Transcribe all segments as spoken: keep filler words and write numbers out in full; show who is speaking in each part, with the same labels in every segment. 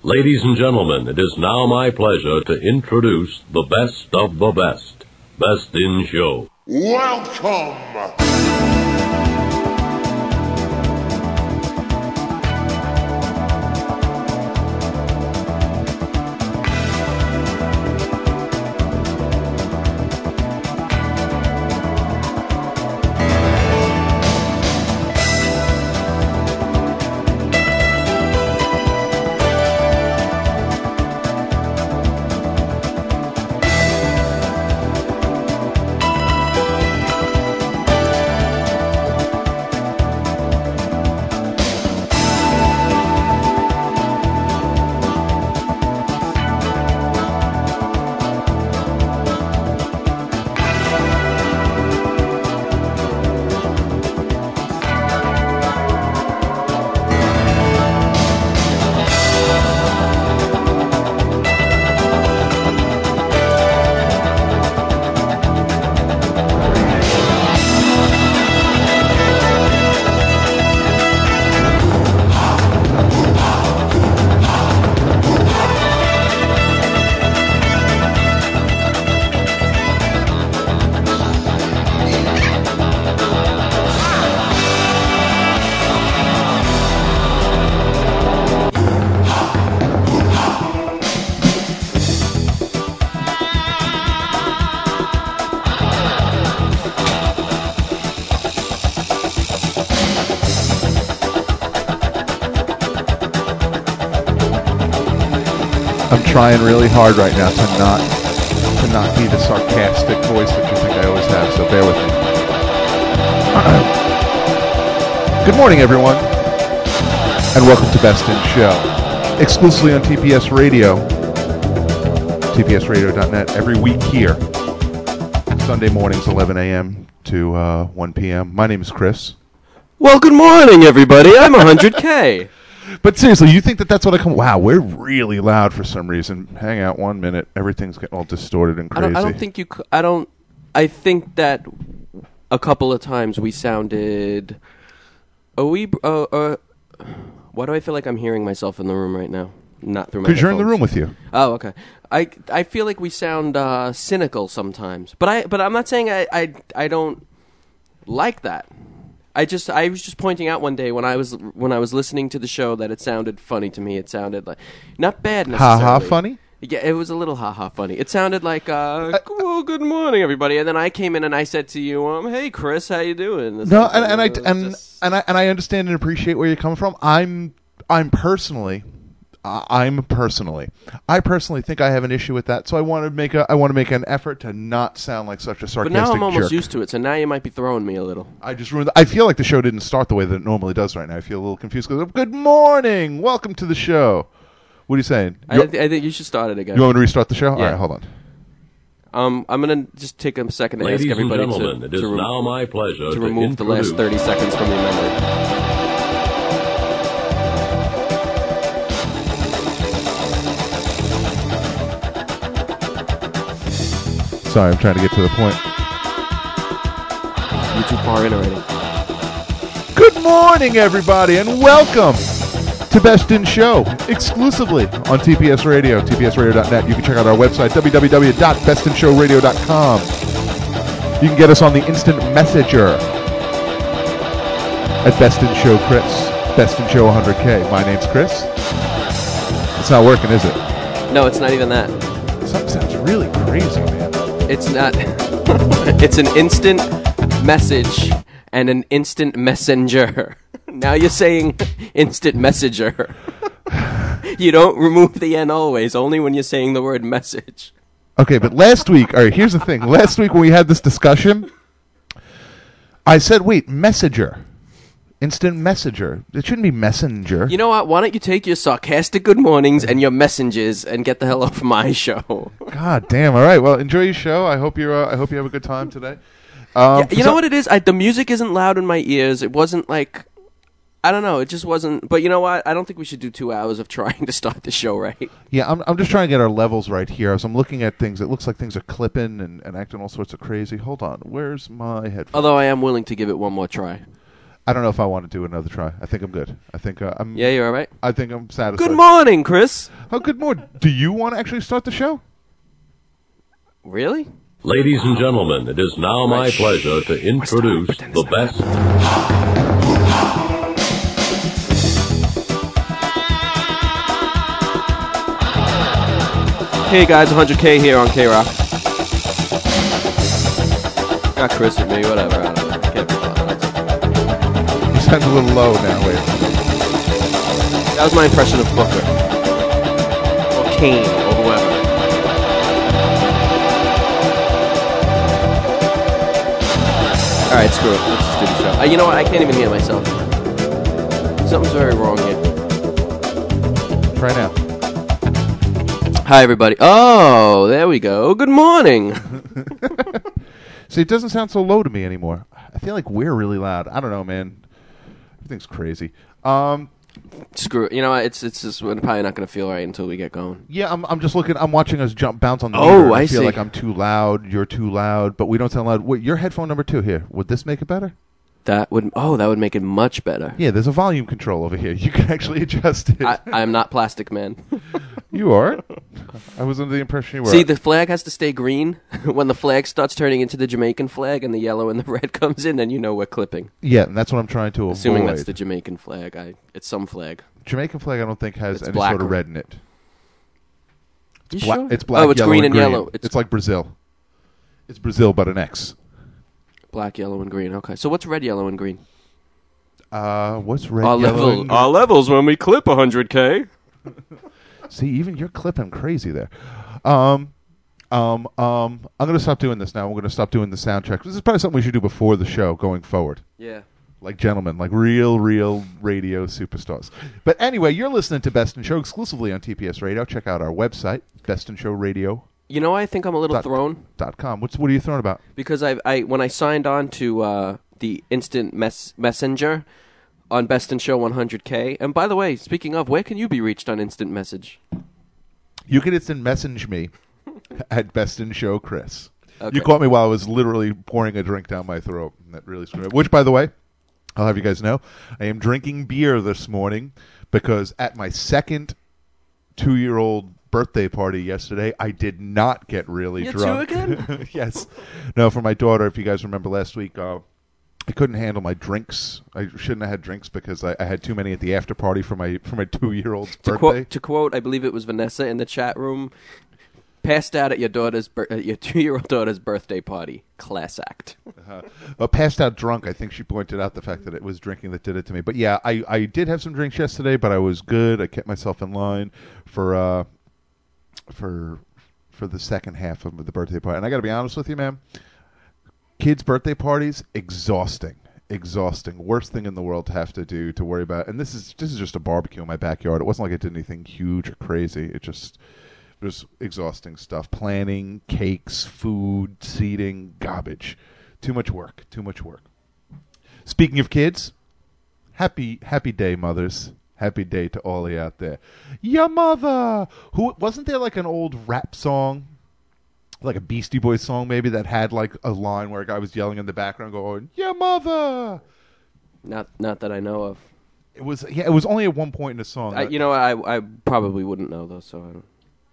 Speaker 1: Ladies and gentlemen, it is now my pleasure to introduce the best of the best. Best in Show.
Speaker 2: Welcome!
Speaker 3: Trying really hard right now to not to not be the sarcastic voice that you think I always have, so bear with me. Good morning, everyone, and welcome to Best in Show, exclusively on T P S Radio, T P S radio dot net, every week here, Sunday mornings, eleven a.m. to uh, one p.m. My name is Chris.
Speaker 4: Well, good morning, everybody. I'm one hundred K.
Speaker 3: But seriously, you think that that's what I come... Wow, we're really loud for some reason. Hang out one minute. Everything's getting all distorted and crazy.
Speaker 4: I don't, I don't think you... C- I don't... I think that a couple of times we sounded... Are we... Uh, uh, why do I feel like I'm hearing myself in the room right now? Not through my
Speaker 3: Because you're in the
Speaker 4: headphones.
Speaker 3: room with you.
Speaker 4: Oh, okay. I, I feel like we sound uh, cynical sometimes. But, I, but I'm not saying I, I, I don't like that. I just I was just pointing out one day when I was when I was listening to the show that it sounded funny to me. It sounded like not bad necessarily.
Speaker 3: Ha ha funny?
Speaker 4: Yeah, it was a little ha ha funny. It sounded like uh, oh, good morning everybody. And then I came in and I said to you, um, hey Chris, how you doing? This
Speaker 3: no, and, and I and
Speaker 4: just...
Speaker 3: and I and I understand and appreciate where you're coming from. I'm I'm personally uh, I'm personally I personally think I have an issue with that. So I want to make a I want to make an effort to not sound like such a sarcastic jerk.
Speaker 4: But now I'm almost
Speaker 3: jerk.
Speaker 4: used to it. So now you might be throwing me a little.
Speaker 3: I just ruined. The, I feel like the show didn't start the way that it normally does right now. I feel a little confused. Good morning, welcome to the show. What are you saying? You,
Speaker 4: I, th- I think you should start it again.
Speaker 3: You want me to restart the show?
Speaker 4: Yeah.
Speaker 3: All right, hold on.
Speaker 4: Um, I'm gonna just take a second to
Speaker 1: Ladies
Speaker 4: ask everybody
Speaker 1: and gentlemen,
Speaker 4: to,
Speaker 1: it is
Speaker 4: to, re-
Speaker 1: now my pleasure
Speaker 4: to
Speaker 1: to
Speaker 4: remove the last thirty seconds from your memory.
Speaker 3: Sorry, I'm trying to get to the point.
Speaker 4: You're too far in already.
Speaker 3: Good morning, everybody, and welcome to Best in Show, exclusively on T P S Radio, T P S radio dot net. You can check out our website, w w w dot best in show radio dot com. You can get us on the Instant Messenger at Best in Show Chris, Best in Show one hundred K. My name's Chris. It's not working, is it?
Speaker 4: No, it's not even that.
Speaker 3: Something sounds really crazy, man.
Speaker 4: It's not. It's an instant message and an instant messenger. Now you're saying instant messenger. You don't remove the N always, only when you're saying the word message.
Speaker 3: Okay, but last week, all right, here's the thing. Last week when we had this discussion, I said, wait, messenger. Instant messenger. It shouldn't be messenger.
Speaker 4: You know what? Why don't you take your sarcastic good mornings and your messengers and get the hell off my show?
Speaker 3: God damn. All right. Well, enjoy your show. I hope you're. Uh, I hope you have a good time today. Um,
Speaker 4: yeah, you know so- what it is? I, the music isn't loud in my ears. It wasn't like. I don't know. It just wasn't. But you know what? I don't think we should do two hours of trying to start the show right.
Speaker 3: Yeah, I'm. I'm just trying to get our levels right here. As I'm looking at things, it looks like things are clipping and, and acting all sorts of crazy. Hold on. Where's my headphones?
Speaker 4: Although I am willing to give it one more try.
Speaker 3: I don't know if I want to do another try. I think I'm good. I think uh, I'm.
Speaker 4: Yeah, you're all right.
Speaker 3: I think I'm satisfied.
Speaker 4: Good morning, Chris.
Speaker 3: Oh, good morning. Do you want to actually start the show?
Speaker 4: Really?
Speaker 1: Ladies and gentlemen, it is now my
Speaker 4: Shh.
Speaker 1: pleasure to introduce
Speaker 4: Pretend
Speaker 1: the
Speaker 4: it's not.
Speaker 1: best.
Speaker 4: Hey guys, one hundred K here on K-Rock. Got Chris with me, whatever. I don't know. Can't be bothered.
Speaker 3: You sound a little low now. Wait.
Speaker 4: That was my impression of Booker. Or Kane, or whoever. Alright, screw it. Let's just do the show. Uh, you know what? I can't even hear myself. Something's very wrong here.
Speaker 3: Try now.
Speaker 4: Hi, everybody. Oh, there we go. Good morning.
Speaker 3: See, it doesn't sound so low to me anymore. I feel like we're really loud. I don't know, man. Everything's crazy. Um,
Speaker 4: Screw it. You know what? It's it's just we're probably not going to feel right until we get going.
Speaker 3: yeah, I'm. I'm just looking. I'm watching us jump, bounce on the.
Speaker 4: Oh,
Speaker 3: meter, and
Speaker 4: I
Speaker 3: feel
Speaker 4: see.
Speaker 3: like I'm too loud. You're too loud, but we don't sound loud. Wait, your headphone number two here. Would this make it better?
Speaker 4: That would oh, that would make it much better.
Speaker 3: Yeah, there's a volume control over here. You can actually adjust it.
Speaker 4: I, I'm not Plastic Man.
Speaker 3: You are. I was under the impression you were.
Speaker 4: See, the flag has to stay green. When the flag starts turning into the Jamaican flag and the yellow and the red comes in, then you know we're clipping.
Speaker 3: Yeah, and that's what I'm trying to avoid.
Speaker 4: Assuming that's the Jamaican flag. I It's some flag.
Speaker 3: Jamaican flag. I don't think has
Speaker 4: It's
Speaker 3: any
Speaker 4: black
Speaker 3: sort of
Speaker 4: or-
Speaker 3: red in it.
Speaker 4: You
Speaker 3: Bla-
Speaker 4: sure?
Speaker 3: It's black.
Speaker 4: Oh, it's
Speaker 3: yellow,
Speaker 4: green
Speaker 3: and
Speaker 4: and
Speaker 3: green.
Speaker 4: yellow.
Speaker 3: It's,
Speaker 4: It's,
Speaker 3: like Brazil. It's Brazil, but an X.
Speaker 4: black, yellow, and green. Okay. So what's red, yellow, and green?
Speaker 3: Uh, what's red?
Speaker 4: Our
Speaker 3: yellow,
Speaker 4: level,
Speaker 3: and-
Speaker 4: our levels when we clip one hundred K.
Speaker 3: See, even you're clipping crazy there. Um, um, um, I'm going to stop doing this now. We're going to stop doing the sound check. This is probably something we should do before the show going forward.
Speaker 4: Yeah.
Speaker 3: Like gentlemen, like real, real radio superstars. But anyway, you're listening to Best in Show exclusively on T P S Radio. Check out our website, best in show radio
Speaker 4: You know, I think I'm a little
Speaker 3: Dot-
Speaker 4: thrown
Speaker 3: dot com. What's, what are you throwing about?
Speaker 4: because I, I when I signed on to uh, the instant mess messenger on Best in Show one hundred K. And by the way, speaking of, where can you be reached on instant message?
Speaker 3: You can instant message me at Best in Show Chris.
Speaker 4: Okay.
Speaker 3: You caught me while I was literally pouring a drink down my throat. And that really screwed me up. Which, by the way, I'll have you guys know, I am drinking beer this morning because at my second two-year-old birthday party yesterday, I did not get really
Speaker 4: You
Speaker 3: drunk.
Speaker 4: two again?
Speaker 3: Yes. No, for my daughter, if you guys remember last week, uh, I couldn't handle my drinks. I shouldn't have had drinks because I, I had too many at the after party for my for my two-year-old's
Speaker 4: To
Speaker 3: birthday.
Speaker 4: quote, to quote, I believe it was Vanessa in the chat room, passed out at your daughter's bir- at your two-year-old daughter's birthday party. Class act.
Speaker 3: Uh, well, passed out drunk. I think she pointed out the fact that it was drinking that did it to me. But yeah, I, I did have some drinks yesterday, but I was good. I kept myself in line for uh for for the second half of the birthday party. And I got to be honest with you, man. Kids' birthday parties, exhausting, exhausting. Worst thing in the world to have to do to worry about. And this is this is just a barbecue in my backyard. It wasn't like I did anything huge or crazy. It just it was exhausting stuff. Planning, cakes, food, seating, garbage. Too much work. Too much work. Speaking of kids, happy happy day, mothers. Happy day to all of you out there. Your mother. Who wasn't there like an old rap song? Like a Beastie Boys song maybe that had like a line where a guy was yelling in the background going, "Your mother."
Speaker 4: Not not that I know of.
Speaker 3: It was yeah, it was only at one point in the song.
Speaker 4: I, you know, I I probably wouldn't know though. So I don't.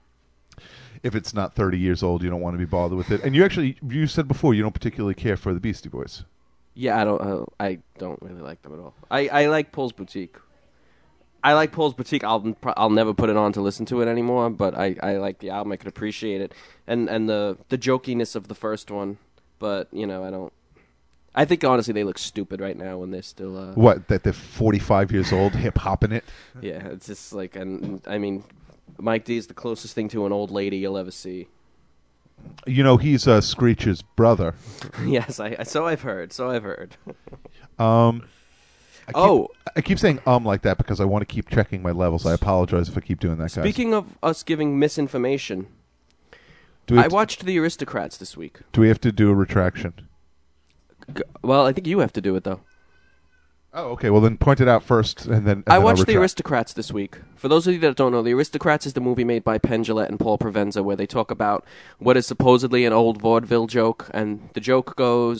Speaker 3: If it's not thirty years old, you don't want to be bothered with it. And you actually, you said before, you don't particularly care for the Beastie Boys.
Speaker 4: Yeah, I don't. Uh, I don't really like them at all. I, I like Paul's Boutique. I like Paul's Boutique. I'll I'll never put it on to listen to it anymore. But I, I like the album. I could appreciate it, and and the the jokiness of the first one. But you know, I don't. I think honestly they look stupid right now when they're still. Uh,
Speaker 3: What, that they're forty-five years old, hip hopping it?
Speaker 4: yeah, it's just like, and I mean, Mike D is the closest thing to an old lady you'll ever see.
Speaker 3: You know, he's uh, Screech's brother.
Speaker 4: Yes, I so I've heard. So I've heard.
Speaker 3: Um, I keep,
Speaker 4: Oh.
Speaker 3: I keep saying um like that because I want to keep checking my levels. I apologize if I keep doing that, guys.
Speaker 4: Speaking of us giving misinformation,
Speaker 3: do we,
Speaker 4: I
Speaker 3: have to,
Speaker 4: watched The Aristocrats this week.
Speaker 3: do we have to do a retraction?
Speaker 4: G- Well, I think you have to do it though.
Speaker 3: Oh, okay. Well, then point it out first, and then and
Speaker 4: I
Speaker 3: then I'll
Speaker 4: watched The
Speaker 3: retract.
Speaker 4: Aristocrats this week. For those of you that don't know, The Aristocrats is the movie made by Penn Jillette and Paul Provenza where they talk about what is supposedly an old vaudeville joke, and the joke goes,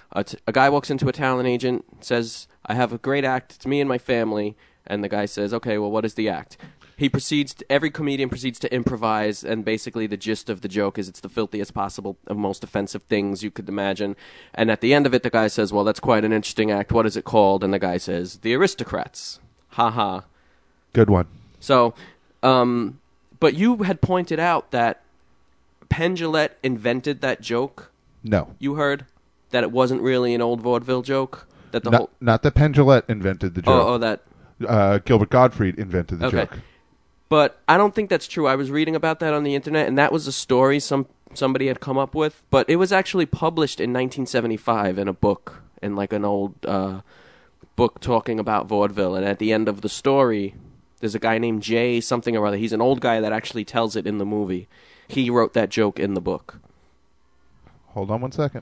Speaker 4: A, t- a guy walks into a talent agent, says, I have a great act, it's me and my family, and the guy says, okay, well, what is the act? He proceeds, to, every comedian proceeds to improvise, and basically the gist of the joke is it's the filthiest possible, of most offensive things you could imagine. And at the end of it, the guy says, well, that's quite an interesting act. What is it called? And the guy says, The Aristocrats. Ha ha.
Speaker 3: Good one.
Speaker 4: So, um, but you had pointed out that Penn Jillette invented that joke.
Speaker 3: No.
Speaker 4: You heard that it wasn't really an old vaudeville joke? That the
Speaker 3: not,
Speaker 4: whole
Speaker 3: not that Penn Jillette invented the joke.
Speaker 4: Oh, oh that...
Speaker 3: Uh, Gilbert Gottfried invented the
Speaker 4: okay.
Speaker 3: joke.
Speaker 4: But I don't think that's true. I was reading about that on the internet, and that was a story some somebody had come up with. But it was actually published in nineteen seventy-five in a book, in like an old uh, book talking about vaudeville. And at the end of the story, there's a guy named Jay something or other. He's an old guy that actually tells it in the movie. He wrote that joke in the book.
Speaker 3: Hold on one second.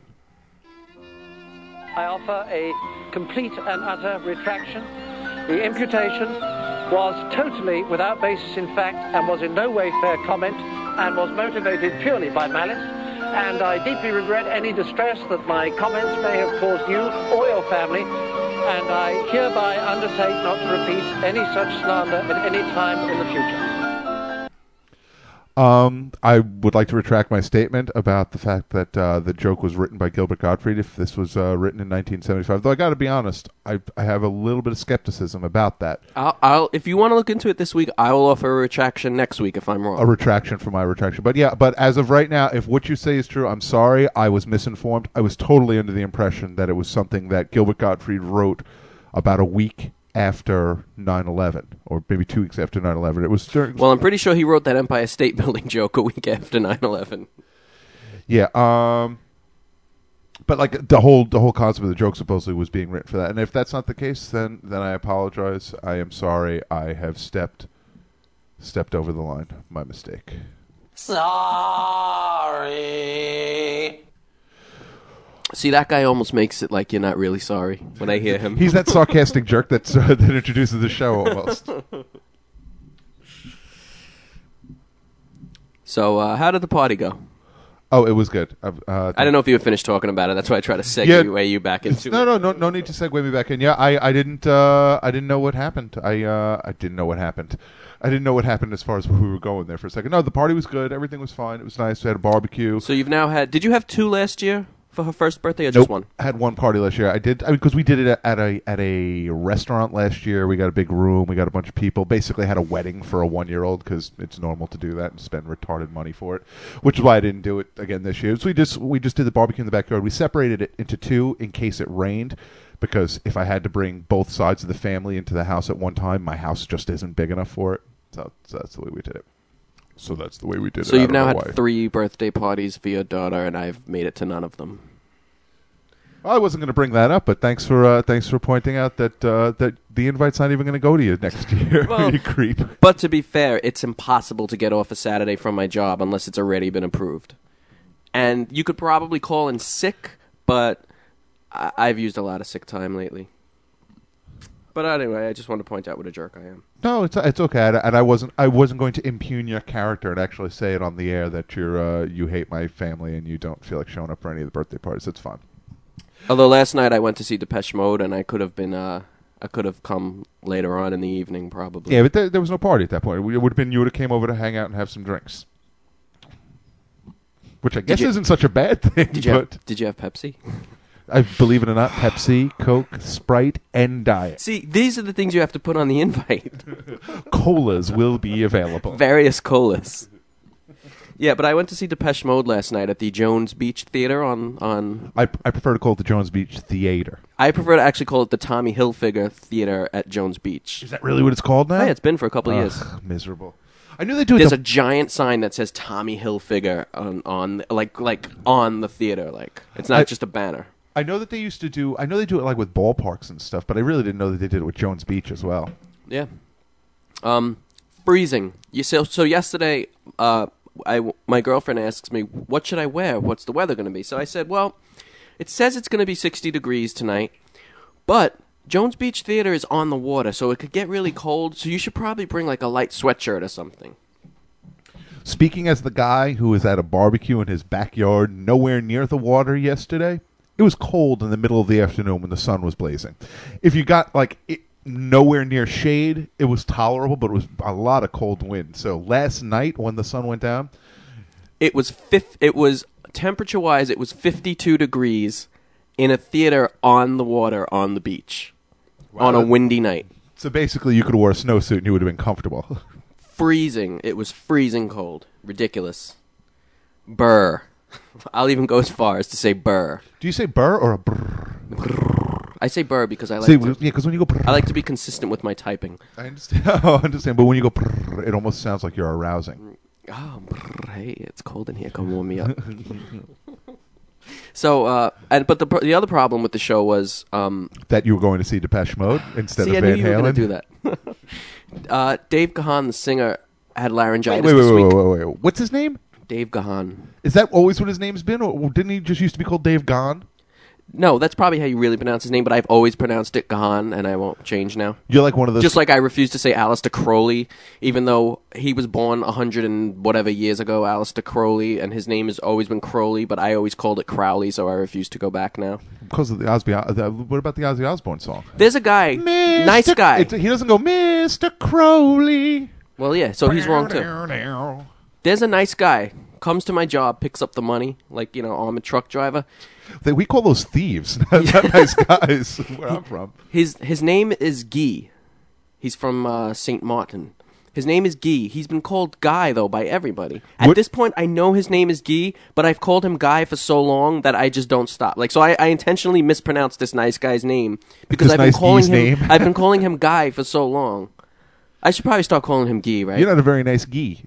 Speaker 5: I offer a complete and utter retraction. The imputation was totally without basis in fact and was in no way fair comment and was motivated purely by malice. And I deeply regret any distress that my comments may have caused you or your family. And I hereby undertake not to repeat any such slander at any time in the future.
Speaker 3: Um, I would like to retract my statement about the fact that uh, the joke was written by Gilbert Gottfried if this was uh, written in nineteen seventy-five. Though I got to be honest, I, I have a little bit of skepticism about that.
Speaker 4: I'll, I'll, if you want to look into it this week, I will offer a retraction next week if I'm wrong.
Speaker 3: A retraction for my retraction. But yeah, but as of right now, if what you say is true, I'm sorry. I was misinformed. I was totally under the impression that it was something that Gilbert Gottfried wrote about a week after nine eleven, or maybe two weeks after nine eleven. It was during...
Speaker 4: Well, I'm pretty sure he wrote that Empire State Building joke a week after nine eleven.
Speaker 3: Yeah, um, but like the whole the whole concept of the joke supposedly was being written for that. And if that's not the case, then then I apologize. I am sorry. I have stepped stepped over the line. My mistake.
Speaker 4: Sorry. See, that guy almost makes it like you're not really sorry when I hear him.
Speaker 3: He's that sarcastic jerk that's, uh, that introduces the show almost.
Speaker 4: So, uh, how did the party go?
Speaker 3: Oh, it was good. Uh,
Speaker 4: I don't know if you were finished talking about it. That's why I try to segue
Speaker 3: yeah,
Speaker 4: you back into
Speaker 3: no,
Speaker 4: it.
Speaker 3: No, no, no need to segue me back in. Yeah, I, I didn't, uh, I didn't know what happened. I, uh, I didn't know what happened. I didn't know what happened as far as we were going there for a second. No, the party was good. Everything was fine. It was nice. We had a barbecue.
Speaker 4: So you've now had. Did you have two last year for her first birthday, or just
Speaker 3: nope.
Speaker 4: one?
Speaker 3: I had one party last year. I did I mean, because we did it at a at a restaurant last year. We got a big room. We got a bunch of people. Basically, had a wedding for a one-year-old because it's normal to do that and spend retarded money for it. Which is why I didn't do it again this year. So we just we just did the barbecue in the backyard. We separated it into two in case it rained. Because if I had to bring both sides of the family into the house at one time, my house just isn't big enough for it. So, so that's the way we did it. So that's the way we did
Speaker 4: so
Speaker 3: it.
Speaker 4: So you've now had
Speaker 3: why.
Speaker 4: three birthday parties for your daughter, and I've made it to none of them.
Speaker 3: Well, I wasn't going to bring that up, but thanks for uh, thanks for pointing out that uh, that the invite's not even going to go to you next year.
Speaker 4: Well,
Speaker 3: you creep.
Speaker 4: But to be fair, it's impossible to get off a Saturday from my job unless it's already been approved. And you could probably call in sick, but I- I've used a lot of sick time lately. But anyway, I just wanted to point out what a jerk I am.
Speaker 3: No, it's it's okay, and I wasn't I wasn't going to impugn your character and actually say it on the air that you're uh, you hate my family and you don't feel like showing up for any of the birthday parties. It's fine.
Speaker 4: Although last night I went to see Depeche Mode, and I could have been uh, I could have come later on in the evening, probably.
Speaker 3: Yeah, but there, there was no party at that point. It would have been you would have came over to hang out and have some drinks, which I guess
Speaker 4: you,
Speaker 3: isn't such a bad thing.
Speaker 4: Did you
Speaker 3: but
Speaker 4: have, did you have Pepsi?
Speaker 3: I believe it or not, Pepsi, Coke, Sprite, and Diet.
Speaker 4: See, these are the things you have to put on the invite.
Speaker 3: Colas will be available.
Speaker 4: Various colas. Yeah, but I went to see Depeche Mode last night at the Jones Beach Theater on... on
Speaker 3: I, I prefer to call it the Jones Beach Theater.
Speaker 4: I prefer to actually call it the Tommy Hilfiger Theater at Jones Beach.
Speaker 3: Is that really what it's called now?
Speaker 4: Oh, yeah, it's been for a couple of
Speaker 3: Ugh,
Speaker 4: years.
Speaker 3: Miserable. I knew they do it.
Speaker 4: There's
Speaker 3: the-
Speaker 4: a giant sign that says Tommy Hilfiger on, on like like on the theater. Like it's not
Speaker 3: I,
Speaker 4: just a banner.
Speaker 3: I know that they used to do. I know they do it like with ballparks and stuff, but I really didn't know that they did it with Jones Beach as well.
Speaker 4: Yeah. Um, freezing. You so so yesterday, uh, I my girlfriend asks me, "What should I wear? What's the weather going to be?" So I said, "Well, it says it's going to be sixty degrees tonight, but Jones Beach Theater is on the water, so it could get really cold. So you should probably bring like a light sweatshirt or something."
Speaker 3: Speaking as the guy who was at a barbecue in his backyard, nowhere near the water yesterday, it was cold in the middle of the afternoon when the sun was blazing. If you got like it, nowhere near shade, it was tolerable, but it was a lot of cold wind. So last night when the sun went down,
Speaker 4: it was fifth. It was temperature wise, it was fifty-two degrees in a theater on the water on the beach
Speaker 3: wow.
Speaker 4: on a windy night.
Speaker 3: So basically, you could have wore a snowsuit and you would have been comfortable.
Speaker 4: Freezing. It was freezing cold. Ridiculous. Burr. I'll even go as far as to say burr.
Speaker 3: Do you say burr or a brr?
Speaker 4: I say burr because I like
Speaker 3: See,
Speaker 4: to,
Speaker 3: yeah, because when you go brr,
Speaker 4: I like to be consistent with my typing.
Speaker 3: I understand. Oh, I understand. But when you go brr, it almost sounds like you're arousing.
Speaker 4: Oh, brr, hey, it's cold in here. Come warm me up. So, uh, and but the the other problem with the show was um,
Speaker 3: that you were going to see Depeche Mode instead
Speaker 4: see,
Speaker 3: of
Speaker 4: I
Speaker 3: Van
Speaker 4: knew you were
Speaker 3: Halen.
Speaker 4: going to do that. uh, Dave Gahan, the singer, had laryngitis
Speaker 3: Wait, wait,
Speaker 4: this
Speaker 3: wait,
Speaker 4: week.
Speaker 3: wait, wait, wait. What's his name?
Speaker 4: Dave Gahan.
Speaker 3: Is that always what his name's been, or didn't he just used to be called Dave Gahan?
Speaker 4: No, that's probably how you really pronounce his name, but I've always pronounced it Gahan, and I won't change now.
Speaker 3: You're like one of those.
Speaker 4: Just like I refuse to say Aleister Crowley, even though he was born a hundred and whatever years ago, Aleister Crowley, and his name has always been Crowley, but I always called it Crowley, so I refuse to go back now.
Speaker 3: Because of the Ozzy. The, what about the Ozzy Osbourne song?
Speaker 4: There's a guy,
Speaker 3: Mister
Speaker 4: nice guy.
Speaker 3: It's, he doesn't go, Mister Crowley.
Speaker 4: Well, yeah, so he's wrong too. There's a nice guy, comes to my job, picks up the money, like, you know, I'm a truck driver.
Speaker 3: They, we call those thieves, not nice guys. Where I'm from.
Speaker 4: His his name is Guy. He's from uh, Saint Martin. His name is Guy. He's been called Guy, though, by everybody. At
Speaker 3: What?
Speaker 4: this point, I know his name is Guy, but I've called him Guy for so long that I just don't stop. Like, so I, I intentionally mispronounced this nice guy's name because
Speaker 3: This
Speaker 4: I've been
Speaker 3: nice
Speaker 4: calling
Speaker 3: Guy's
Speaker 4: him.
Speaker 3: name?
Speaker 4: I've been calling him Guy for so long. I should probably start calling him Guy, right?
Speaker 3: You're not a very nice Guy.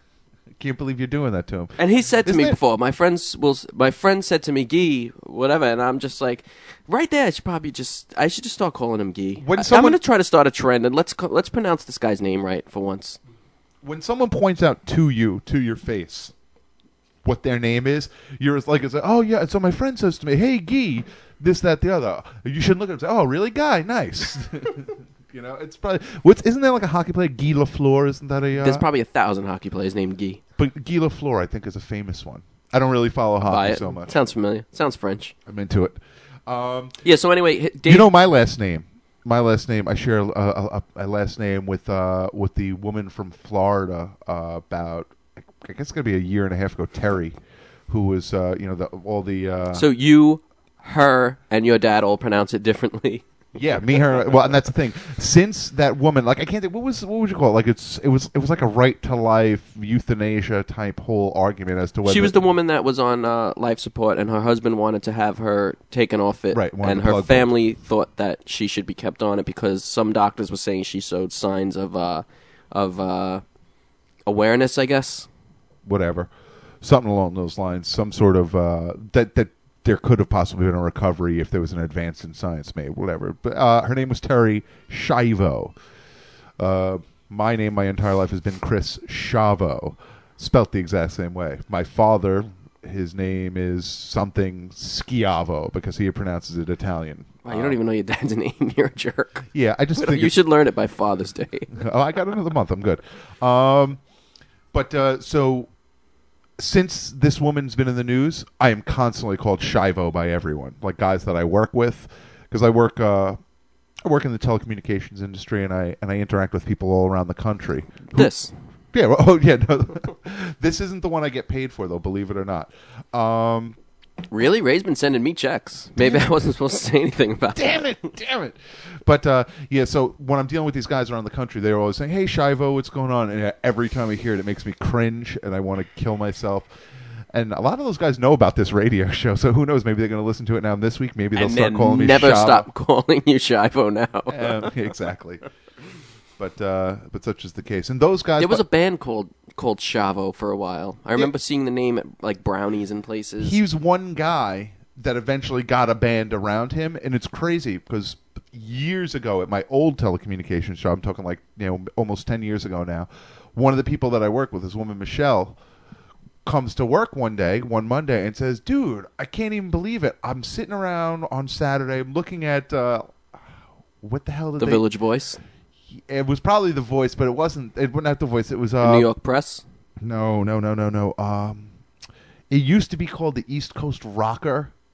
Speaker 3: I can't believe you're doing that to him.
Speaker 4: And he said to
Speaker 3: Isn't
Speaker 4: me
Speaker 3: it-
Speaker 4: before, my friends will. My friend said to me, "Guy, whatever," and I'm just like, right there. I should probably just. I should just start calling him Guy.
Speaker 3: When
Speaker 4: I,
Speaker 3: someone-
Speaker 4: I'm going to try to start a trend, and let's co- let's pronounce this guy's name right for once.
Speaker 3: When someone points out to you, to your face, what their name is, you're as like, it's like, oh yeah. And so my friend says to me, "Hey, Guy, this, that, the other." You shouldn't look at him and say, "Oh, really, Guy? Nice." You know, it's probably what's isn't there like a hockey player, Guy Lafleur? Isn't that a? Uh,
Speaker 4: There's probably a thousand hockey players named Guy.
Speaker 3: But Guy Lafleur, I think, is a famous one. I don't really follow
Speaker 4: Buy
Speaker 3: hockey
Speaker 4: it.
Speaker 3: so much.
Speaker 4: Sounds familiar. Sounds French.
Speaker 3: I'm into it. Um,
Speaker 4: Yeah. So anyway, h- Dave,
Speaker 3: you know my last name. My last name. I share a, a, a last name with uh, with the woman from Florida. Uh, about I guess it's gonna be a year and a half ago. Terry, who was uh, you know the all the. Uh,
Speaker 4: so you, her, and your dad all pronounce it differently.
Speaker 3: Yeah, me, her. Well, and that's the thing. Since that woman, like, I can't think. What was what would you call it? Like, it's it was it was like a right to life euthanasia type whole argument as to whether
Speaker 4: She was the woman that was on uh, life support, and her husband wanted to have her taken off it.
Speaker 3: Right, wanted
Speaker 4: and
Speaker 3: the
Speaker 4: her
Speaker 3: blood
Speaker 4: family thought that she should be kept on it because some doctors were saying she showed signs of uh, of uh, awareness, I guess.
Speaker 3: whatever, something along those lines. Some sort of uh, that that there could have possibly been a recovery if there was an advance in science made, whatever. But uh, her name was Terry Schiavo. Uh, my name my entire life has been Chris Schiavo, spelt the exact same way. My father, his name is something Schiavo because he pronounces it Italian.
Speaker 4: Wow, you don't even know your dad's name. You're a jerk.
Speaker 3: Yeah, I just think
Speaker 4: You
Speaker 3: it's-
Speaker 4: should learn it by Father's Day.
Speaker 3: Oh, I got another month. I'm good. Um, but uh, so since this woman's been in the news, I am constantly called Shivo by everyone, like guys that I work with, because I work uh, I work in the telecommunications industry, and I and I interact with people all around the country. Who-
Speaker 4: This.
Speaker 3: Yeah. Well, oh, yeah. No, this isn't the one I get paid for, though. Believe it or not. Um,
Speaker 4: Really? Ray's been sending me checks. Maybe I wasn't supposed to say anything about
Speaker 3: Damn
Speaker 4: that.
Speaker 3: it! Damn it! But uh, yeah, so when I'm dealing with these guys around the country, they're always saying, "Hey, Shivo, what's going on?" And every time I hear it, it makes me cringe, and I want to kill myself. And a lot of those guys know about this radio show, so who knows? Maybe they're going to listen to it now this week. Maybe they'll
Speaker 4: And
Speaker 3: start
Speaker 4: then
Speaker 3: calling me
Speaker 4: never
Speaker 3: Shavo.
Speaker 4: stop calling you Shivo now.
Speaker 3: Um, exactly. But uh, but such is the case. And those guys.
Speaker 4: There was a
Speaker 3: but
Speaker 4: band called called Shavo for a while. I remember seeing the name at like Brownies and places.
Speaker 3: he was one guy that eventually got a band around him, and it's crazy because years ago at my old telecommunications job, I'm talking like you know almost ten years ago now, one of the people that I work with, this woman Michelle, comes to work one day, one Monday, and says, "Dude, I can't even believe it. I'm sitting around on Saturday, I'm looking at uh, what the hell did
Speaker 4: the
Speaker 3: they?"
Speaker 4: Village Voice,
Speaker 3: It was probably The Voice, but it wasn't. It wasn't not The Voice. It was uh,
Speaker 4: the New York Press.
Speaker 3: No, no, no, no, no. Um, it used to be called the East Coast Rocker.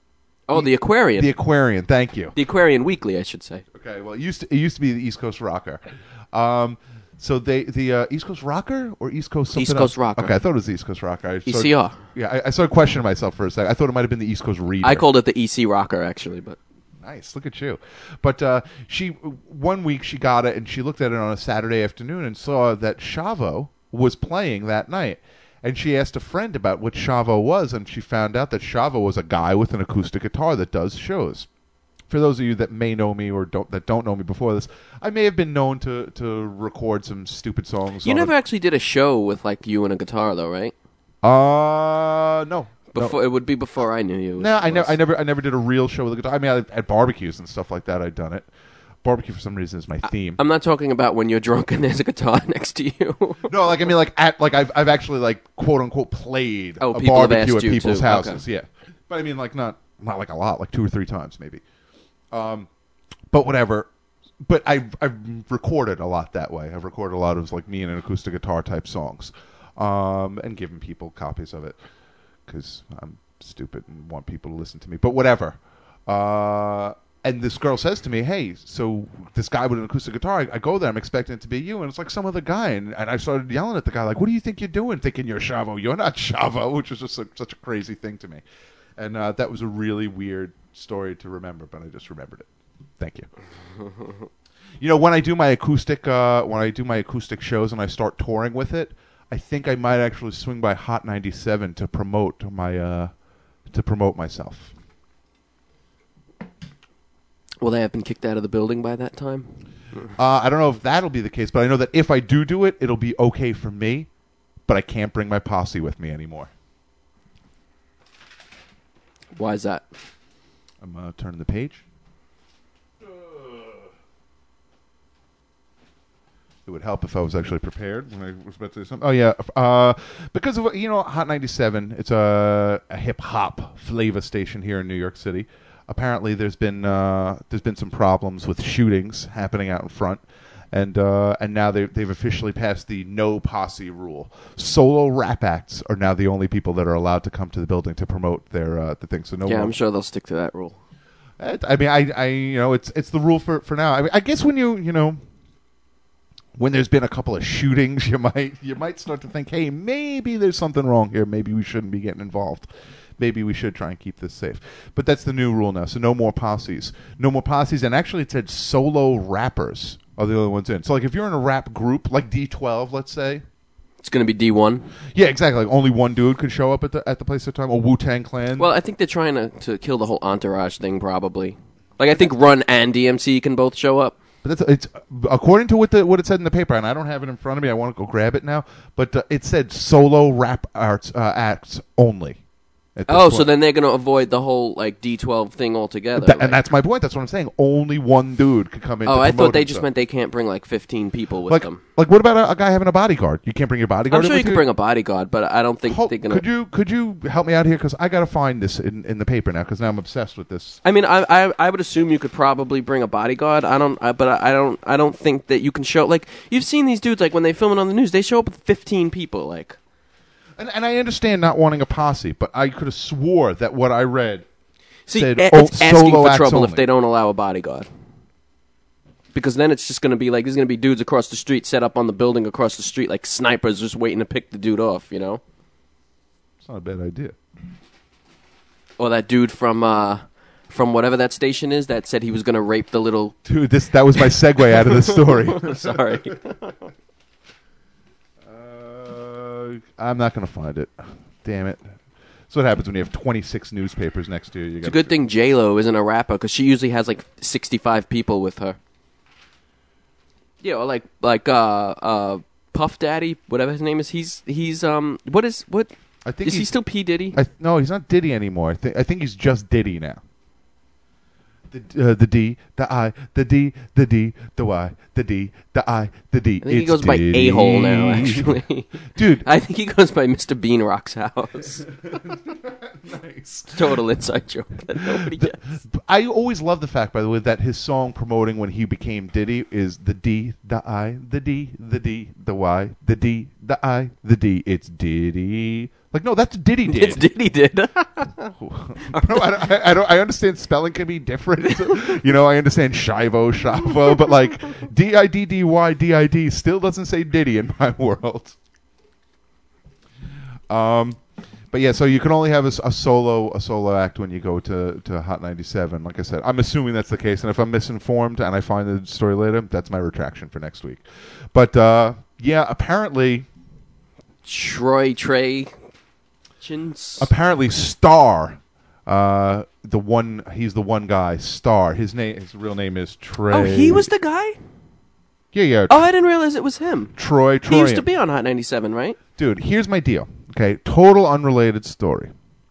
Speaker 4: Oh, the Aquarian.
Speaker 3: The Aquarian. Thank you.
Speaker 4: The Aquarian Weekly, I should say.
Speaker 3: Okay. Well, it used to, it used to be the East Coast Rocker. Um, so they the uh, East Coast Rocker or East Coast something
Speaker 4: East Coast
Speaker 3: else?
Speaker 4: Rocker.
Speaker 3: Okay, I thought it was the East Coast Rocker. I
Speaker 4: E C R.
Speaker 3: Started, yeah, I, I started questioning myself for a second. I thought it might have been the East Coast Reader.
Speaker 4: I called it the E C Rocker, actually, but
Speaker 3: nice. Look at you. But uh, she one week she got it and she looked at it on a Saturday afternoon and saw that Chavo was playing that night. And she asked a friend about what Chavo was, and she found out that Chavo was a guy with an acoustic guitar that does shows. For those of you that may know me or don't that don't know me before this, I may have been known to, to record some stupid songs.
Speaker 4: You
Speaker 3: on
Speaker 4: never
Speaker 3: a,
Speaker 4: actually did a show with like you and a guitar, though, right?
Speaker 3: Uh no.
Speaker 4: Before
Speaker 3: no.
Speaker 4: It would be before I knew you.
Speaker 3: No, I never, I never, I never did a real show with a guitar. I mean, I, at barbecues and stuff like that, I'd done it. Barbecue for some reason is my theme.
Speaker 4: I'm not talking about when you're drunk and there's a guitar next to you.
Speaker 3: No, like I mean, like at like I've I've actually like quote unquote played
Speaker 4: oh,
Speaker 3: a
Speaker 4: people have
Speaker 3: barbecue
Speaker 4: asked
Speaker 3: at
Speaker 4: you
Speaker 3: people's
Speaker 4: too.
Speaker 3: houses.
Speaker 4: Okay.
Speaker 3: Yeah, but I mean, like not not like a lot, like two or three times maybe. Um, but whatever. But I've I've recorded a lot that way. I've recorded a lot of like me and an acoustic guitar type songs, um, and given people copies of it because I'm stupid and want people to listen to me. But whatever. Uh. And this girl says to me, hey, so this guy with an acoustic guitar, I, I go there, I'm expecting it to be you, and it's like some other guy. And, and I started yelling at the guy, like, what do you think you're doing, thinking you're Chavo? You're not Chavo, which is just a, such a crazy thing to me. And uh, that was a really weird story to remember, but I just remembered it. Thank you. You know, when I do my acoustic, uh, when I do my acoustic shows and I start touring with it, I think I might actually swing by Hot ninety-seven to promote my, uh, to promote myself.
Speaker 4: Will they have been kicked out of the building by that time?
Speaker 3: Uh, I don't know if that'll be the case, but I know that if I do do it, it'll be okay for me, but I can't bring my posse with me anymore.
Speaker 4: Why is that?
Speaker 3: I'm uh, turning the page. It would help if I was actually prepared when I was about to do something. Oh, yeah. Uh, because of, you know, Hot ninety-seven, it's a, a hip-hop flavor station here in New York City. Apparently, there's been uh, there's been some problems with shootings happening out in front, and uh, and now they they've officially passed the no posse rule. Solo rap acts are now the only people that are allowed to come to the building to promote their uh, the thing. So no.
Speaker 4: Yeah,
Speaker 3: more.
Speaker 4: I'm sure they'll stick to that rule.
Speaker 3: I, I mean, I, I you know it's it's the rule for, for now. I mean, I guess when you you know when there's been a couple of shootings, you might you might start to think, hey, maybe there's something wrong here. Maybe we shouldn't be getting involved. Maybe we should try and keep this safe. But that's the new rule now. So no more posses. No more posses. And actually it said solo rappers are the only ones in. So like if you're in a rap group, like D twelve, let's say.
Speaker 4: It's going to be D one?
Speaker 3: Yeah, exactly. Like only one dude could show up at the at the place at the time. Or Wu-Tang Clan.
Speaker 4: Well, I think they're trying to, to kill the whole entourage thing probably. Like I think Run and D M C can both show up.
Speaker 3: But that's, it's according to what the what it said in the paper, and I don't have it in front of me. I want to go grab it now. But uh, it said solo rap arts uh, acts only.
Speaker 4: Oh,
Speaker 3: point.
Speaker 4: so then they're going to avoid the whole like D twelve thing altogether.
Speaker 3: That,
Speaker 4: like.
Speaker 3: And that's my point. That's what I'm saying. Only one dude could come in.
Speaker 4: Oh,
Speaker 3: to
Speaker 4: I thought they
Speaker 3: himself.
Speaker 4: just meant they can't bring like fifteen people with
Speaker 3: like,
Speaker 4: them.
Speaker 3: Like, what about a, a guy having a bodyguard? You can't bring your bodyguard.
Speaker 4: I'm
Speaker 3: in
Speaker 4: sure you
Speaker 3: with
Speaker 4: could bring a bodyguard, but I don't think
Speaker 3: Ho-
Speaker 4: they're going to.
Speaker 3: Could you could you help me out here? Because I got to find this in, in the paper now. Because now I'm obsessed with this.
Speaker 4: I mean, I, I I would assume you could probably bring a bodyguard. I don't, I, but I don't I don't think that you can show like you've seen these dudes like when they film it on the news, they show up with fifteen people like.
Speaker 3: And, and I understand not wanting a posse, but I could have swore that what I read
Speaker 4: See,
Speaker 3: said
Speaker 4: a-
Speaker 3: oh,
Speaker 4: it's asking
Speaker 3: solo
Speaker 4: for
Speaker 3: acts
Speaker 4: trouble
Speaker 3: only.
Speaker 4: if they don't allow a bodyguard. Because then it's just going to be like, there's going to be dudes across the street set up on the building across the street like snipers just waiting to pick the dude off, you know?
Speaker 3: It's not a bad idea.
Speaker 4: Or that dude from uh, from whatever that station is that said he was going to rape the little...
Speaker 3: Dude, this that was my segue out of the story.
Speaker 4: Sorry.
Speaker 3: uh, I'm not going to find it. Damn it. That's what happens when you have twenty-six newspapers next to you. you
Speaker 4: It's a good thing J-Lo isn't a rapper because she usually has like sixty-five people with her. Yeah, or like like uh uh Puff Daddy, whatever his name is. He's he's um what is what
Speaker 3: I think
Speaker 4: is he
Speaker 3: he's-
Speaker 4: still P Diddy?
Speaker 3: I, no, he's not Diddy anymore. I think I think he's just Diddy now. The uh, the D, the I, the D, the D, the Y, the D, the I, the D.
Speaker 4: I think he
Speaker 3: It's
Speaker 4: goes by
Speaker 3: Diddy.
Speaker 4: A-hole now, actually.
Speaker 3: Dude.
Speaker 4: I think he goes by Mister Beanrock's house.
Speaker 3: Nice.
Speaker 4: Total inside joke that nobody gets.
Speaker 3: I always love the fact, by the way, that his song promoting when he became Diddy is the D, the I, the D, the D, the Y, the D, the I, the D. It's Diddy. Like, no, that's Diddy did.
Speaker 4: It's Diddy did.
Speaker 3: no, I, I, I don't. I understand spelling can be different. You know, I understand Shivo, Shavo, but like D I D D Y D I D still doesn't say Diddy in my world. Um. But yeah, so you can only have a, a solo a solo act when you go to, to Hot ninety-seven. Like I said, I'm assuming that's the case. And if I'm misinformed and I find the story later, that's my retraction for next week. But uh, yeah, apparently,
Speaker 4: Troy Trey, Chins.
Speaker 3: apparently Star, uh, the one he's the one guy. Star. His name, his real name is Trey.
Speaker 4: Oh, he was the guy?
Speaker 3: Yeah, yeah.
Speaker 4: Oh, I didn't realize it was him.
Speaker 3: Troy. Troy.
Speaker 4: He used to be on Hot ninety-seven, right?
Speaker 3: Dude, here's my deal. Okay, total unrelated story.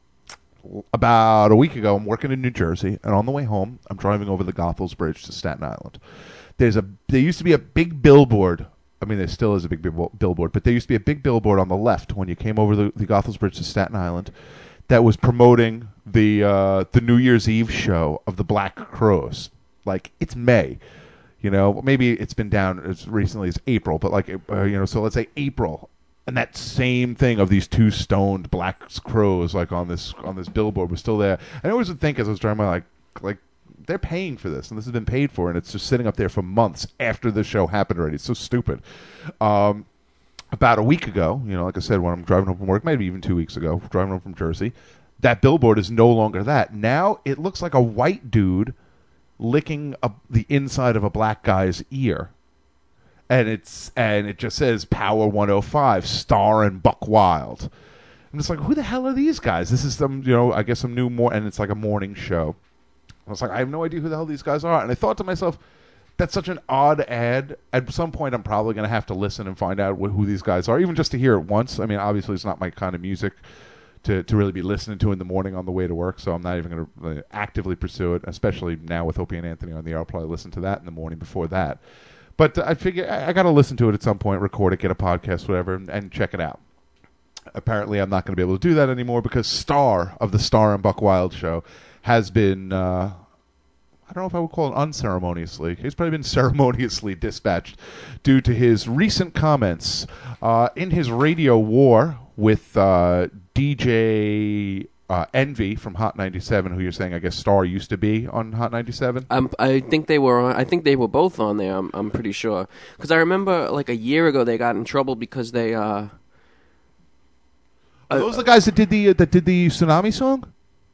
Speaker 3: About a week ago, I'm working in New Jersey, and on the way home, I'm driving over the Goethals Bridge to Staten Island. There's a there used to be a big billboard. I mean, there still is a big bill- billboard, but there used to be a big billboard on the left when you came over the, the Goethals Bridge to Staten Island that was promoting the uh, the New Year's Eve show of the Black Crowes. Like, it's May. You know, maybe it's been down as recently as April, but like, uh, you know, so let's say April. And that same thing of these two stoned black crows, like on this on this billboard, was still there. And I always would think as I was driving by, like, like they're paying for this, and this has been paid for, and it's just sitting up there for months after the show happened already. It's so stupid. Um, about a week ago, you know, like I said, when I'm driving home from work, maybe even two weeks ago, driving home from Jersey, that billboard is no longer that. Now it looks like a white dude licking a, the inside of a black guy's ear. And it's and it just says Power one oh five, Star and Buck Wild. I'm just like, who the hell are these guys? This is some, you know, I guess some new more, and it's like a morning show. I was like, I have no idea who the hell these guys are. And I thought to myself, that's such an odd ad. At some point, I'm probably going to have to listen and find out wh- who these guys are, even just to hear it once. I mean, obviously, it's not my kind of music to, to really be listening to in the morning on the way to work, so I'm not even going to uh, actively pursue it, especially now with Opie and Anthony on the air. I'll probably listen to that in the morning before that. But uh, I figure I, I got to listen to it at some point, record it, get a podcast, whatever, and, and check it out. Apparently, I'm not going to be able to do that anymore because Star of the Star and Buck Wild show has been, uh, I don't know if I would call it unceremoniously. He's probably been ceremoniously dispatched due to his recent comments uh, in his radio war with uh, D J uh, Envy from Hot ninety-seven, who you're saying, I guess, Star used to be on Hot ninety-seven.
Speaker 4: Um, I think they were on. I think they were both on there. I'm, I'm pretty sure because I remember like a year ago they got in trouble because they. Uh,
Speaker 3: Are those uh, the guys that did the uh, that did the Tsunami song?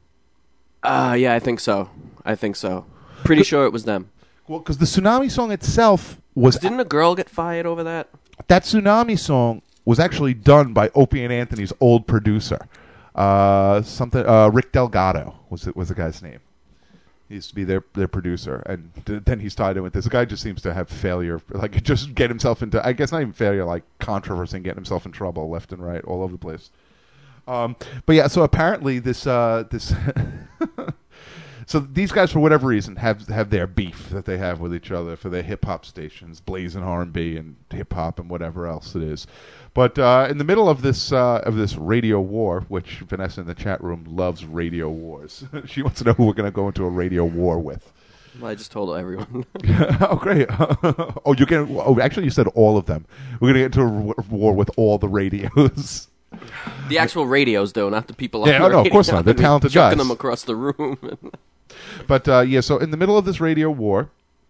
Speaker 4: Uh, yeah, I think so. I think so. Pretty sure it was them.
Speaker 3: Well, because the Tsunami song itself was...
Speaker 4: Didn't a girl get fired over that?
Speaker 3: That Tsunami song was actually done by Opie and Anthony's old producer. Uh, something. Uh, Rick Delgado was was the guy's name. He used to be their their producer, and d- then he's tied in with this. The guy just seems to have failure, like just get himself into, I guess not even failure, like controversy and getting himself in trouble left and right, all over the place. Um, but yeah, so apparently this uh, this so these guys, for whatever reason, have have their beef that they have with each other for their hip hop stations, blazing R and B and hip hop and whatever else it is. But uh, in the middle of this uh, of this radio war, which Vanessa in the chat room loves radio wars, she wants to know who we're going to go into a radio war with.
Speaker 4: Well, I just told everyone.
Speaker 3: Oh, great! Oh, you're going. Oh, actually, you said all of them. We're going to get into a war with all the radios.
Speaker 4: The actual radios, though, not the people.
Speaker 3: Yeah,
Speaker 4: on the
Speaker 3: no, of course
Speaker 4: radio.
Speaker 3: not. They're talented guys.
Speaker 4: Chucking them across the room.
Speaker 3: But uh, yeah, so in the middle of this radio war,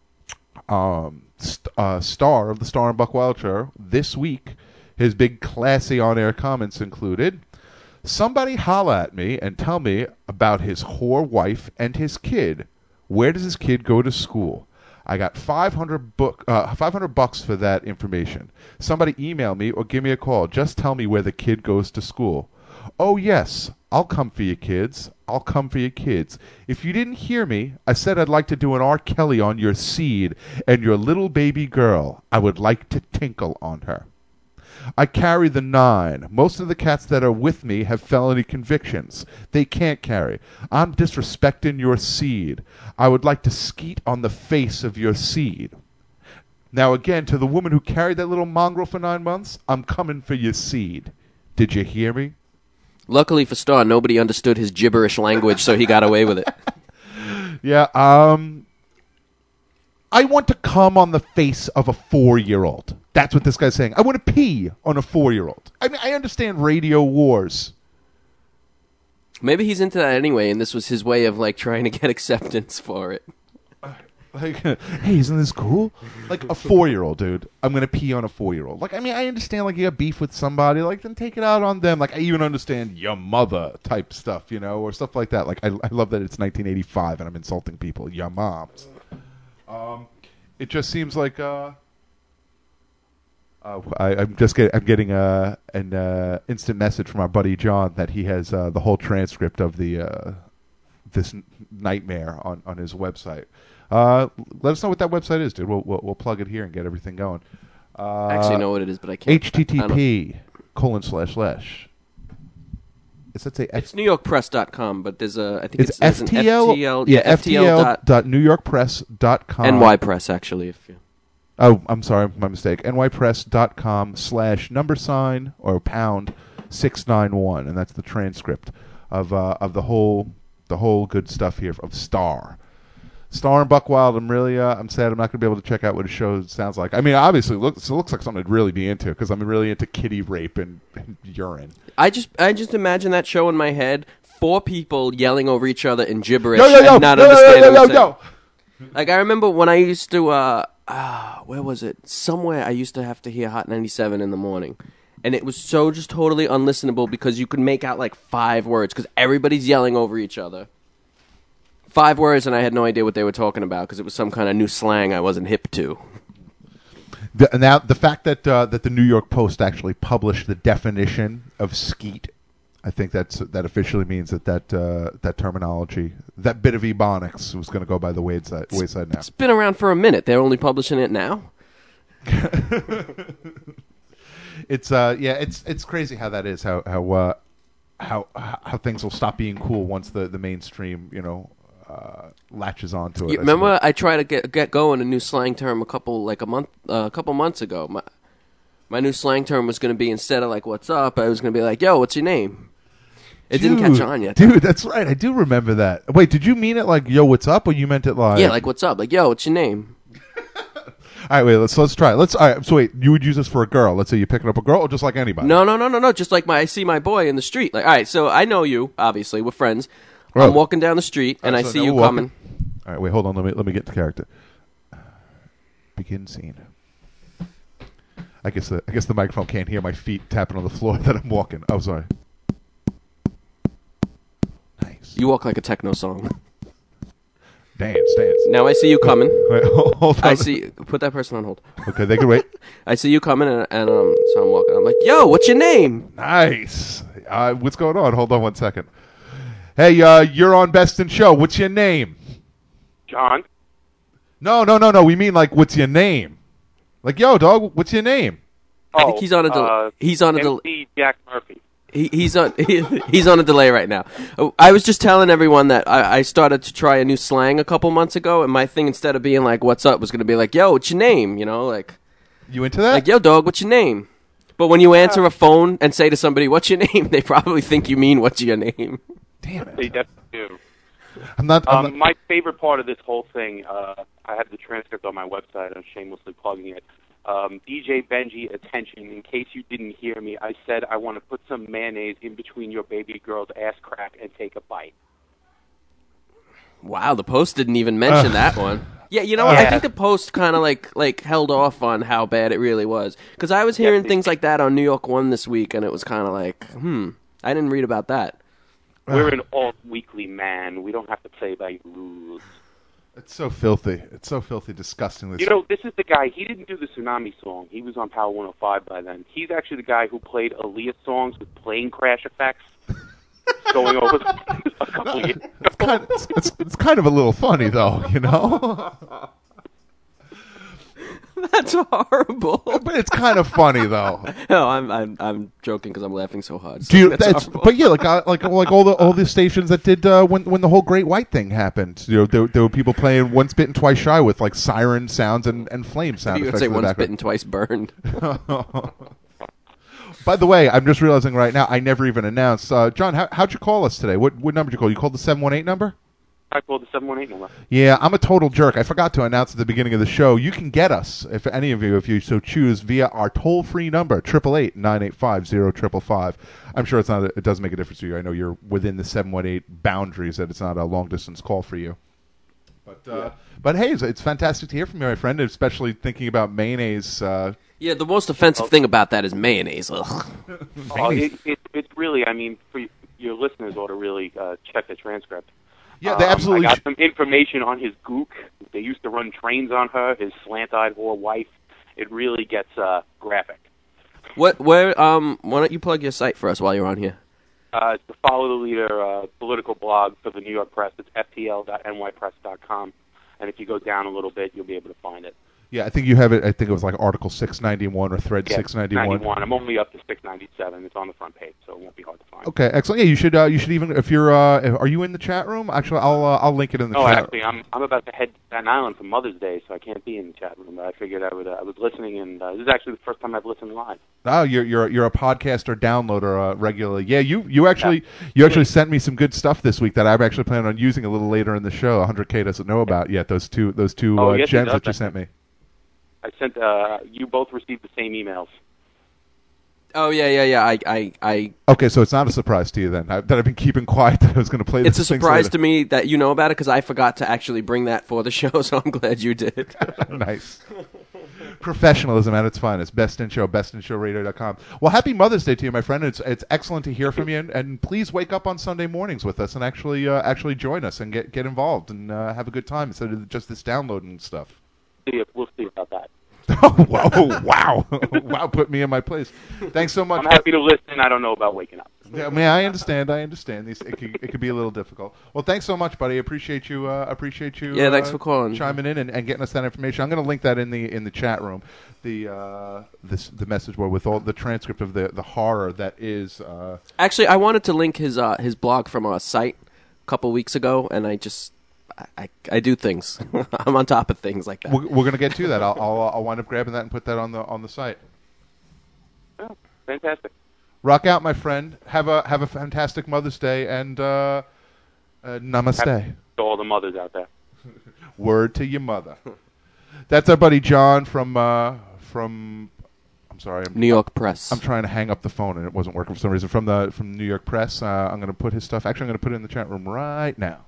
Speaker 3: um, st- uh, Star of the Star and Buck Wild show this week, his big classy on-air comments included, "Somebody holla at me and tell me about his whore wife and his kid. Where does his kid go to school? I got five hundred book, uh, five hundred bucks for that information. Somebody email me or give me a call. Just tell me where the kid goes to school. Oh, yes, I'll come for you kids. I'll come for you kids. If you didn't hear me, I said I'd like to do an R. Kelly on your seed and your little baby girl. I would like to tinkle on her. I carry the nine. Most of the cats that are with me have felony convictions. They can't carry. I'm disrespecting your seed. I would like to skeet on the face of your seed. Now again, to the woman who carried that little mongrel for nine months, I'm coming for your seed. Did you hear me?"
Speaker 4: Luckily for Star, nobody understood his gibberish language, so he got away with it.
Speaker 3: Yeah, um... I want to come on the face of a four-year-old. That's what this guy's saying. I want to pee on a four-year-old. I mean, I understand radio wars.
Speaker 4: Maybe he's into that anyway, and this was his way of, like, trying to get acceptance for it.
Speaker 3: Like, hey, isn't this cool? Like, a four-year-old, dude. I'm going to pee on a four-year-old. Like, I mean, I understand, like, you have beef with somebody. Like, then take it out on them. Like, I even understand your mother type stuff, you know, or stuff like that. Like, I, I love that it's nineteen eighty-five and I'm insulting people. Your moms. Um, it just seems like, uh... Uh, I, I'm just get, I'm getting uh, an uh, instant message from our buddy John that he has uh, the whole transcript of the uh, this n- nightmare on, on his website. Uh, let us know what that website is, dude. We'll we'll, we'll plug it here and get everything going. Uh,
Speaker 4: I actually know what it is, but I can't.
Speaker 3: H T T P colon slash slash. Does that say F-
Speaker 4: It's New York Press dot com, but there's a I think
Speaker 3: it's,
Speaker 4: it's, there's
Speaker 3: F T L.
Speaker 4: an F T L.
Speaker 3: Yeah,
Speaker 4: Yeah, F T L
Speaker 3: dot New York Press dot com.
Speaker 4: N Y Press actually. If you.
Speaker 3: Oh, I'm sorry, my mistake. N Y press dot com slash number sign or pound six nine one, and that's the transcript of uh, of the whole the whole good stuff here of Star. Star and Buckwild. I'm really uh, I'm sad I'm not going to be able to check out what his show sounds like. I mean, obviously, it looks it looks like something I'd really be into because I'm really into kitty rape and, and urine.
Speaker 4: I just I just imagine that show in my head: four people yelling over each other in gibberish
Speaker 3: Yo, yo, yo,
Speaker 4: and not
Speaker 3: yo, yo,
Speaker 4: understanding
Speaker 3: yo, yo,
Speaker 4: what's
Speaker 3: yo,
Speaker 4: saying. Like, I remember when I used to, uh, uh, where was it? Somewhere I used to have to hear Hot ninety-seven in the morning. And it was so just totally unlistenable because you could make out like five words because everybody's yelling over each other. Five words, and I had no idea what they were talking about because it was some kind of new slang I wasn't hip to.
Speaker 3: The, now, the fact that uh, that the New York Post actually published the definition of skeet, I think that's that officially means that that uh, that terminology, that bit of ebonics, was going to go by the wayside, wayside now.
Speaker 4: It's been around for a minute. They're only publishing it now.
Speaker 3: It's uh yeah, it's it's crazy how that is. How how uh, how how things will stop being cool once the, the mainstream you know uh, latches onto it.
Speaker 4: You
Speaker 3: I
Speaker 4: remember,
Speaker 3: suppose.
Speaker 4: I tried to get get going a new slang term a couple like a month uh, a couple months ago. My my new slang term was going to be, instead of like "what's up," I was going to be like, "Yo, what's your name?" It
Speaker 3: Dude,
Speaker 4: didn't catch on yet.
Speaker 3: Dude, that's right. I do remember that. Wait, did you mean it like "yo, what's up," or you meant it like
Speaker 4: Yeah, like "what's up?" Like, "Yo, what's your name?"
Speaker 3: All right, wait. Let's let's try. Let's. All right. So wait, you would use this for a girl. Let's say you're picking up a girl, or just like anybody.
Speaker 4: No, no, no, no, no. Just like my, I see my boy in the street. Like, all right, so I know you. Obviously, we're friends.
Speaker 3: Oh.
Speaker 4: I'm walking down the street, and
Speaker 3: All
Speaker 4: I
Speaker 3: right, so
Speaker 4: see
Speaker 3: now
Speaker 4: you
Speaker 3: we're
Speaker 4: coming.
Speaker 3: walking. All right, wait. Hold on. Let me let me get the character. Begin scene. I guess the I guess the microphone can't hear my feet tapping on the floor that I'm walking. Oh, sorry. Nice.
Speaker 4: You walk like a techno song.
Speaker 3: Dance, dance.
Speaker 4: Now I see you coming.
Speaker 3: Wait, hold on.
Speaker 4: I see. Put that person on hold.
Speaker 3: Okay, they can wait.
Speaker 4: I see you coming, and, and um, so I'm walking. I'm like, "Yo, what's your name?"
Speaker 3: Nice. Uh, what's going on? Hold on one second. Hey, uh, you're on Best in Show. What's your name?
Speaker 6: John.
Speaker 3: No, no, no, no. We mean like, what's your name? Like, yo, dog, what's your name?
Speaker 4: I think he's on a del-
Speaker 6: uh,
Speaker 4: he's on a del-
Speaker 6: M C Jack Murphy.
Speaker 4: He, he's on he, he's on a delay right now. Oh, I was just telling everyone that I, I started to try a new slang a couple months ago, and my thing, instead of being like "what's up," was going to be like, "Yo, what's your name?" You know, like
Speaker 3: You into that?
Speaker 4: like "Yo, dog, what's your name?" But when you answer a phone and say to somebody, "What's your name?" they probably think you mean "What's your name?"
Speaker 3: Damn it.
Speaker 6: They definitely do.
Speaker 3: I'm not. I'm
Speaker 6: Um,
Speaker 3: not
Speaker 6: my favorite part of this whole thing, uh, I have the transcript on my website. I'm shamelessly plugging it. Um, D J Benji, attention, in case you didn't hear me, I said I want to put some mayonnaise in between your baby girl's ass crack and take a bite.
Speaker 4: Wow, the Post didn't even mention that one. Yeah, you know what? I think the Post kind of like like held off on how bad it really was, because I was hearing
Speaker 6: they-
Speaker 4: things like that on New York One this week, and it was kind of like, hmm, I didn't read about that.
Speaker 6: We're an alt-weekly man. We don't have to play by rules.
Speaker 3: It's so filthy. It's so filthy, disgustingly.
Speaker 6: You know, this is the guy, he didn't do the Tsunami song. He was on Power one oh five by then. He's actually the guy who played Aaliyah songs with plane crash effects going over a couple of years ago.
Speaker 3: it's, kind of, it's, it's, it's kind of a little funny, though, you know?
Speaker 4: That's horrible.
Speaker 3: But it's kind of funny, though.
Speaker 4: No, I'm I'm I'm joking because I'm laughing so hard. So
Speaker 3: Do you,
Speaker 4: that's
Speaker 3: that's,
Speaker 4: horrible.
Speaker 3: but yeah, like uh, like like all the all the stations that did uh, when when the whole Great White thing happened. You know, there, there were people playing Once Bitten, Twice Shy with like siren sounds and, and flame sound
Speaker 4: you would
Speaker 3: effects.
Speaker 4: say
Speaker 3: in the
Speaker 4: once
Speaker 3: background.
Speaker 4: bitten, twice burned.
Speaker 3: By the way, I'm just realizing right now I never even announced. Uh, John, how, how'd you call us today? What what number did you call? You called the seven one eight number?
Speaker 6: I called the seven one eight number.
Speaker 3: Yeah, I'm a total jerk. I forgot to announce at the beginning of the show. You can get us, if any of you, if you so choose, via our toll-free number, eight eight eight, nine eight five, zero five five five. I'm sure it's not. A, it doesn't make a difference to you. I know you're within the seven one eight boundaries, that it's not a long-distance call for you. But uh, yeah. but hey, it's, it's fantastic to hear from you, my friend, especially thinking about mayonnaise. Uh,
Speaker 4: yeah, the most offensive thing about that is mayonnaise. Ugh.
Speaker 6: Oh, it, it, it's really, I mean, for your listeners ought to really uh, check the transcript.
Speaker 3: Yeah, they absolutely.
Speaker 6: Um, I got some information on his gook. They used to run trains on her. His slant-eyed whore wife. It really gets uh, graphic.
Speaker 4: What? Where? Um. Why don't you plug your site for us while you're on here?
Speaker 6: Uh, it's the Follow the Leader uh, political blog for the New York Press. It's f t l dot n y press dot com, and if you go down a little bit, you'll be able to find it.
Speaker 3: Yeah, I think you have it. I think it was like Article six ninety-one or Thread
Speaker 6: yeah,
Speaker 3: six ninety-one.
Speaker 6: ninety-one. I'm only up to six ninety-seven. It's on the front page, so it won't be hard to find.
Speaker 3: Okay, excellent. Yeah, you should. Uh, you should even if you're. Uh, are you in the chat room? Actually, I'll. Uh, I'll link it in the
Speaker 6: oh,
Speaker 3: chat.
Speaker 6: Oh, actually, I'm. I'm about to head to Staten Island for Mother's Day, so I can't be in the chat room. But I figured I would. Uh, I was listening, and uh, this is actually the first time I've listened live.
Speaker 3: Oh, you're you're you're a podcaster downloader uh, regularly. Yeah, you you actually yeah. you actually sent me some good stuff this week that I'm actually planning on using a little later in the show. one hundred K doesn't know about yet. Those two those two
Speaker 6: oh,
Speaker 3: uh,
Speaker 6: yes,
Speaker 3: gems that you sent me.
Speaker 6: I sent. Uh, you both received the same emails.
Speaker 4: Oh yeah, yeah, yeah. I, I, I.
Speaker 3: Okay, so it's not a surprise to you then I, that I've been keeping quiet that I was going to play.
Speaker 4: It's
Speaker 3: this
Speaker 4: a surprise to me that you know about it because I forgot to actually bring that for the show. So I'm glad you did.
Speaker 3: Nice. Professionalism at its finest. Best in Show, best in show radio dot com. Well, happy Mother's Day to you, my friend. It's it's excellent to hear from you, and, and please wake up on Sunday mornings with us and actually uh, actually join us and get get involved and uh, have a good time instead of just this downloading stuff.
Speaker 6: We'll see about that.
Speaker 3: Oh, whoa, wow. Wow, put me in my place. Thanks so much.
Speaker 6: I'm happy to listen. I don't know about waking up.
Speaker 3: Yeah, I mean, I understand. I understand. These it could, it could be a little difficult. Well, thanks so much, buddy. Appreciate you. Uh, appreciate you.
Speaker 4: Yeah, thanks
Speaker 3: uh,
Speaker 4: for calling,
Speaker 3: chiming in, and, and getting us that information. I'm going to link that in the in the chat room, the uh, this the message board with all the transcript of the, the horror that is. Uh,
Speaker 4: Actually, I wanted to link his uh, his blog from our site a couple weeks ago, and I just. I, I do things. I'm on top of things like that.
Speaker 3: We're, we're going to get to that. I'll, I'll I'll wind up grabbing that and put that on the on the site.
Speaker 6: Oh, fantastic.
Speaker 3: Rock out, my friend. Have a have a fantastic Mother's Day and uh, uh, namaste.
Speaker 6: Happy to all the mothers out there.
Speaker 3: Word to your mother. That's our buddy John from uh, from. I'm sorry, I'm,
Speaker 4: New York Press.
Speaker 3: I'm trying to hang up the phone and it wasn't working for some reason. From the from New York Press. Uh, I'm going to put his stuff. Actually, I'm going to put it in the chat room right now.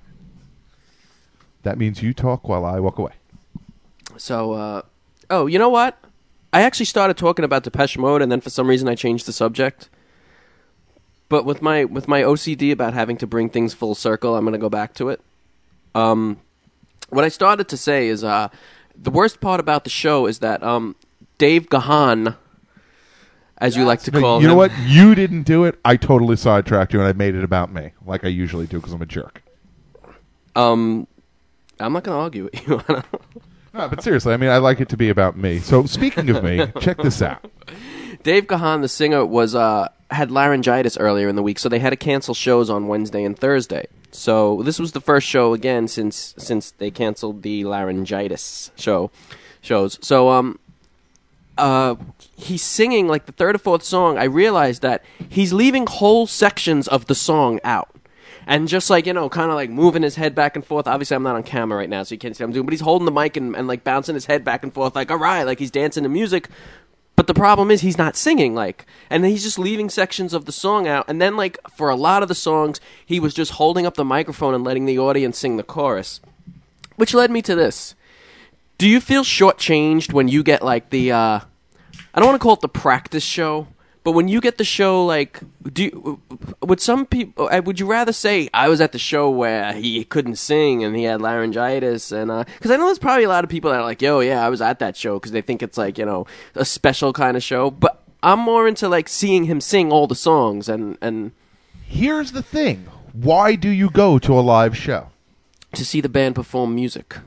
Speaker 3: That means you talk while I walk away.
Speaker 4: So, uh, oh, you know what? I actually started talking about Depeche Mode, and then for some reason I changed the subject. But with my with my O C D about having to bring things full circle, I'm going to go back to it. Um, what I started to say is uh, the worst part about the show is that um, Dave Gahan, as That's, you like to call
Speaker 3: you
Speaker 4: him.
Speaker 3: You know what? You didn't do it. I totally sidetracked you, and I made it about me, like I usually do, because I'm a jerk.
Speaker 4: Um... I'm not going to argue with you.
Speaker 3: No, but seriously, I mean, I like it to be about me. So speaking of me, check this out.
Speaker 4: Dave Gahan, the singer, was uh, had laryngitis earlier in the week, so they had to cancel shows on Wednesday and Thursday. So this was the first show again since since they canceled the laryngitis show shows. So um, uh, he's singing like the third or fourth song. I realized that he's leaving whole sections of the song out. And just like, you know, kind of like moving his head back and forth. Obviously, I'm not on camera right now, so you can't see what I'm doing. But he's holding the mic and, and like bouncing his head back and forth like, all right, like he's dancing to music. But the problem is he's not singing, like. And then he's just leaving sections of the song out. And then, like, for a lot of the songs, he was just holding up the microphone and letting the audience sing the chorus. Which led me to this. Do you feel shortchanged when you get, like, the, uh... I don't want to call it the practice show. But when you get the show, like, do you, would some people, would you rather say, I was at the show where he couldn't sing and he had laryngitis? And, uh, because I know there's probably a lot of people that are like, yo, yeah, I was at that show because they think it's like, you know, a special kind of show. But I'm more into, like, seeing him sing all the songs and, and.
Speaker 3: Here's the thing. Why do you go to a live show?
Speaker 4: To see the band perform music.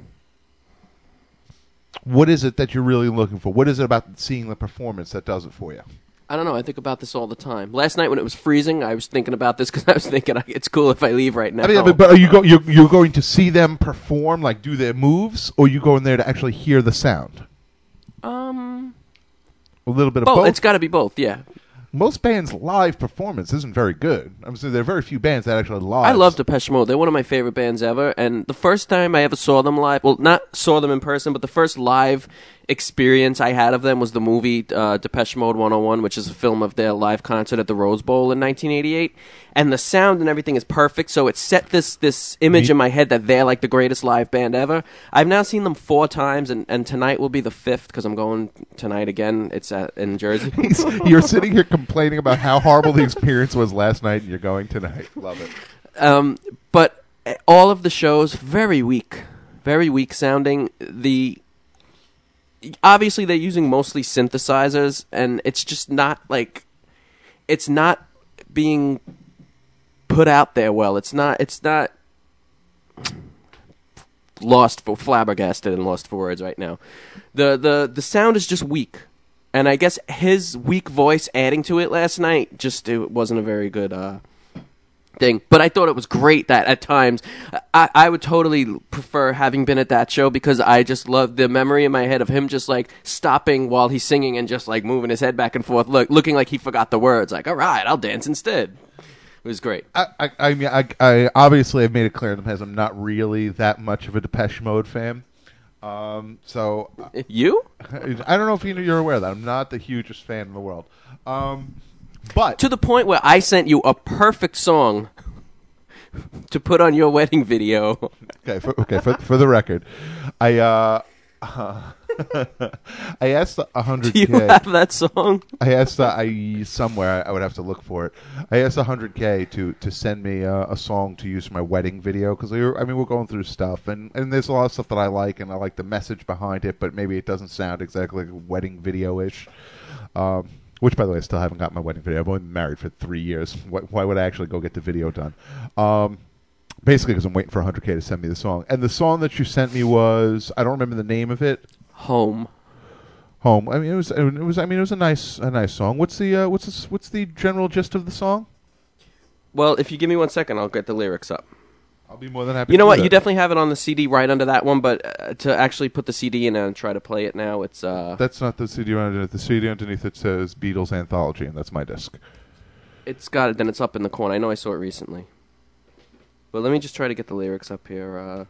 Speaker 3: What is it that you're really looking for? What is it about seeing the performance that does it for you?
Speaker 4: I don't know. I think about this all the time. Last night when it was freezing, I was thinking about this because I was thinking it's cool if I leave right now.
Speaker 3: I mean, but are you go you're, you're going to see them perform, like do their moves, or are you going there to actually hear the sound?
Speaker 4: Um,
Speaker 3: a little bit of
Speaker 4: both.
Speaker 3: both.
Speaker 4: It's got to be both. Yeah.
Speaker 3: most bands' live performance isn't very good. I'm saying there are very few bands that actually live.
Speaker 4: I love Depeche Mode. They're one of my favorite bands ever. And the first time I ever saw them live, well, not saw them in person, but the first live experience I had of them was the movie uh, Depeche Mode one oh one, which is a film of their live concert at the Rose Bowl in nineteen eighty-eight. And the sound and everything is perfect, so it set this this image in my head that they're like the greatest live band ever. I've now seen them four times, and, and tonight will be the fifth because I'm going tonight again. It's at, in Jersey.
Speaker 3: You're sitting here complaining about how horrible the experience was last night, and you're going tonight. Love it.
Speaker 4: Um, but all of the shows, very weak. Very weak sounding. The Obviously, they're using mostly synthesizers, and it's just not, like... It's not being put out there well. It's not... It's not... Lost for... Flabbergasted and lost for words right now. The, the, the sound is just weak. And I guess his weak voice adding to it last night just it wasn't a very good uh, thing. But I thought it was great that at times I, I would totally prefer having been at that show because I just love the memory in my head of him just like stopping while he's singing and just like moving his head back and forth, look, looking like he forgot the words. Like, all right, I'll dance instead. It was great.
Speaker 3: I, I, I mean, I, I obviously have made it clear in the past I'm not really that much of a Depeche Mode fan. Um, so
Speaker 4: you?
Speaker 3: I don't know if you know, you're aware of that. I'm not the hugest fan in the world. Um, but
Speaker 4: to the point where I sent you a perfect song to put on your wedding video.
Speaker 3: Okay, for, okay. For for the record, I uh, uh I asked a hundred.
Speaker 4: Do you have that song?
Speaker 3: I asked uh, I somewhere. I would have to look for it. I asked a hundred K to to send me uh, a song to use for my wedding video because we were. I mean, we're going through stuff, and, and there's a lot of stuff that I like, and I like the message behind it, but maybe it doesn't sound exactly like a wedding video ish. Um, which, by the way, I still haven't got my wedding video. I've only been married for three years. Why, why would I actually go get the video done? Um, basically, because I'm waiting for a hundred K to send me the song, and the song that you sent me was I don't remember the name of it.
Speaker 4: Home.
Speaker 3: Home. I mean, it was. It was. I mean, it was a nice, a nice song. What's the, uh, what's the, what's the general gist of the song?
Speaker 4: Well, if you give me one second, I'll get the lyrics up.
Speaker 3: I'll be more than happy.
Speaker 4: You know
Speaker 3: to
Speaker 4: what?
Speaker 3: do
Speaker 4: You
Speaker 3: that.
Speaker 4: definitely have it on the C D right under that one, but uh, to actually put the C D in and try to play it now, it's. Uh,
Speaker 3: That's not the C D underneath. The C D underneath it says Beatles Anthology, and that's my disc.
Speaker 4: It's got it. Then it's up in the corner. I know I saw it recently. But let me just try to get the lyrics up here. Uh,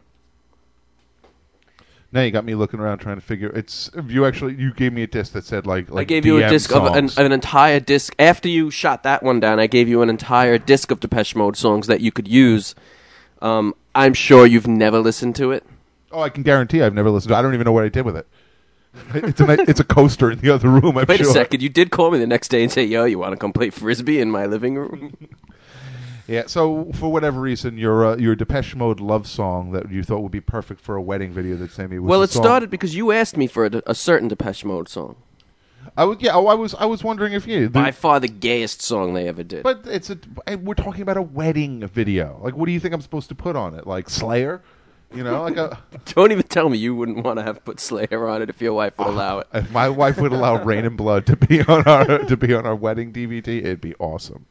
Speaker 3: Now you got me looking around trying to figure. It's you actually. You gave me a disc that said like. like
Speaker 4: I gave you
Speaker 3: D M
Speaker 4: a disc of an,
Speaker 3: songs.
Speaker 4: an entire disc. After you shot that one down, I gave you an entire disc of Depeche Mode songs that you could use. Um, I'm sure you've never listened to it.
Speaker 3: Oh, I can guarantee I've never listened to it. I don't even know what I did with it. It's a ni- it's a coaster in the other room. I'm
Speaker 4: Wait
Speaker 3: sure.
Speaker 4: a second. You did call me the next day and say, "Yo, you want to come play Frisbee in my living room?"
Speaker 3: Yeah. So for whatever reason, your uh, your Depeche Mode love song that you thought would be perfect for a wedding video that Sammy was.
Speaker 4: Well,
Speaker 3: the
Speaker 4: it
Speaker 3: song.
Speaker 4: started because you asked me for a, a certain Depeche Mode song.
Speaker 3: I was yeah. Oh, I was I was wondering if you.
Speaker 4: By far the gayest song they ever did.
Speaker 3: But it's a. We're talking about a wedding video. Like, what do you think I'm supposed to put on it? Like Slayer, you know, like a.
Speaker 4: Don't even tell me you wouldn't want to have put Slayer on it if your wife would allow it.
Speaker 3: If my wife would allow Rain and Blood to be on our to be on our wedding D V D, it'd be awesome.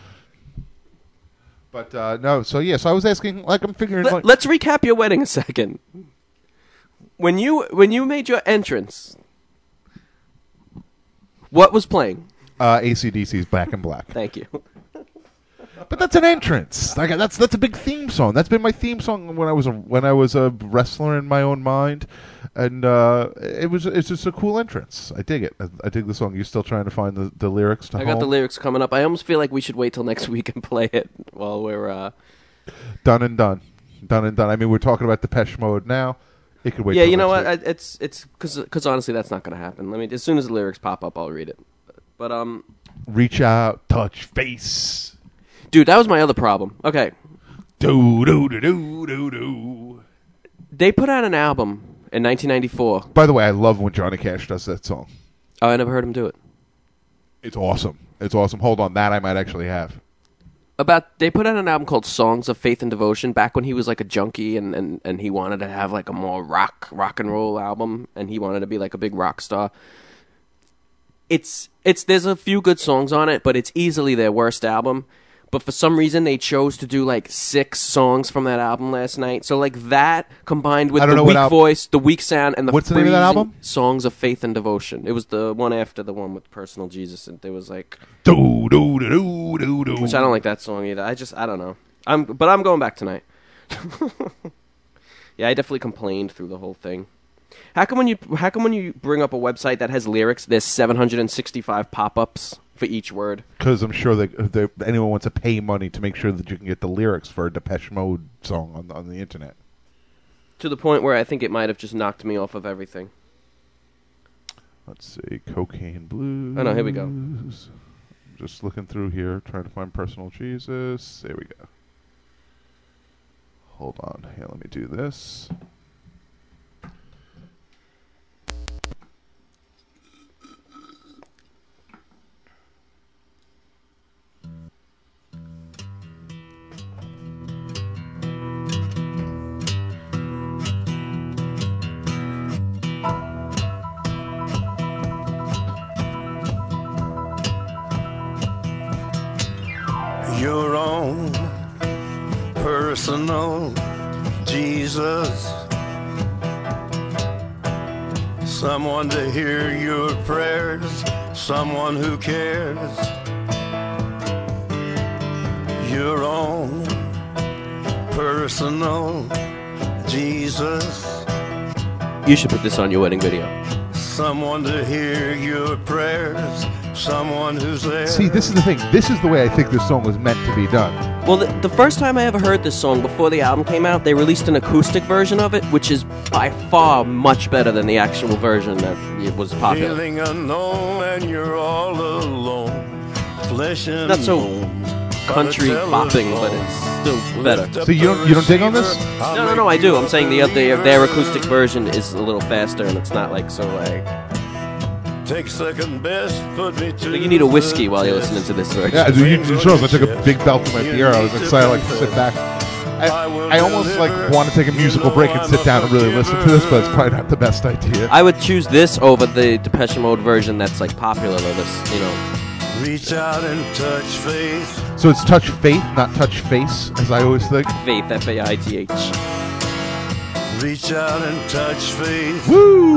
Speaker 3: But uh, no, so yes, yeah, so I was asking. Like, I'm figuring.
Speaker 4: Let,
Speaker 3: like,
Speaker 4: let's recap your wedding a second. When you when you made your entrance, what was playing?
Speaker 3: Uh, A C D C's Back in Black.
Speaker 4: Thank you.
Speaker 3: But that's an entrance. Like that's that's a big theme song. That's been my theme song when I was a when I was a wrestler in my own mind, and uh, it was it's just a cool entrance. I dig it. I, I dig the song. You still trying to find the, the lyrics to
Speaker 4: I
Speaker 3: Home?
Speaker 4: got the lyrics coming up. I almost feel like we should wait till next week and play it while we're uh...
Speaker 3: done and done, done and done. I mean, we're talking about Depeche Mode now. It could wait.
Speaker 4: Yeah,
Speaker 3: till
Speaker 4: you know
Speaker 3: next
Speaker 4: what?
Speaker 3: week.
Speaker 4: I, it's it's because honestly, that's not going to happen. Let me as soon as the lyrics pop up, I'll read it. But um,
Speaker 3: reach out, touch face.
Speaker 4: Dude, that was my other problem. Okay.
Speaker 3: Do do do do do do.
Speaker 4: They put out an album in nineteen ninety-four.
Speaker 3: By the way, I love when Johnny Cash does that song.
Speaker 4: Oh, I never heard him do it.
Speaker 3: It's awesome. It's awesome. Hold on, that I might actually have.
Speaker 4: About they put out an album called Songs of Faith and Devotion back when he was like a junkie and, and, and he wanted to have like a more rock rock and roll album and he wanted to be like a big rock star. It's it's there's a few good songs on it, but it's easily their worst album. but for some reason they chose to do like six songs from that album last night. So like that combined with
Speaker 3: I don't
Speaker 4: the
Speaker 3: know what
Speaker 4: weak
Speaker 3: al-
Speaker 4: voice, the weak sound, and the
Speaker 3: What's the name of that
Speaker 4: freezing
Speaker 3: album?
Speaker 4: Songs of Faith and Devotion. It was the one after the one with Personal Jesus, and there was like,
Speaker 3: Do, do, do, do, do, do.
Speaker 4: which I don't like that song either. I just I don't know. I'm but I'm going back tonight. Yeah, I definitely complained through the whole thing. How come when you how come when you bring up a website that has lyrics, there's seven hundred sixty-five pop-ups for each word?
Speaker 3: Because I'm sure that, that anyone wants to pay money to make sure that you can get the lyrics for a Depeche Mode song on, on the internet.
Speaker 4: To the point where I think it might have just knocked me off of everything.
Speaker 3: Let's see, Cocaine Blues.
Speaker 4: Oh, no, here we go.
Speaker 3: Just looking through here, trying to find Personal Jesus. There we go. Hold on. Here, let me do this.
Speaker 7: Your own personal Jesus, someone to hear your prayers, someone who cares. Your own personal Jesus,
Speaker 4: You should put this on your wedding video.
Speaker 7: someone to hear your prayers, someone who's there.
Speaker 3: See, this is the thing. This is the way I think this song was meant to be done.
Speaker 4: Well, the, the first time I ever heard this song, before the album came out, they released an acoustic version of it, which is by far much better than the actual version that it was popular.
Speaker 7: Feeling unknown and you're all alone. Flesh and
Speaker 4: Not so
Speaker 7: bone.
Speaker 4: country bopping, but it's still better.
Speaker 3: So you don't you don't dig on this?
Speaker 4: No, no, no, I do. I'm saying the other their acoustic version is a little faster, and it's not like so like.
Speaker 7: Take second best, put me to
Speaker 4: Like you need a whiskey while you're listening to this version.
Speaker 3: Yeah, you, you sure. I took a big belt to my ear. I was excited, like to sit back. I, I almost like want to take a musical break and sit down and really listen to this, but it's probably not the best idea.
Speaker 4: I would choose this over the Depeche Mode version that's like popular, or this, you know.
Speaker 7: reach out and touch faith.
Speaker 3: So it's touch faith, not touch face, as I always think.
Speaker 4: Faith, F A I T H.
Speaker 7: Reach out and touch faith.
Speaker 3: Woo!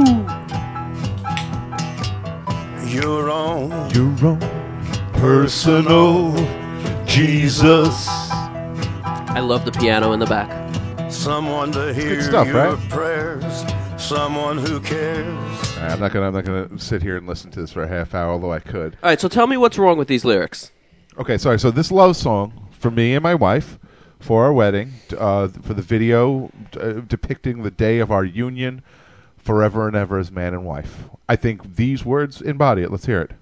Speaker 7: Your own
Speaker 3: Your own personal Jesus.
Speaker 4: I love the piano in the back.
Speaker 7: someone to hear
Speaker 3: stuff,
Speaker 7: your
Speaker 3: right?
Speaker 7: prayers, someone who cares.
Speaker 3: All right, I'm not gonna I'm not gonna sit here and listen to this for a half hour, although I could.
Speaker 4: All right, so tell me what's wrong with these lyrics.
Speaker 3: Okay, sorry. So this love song for me and my wife for our wedding, uh, for the video uh, depicting the day of our union, forever and ever as man and wife. I think these words embody it. Let's hear it.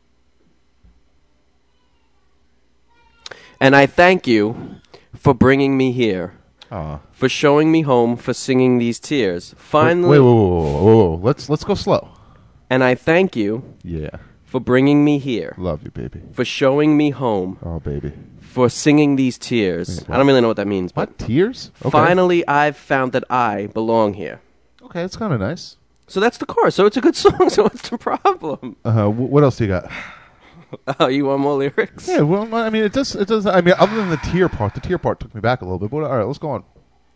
Speaker 4: And I thank you for bringing me here,
Speaker 3: Aw.
Speaker 4: for showing me home, for singing these tears.
Speaker 3: Wait,
Speaker 4: Finally,
Speaker 3: wait, wait, wait, wait, wait, wait. Let's let's go slow.
Speaker 4: and I thank you
Speaker 3: Yeah,
Speaker 4: for bringing me here,
Speaker 3: love you, baby.
Speaker 4: for showing me home,
Speaker 3: Oh, baby.
Speaker 4: for singing these tears.
Speaker 3: Wait, what?
Speaker 4: I don't really know what that means, but
Speaker 3: What tears? Okay.
Speaker 4: finally I've found that I belong here.
Speaker 3: Okay, that's kind of nice.
Speaker 4: So that's the chorus. So it's a good song. So what's the problem?
Speaker 3: Uh, wh- what else do you got?
Speaker 4: Oh, you want more lyrics?
Speaker 3: Yeah, well, I mean, it does. It does. I mean, other than the tear part, the tear part took me back a little bit. But all right, let's go on.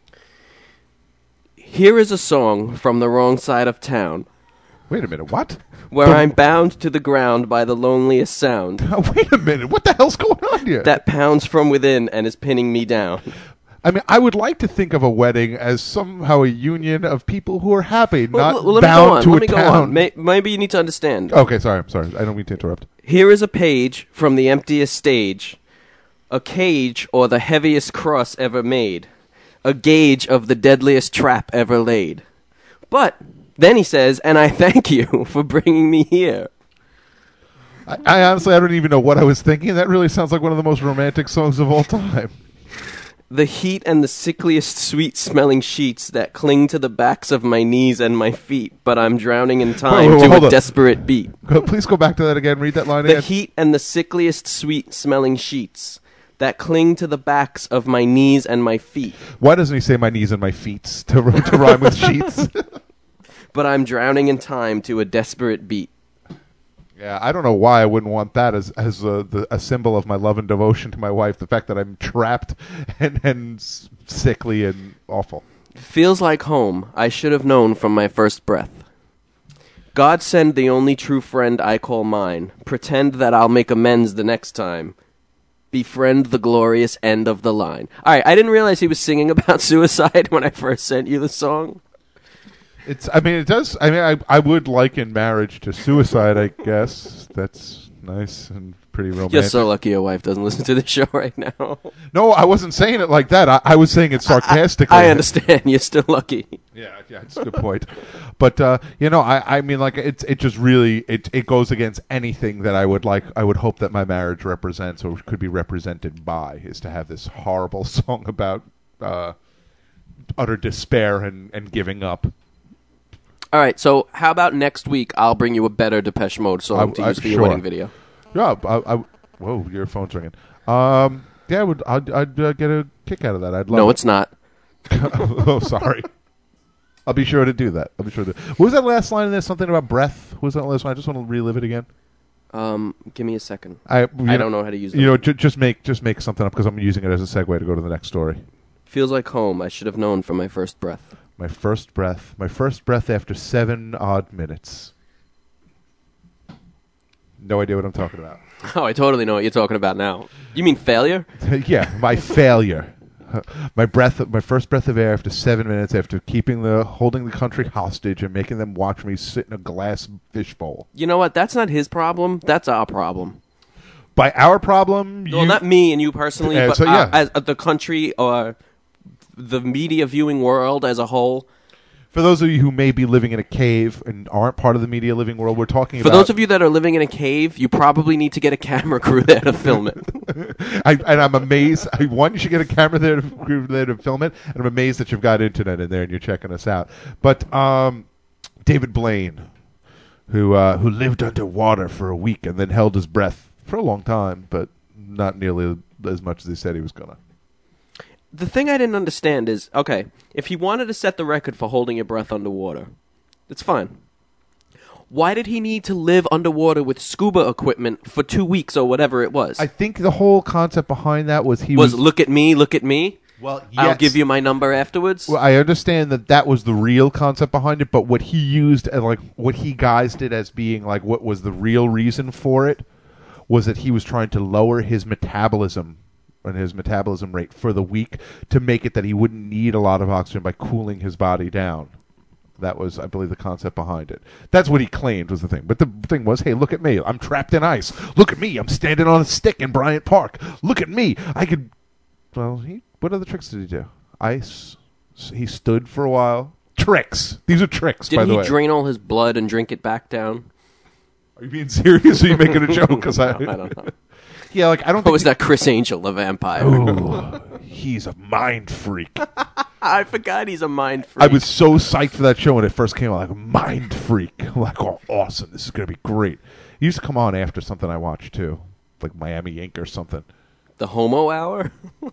Speaker 4: Here is a song from the wrong side of town,
Speaker 3: Wait a minute. What?
Speaker 4: where
Speaker 3: The-
Speaker 4: I'm bound to the ground by the loneliest sound
Speaker 3: Wait a minute. What the hell's going on here?
Speaker 4: that pounds from within and is pinning me down.
Speaker 3: I mean, I would like to think of a wedding as somehow a union of people who are happy,
Speaker 4: Well,
Speaker 3: not
Speaker 4: l- let me go
Speaker 3: bound
Speaker 4: on.
Speaker 3: to
Speaker 4: Let
Speaker 3: a
Speaker 4: me go
Speaker 3: town.
Speaker 4: on. May- maybe you need to understand.
Speaker 3: Okay, sorry. I'm sorry. I don't mean to interrupt.
Speaker 4: Here is a page from the emptiest stage, a cage or the heaviest cross ever made, a gauge of the deadliest trap ever laid. But then he says, and I thank you for bringing me here.
Speaker 3: I, I honestly, I don't even know what I was thinking. That really sounds like one of the most romantic songs of all time.
Speaker 4: The heat and the sickliest sweet-smelling sheets that cling to the backs of my knees and my feet, but I'm drowning in time
Speaker 3: whoa, whoa, hold
Speaker 4: to a
Speaker 3: on.
Speaker 4: desperate beat.
Speaker 3: Go- Please go back to that again. Read that line
Speaker 4: The
Speaker 3: again.
Speaker 4: heat and the sickliest sweet-smelling sheets that cling to the backs of my knees and my feet,
Speaker 3: Why doesn't he say my knees and my feet to, to rhyme with sheets?
Speaker 4: but I'm drowning in time to a desperate beat.
Speaker 3: Yeah, I don't know why I wouldn't want that as as a, the, a symbol of my love and devotion to my wife. The fact that I'm trapped and, and sickly and awful.
Speaker 4: Feels like home. I should have known from my first breath. God send the only true friend I call mine. Pretend that I'll make amends the next time. Befriend the glorious end of the line. All right, I didn't realize he was singing about suicide when I first sent you the song.
Speaker 3: It's. I mean, it does. I mean, I I would liken marriage to suicide. I guess that's nice and pretty romantic.
Speaker 4: You're so lucky your wife doesn't listen to the show right now.
Speaker 3: No, I wasn't saying it like that. I, I was saying it sarcastically.
Speaker 4: I, I understand. You're still lucky.
Speaker 3: Yeah, yeah, it's a good point. But uh, you know, I, I mean, like it's it just really it it goes against anything that I would like. I would hope that my marriage represents or could be represented by is to have this horrible song about uh, utter despair and, and giving up.
Speaker 4: All right, so how about next week I'll bring you a better Depeche Mode song
Speaker 3: I,
Speaker 4: to
Speaker 3: I,
Speaker 4: use for your
Speaker 3: sure.
Speaker 4: wedding video.
Speaker 3: Yeah, I, I, whoa, your phone's ringing. Um, yeah, I would, I'd, I'd uh, get a kick out of that. I'd love
Speaker 4: No,
Speaker 3: it.
Speaker 4: it's not.
Speaker 3: Oh, sorry. I'll be sure to do that. I'll be sure to. What was that last line in there? Something about breath? What was that last line? I just want to relive it again.
Speaker 4: Um, give me a second.
Speaker 3: I,
Speaker 4: I
Speaker 3: know,
Speaker 4: don't know how to use it.
Speaker 3: You know, ju- just make just make something up because I'm using it as a segue to go to the next story.
Speaker 4: Feels like home. I should have known from my first breath.
Speaker 3: My first breath. My first breath after seven odd minutes. No idea what I'm talking about.
Speaker 4: Oh, I totally know what you're talking about now. You mean failure?
Speaker 3: Yeah, my failure. My breath, my first breath of air after seven minutes after keeping the holding the country hostage and making them watch me sit in a glass fishbowl.
Speaker 4: You know what? That's not his problem. That's our problem.
Speaker 3: By our problem,
Speaker 4: Well,
Speaker 3: you,
Speaker 4: not me and you personally,
Speaker 3: Uh,
Speaker 4: but
Speaker 3: so, yeah.
Speaker 4: uh, as uh, the country or the media viewing world as a whole.
Speaker 3: For those of you who may be living in a cave and aren't part of the media living world, we're talking
Speaker 4: For
Speaker 3: about...
Speaker 4: those of you that are living in a cave, you probably need to get a camera crew there to film it.
Speaker 3: I, and I'm amazed. I, one, you should get a camera there to, there to film it, and I'm amazed that you've got internet in there and you're checking us out. But um, David Blaine, who uh, who lived underwater for a week and then held his breath for a long time, but not nearly as much as he said he was going to.
Speaker 4: The thing I didn't understand is, okay, if he wanted to set the record for holding your breath underwater, that's fine. Why did he need to live underwater with scuba equipment for two weeks or whatever it was?
Speaker 3: I think the whole concept behind that was he
Speaker 4: was,
Speaker 3: was...
Speaker 4: look at me, look at me.
Speaker 3: Well,
Speaker 4: I'll
Speaker 3: yes.
Speaker 4: give you my number afterwards.
Speaker 3: Well, I understand that that was the real concept behind it, but what he used, and like what he guised it as being like what was the real reason for it, was that he was trying to lower his metabolism and his metabolism rate for the week to make it that he wouldn't need a lot of oxygen by cooling his body down. That was, I believe, the concept behind it. That's what he claimed was the thing. But the thing was, hey, look at me. I'm trapped in ice. Look at me. I'm standing on a stick in Bryant Park. Look at me. I could... Well, he, what other tricks did he do? Ice. He stood for a while. Tricks. These are tricks,
Speaker 4: Didn't
Speaker 3: by the
Speaker 4: he
Speaker 3: way.
Speaker 4: drain all his blood and drink it back down?
Speaker 3: Are you being serious or are you making a joke? Cause I,
Speaker 4: no, I don't know.
Speaker 3: Yeah, like, I don't
Speaker 4: What
Speaker 3: think...
Speaker 4: was that Chris Angel, the vampire?
Speaker 3: Ooh, he's a mind freak.
Speaker 4: I forgot he's a mind freak.
Speaker 3: I was so psyched for that show when it first came out. Like, mind freak. I'm like, oh, awesome. This is going to be great. It used to come on after something I watched, too. Like Miami Ink or something.
Speaker 4: The Homo Hour?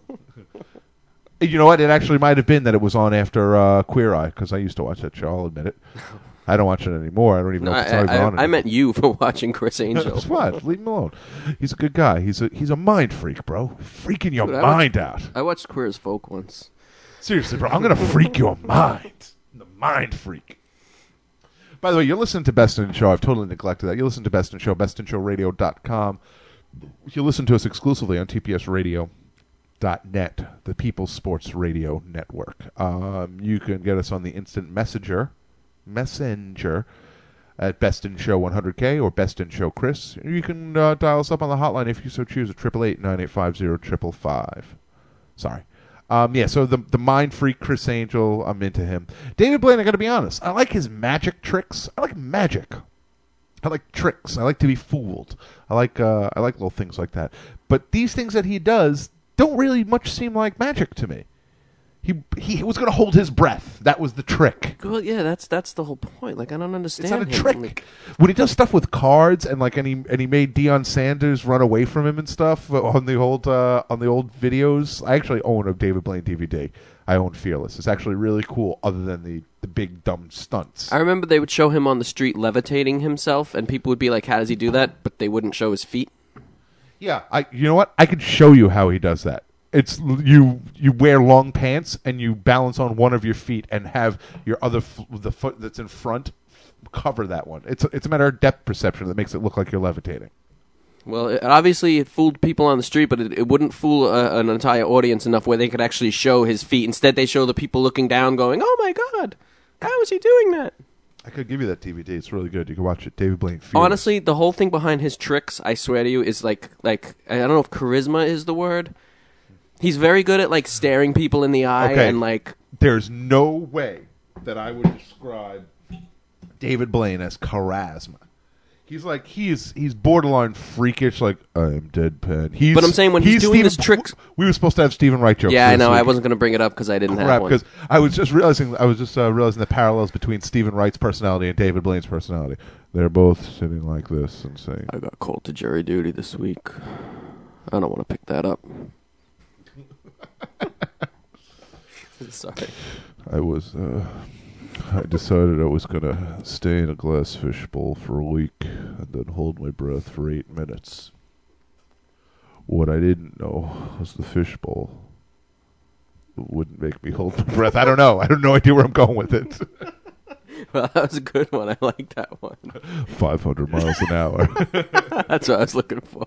Speaker 3: You know what? It actually might have been that it was on after uh, Queer Eye, because I used to watch that show, I'll admit it. I don't watch it anymore. I don't even know
Speaker 4: No,
Speaker 3: if it's
Speaker 4: I,
Speaker 3: not even
Speaker 4: I,
Speaker 3: on
Speaker 4: I
Speaker 3: anymore.
Speaker 4: meant you for watching Chris Angel.
Speaker 3: That's what? Leave him alone. He's a good guy. He's a he's a mind freak, bro. Freaking your
Speaker 4: Dude, I
Speaker 3: mind
Speaker 4: watched,
Speaker 3: out.
Speaker 4: I watched Queer as Folk once.
Speaker 3: Seriously, bro. I'm going to freak your mind. The mind freak. By the way, you're listening to Best in Show. I've totally neglected that. You listen to Best in Show, best in show radio dot com. You listen to us exclusively on T P S radio dot net, the People's Sports Radio Network. Um, you can get us on the Instant Messenger, Messenger, at Best in Show one hundred K or Best in Show Chris. You can uh, dial us up on the hotline if you so choose at eight eight eight, nine eight five, zero five five five. Sorry. Um, yeah, so the the mind freak Chris Angel, I'm into him. David Blaine, I got to be honest, I like his magic tricks. I like magic. I like tricks. I like to be fooled. I like uh, I like little things like that. But these things that he does don't really much seem like magic to me. He he was going to hold his breath. That was the trick.
Speaker 4: Well, yeah, that's that's the whole point. Like, I don't understand.
Speaker 3: It's not a
Speaker 4: him.
Speaker 3: trick.
Speaker 4: Like,
Speaker 3: when he does stuff with cards and like and he and he made Deion Sanders run away from him and stuff on the old uh, on the old videos. I actually own a David Blaine D V D. I own Fearless. It's actually really cool. Other than the the big dumb stunts.
Speaker 4: I remember they would show him on the street levitating himself, and people would be like, "How does he do that?" But they wouldn't show his feet.
Speaker 3: Yeah, I. You know what? I could show you how he does that. It's you. You wear long pants and you balance on one of your feet and have your other f- the foot that's in front cover that one. It's a, it's a matter of depth perception that makes it look like you're levitating.
Speaker 4: Well, it, obviously it fooled people on the street, but it, it wouldn't fool a, an entire audience enough where they could actually show his feet. Instead, they show the people looking down, going, "Oh my God, how is he doing that?"
Speaker 3: I could give you that D V D. It's really good. You can watch it. David Blaine. Fearless.
Speaker 4: Honestly, the whole thing behind his tricks, I swear to you, is like like I don't know if charisma is the word. He's very good at like staring people in the eye
Speaker 3: okay.
Speaker 4: and like.
Speaker 3: There's no way that I would describe David Blaine as charisma. He's like he's he's borderline freakish. Like I'm deadpan. He's,
Speaker 4: but I'm saying when he's, he's doing
Speaker 3: Stephen,
Speaker 4: this trick,
Speaker 3: we were supposed to have Stephen Wright jokes.
Speaker 4: Yeah, I know.
Speaker 3: Week.
Speaker 4: I wasn't going to bring it up because I didn't
Speaker 3: Crap,
Speaker 4: have one.
Speaker 3: Because I was just realizing I was just uh, realizing the parallels between Stephen Wright's personality and David Blaine's personality. They're both sitting like this and saying,
Speaker 4: "I got called to jury duty this week. I don't want to pick that up." Sorry.
Speaker 3: I was. Uh, I decided I was going to stay in a glass fishbowl for a week and then hold my breath for eight minutes. What I didn't know was the fishbowl wouldn't make me hold my breath. I don't know. I have no idea where I'm going with it.
Speaker 4: Well, that was a good one. I like that one.
Speaker 3: five hundred miles an hour.
Speaker 4: That's what I was looking for.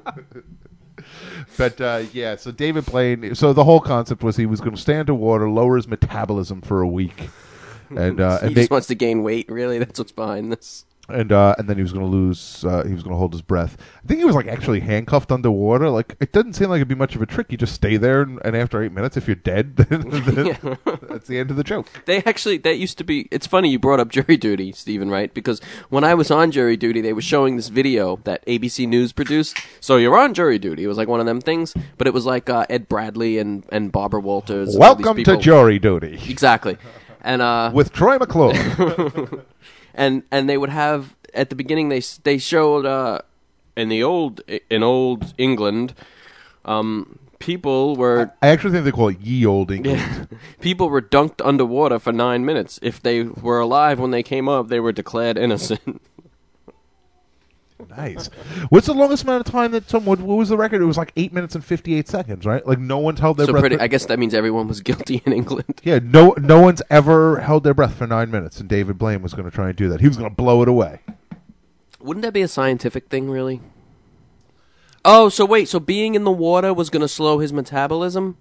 Speaker 3: But, uh, yeah, so David Blaine, so the whole concept was he was going to stay underwater, lower his metabolism for a week. And, uh,
Speaker 4: he
Speaker 3: and
Speaker 4: just
Speaker 3: they,
Speaker 4: wants to gain weight, really. That's what's behind this.
Speaker 3: And uh, and then he was going to lose, uh, he was going to hold his breath. I think he was like actually handcuffed underwater. Like, it doesn't seem like it'd be much of a trick. You just stay there, and, and after eight minutes, if you're dead, then, then
Speaker 4: Yeah.
Speaker 3: that's the end of the joke.
Speaker 4: They actually, that used to be, it's funny you brought up jury duty, Stephen, right? Because when I was on jury duty, they were showing this video that A B C News produced. So you're on jury duty. It was like one of them things, but it was like uh, Ed Bradley and, and Barbara Walters. And all these
Speaker 3: Welcome
Speaker 4: people.
Speaker 3: to jury duty.
Speaker 4: Exactly. And uh,
Speaker 3: With Troy McClure.
Speaker 4: and and they would have, at the beginning, they they showed uh, in the old in old England, um, people were.
Speaker 3: I actually think they call it ye old England.
Speaker 4: Yeah, people were dunked underwater for nine minutes. If they were alive when they came up, they were declared innocent.
Speaker 3: Nice. What's the longest amount of time that someone? What was the record? It was like eight minutes and fifty-eight seconds, right? Like no one's held their
Speaker 4: So
Speaker 3: breath.
Speaker 4: pretty,
Speaker 3: for,
Speaker 4: I guess that means everyone was guilty in England.
Speaker 3: yeah, no, no one's ever held their breath for nine minutes, and David Blaine was going to try and do that. He was going to blow it away.
Speaker 4: Wouldn't that be a scientific thing, really? Oh, so wait, so being in the water was going to slow his metabolism?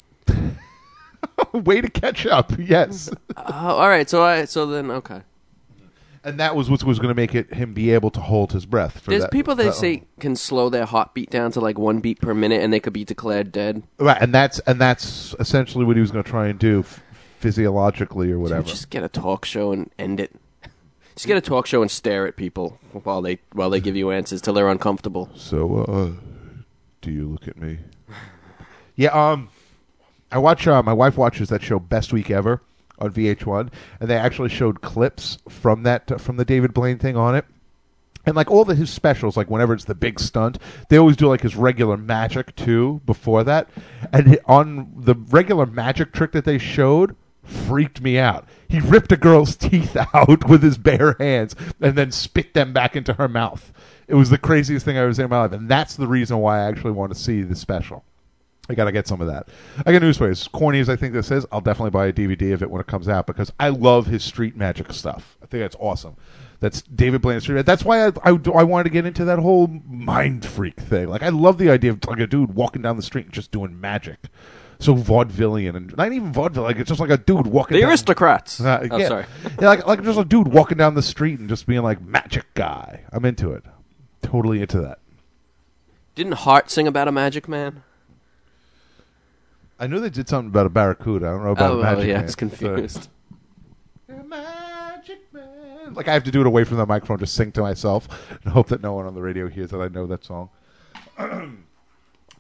Speaker 3: Way to catch up. Yes.
Speaker 4: Oh, all right. So I, so then, okay.
Speaker 3: And that was what was going to make it him be able to hold his breath. For
Speaker 4: There's
Speaker 3: that,
Speaker 4: people that
Speaker 3: that
Speaker 4: say can slow their heartbeat down to like one beat per minute, and they could be declared dead.
Speaker 3: right, and that's and that's essentially what he was going to try and do, f- physiologically or whatever.
Speaker 4: Just get a talk show and end it. Just get a talk show and stare at people while they while they give you answers till they're uncomfortable.
Speaker 3: So, uh, do you look at me? Yeah. Um, I watch. Uh, my wife watches that show Best Week Ever on V H one, and they actually showed clips from that uh, from the David Blaine thing on it. And like all of his specials, like whenever it's the big stunt, they always do like his regular magic too before that. And he, on the regular magic trick that they showed, freaked me out. He ripped a girl's teeth out with his bare hands and then spit them back into her mouth. It was the craziest thing I ever seen in my life, and that's the reason why I actually want to see the special. I gotta get some of that. I got news for you. As corny as I think this is, I'll definitely buy a D V D of it when it comes out because I love his street magic stuff. I think that's awesome. That's David Blaine's street. That's why I, I, I wanted to get into that whole mind freak thing. Like I love the idea of like a dude walking down the street and just doing magic. So vaudevillian and not even vaudeville. Like it's just like a dude walking.
Speaker 4: The
Speaker 3: down,
Speaker 4: aristocrats.
Speaker 3: Uh,
Speaker 4: oh,
Speaker 3: yeah.
Speaker 4: sorry.
Speaker 3: yeah, like like just a dude walking down the street and just being like magic guy. I'm into it. Totally into that.
Speaker 4: Didn't Hart sing about a magic man?
Speaker 3: I knew they did something about a barracuda. I don't know about
Speaker 4: oh,
Speaker 3: a magic
Speaker 4: oh, yeah,
Speaker 3: man.
Speaker 4: I was confused.
Speaker 3: So, magic man. Like I have to do it away from the microphone, just sing to myself, and hope that no one on the radio hears that I know that song.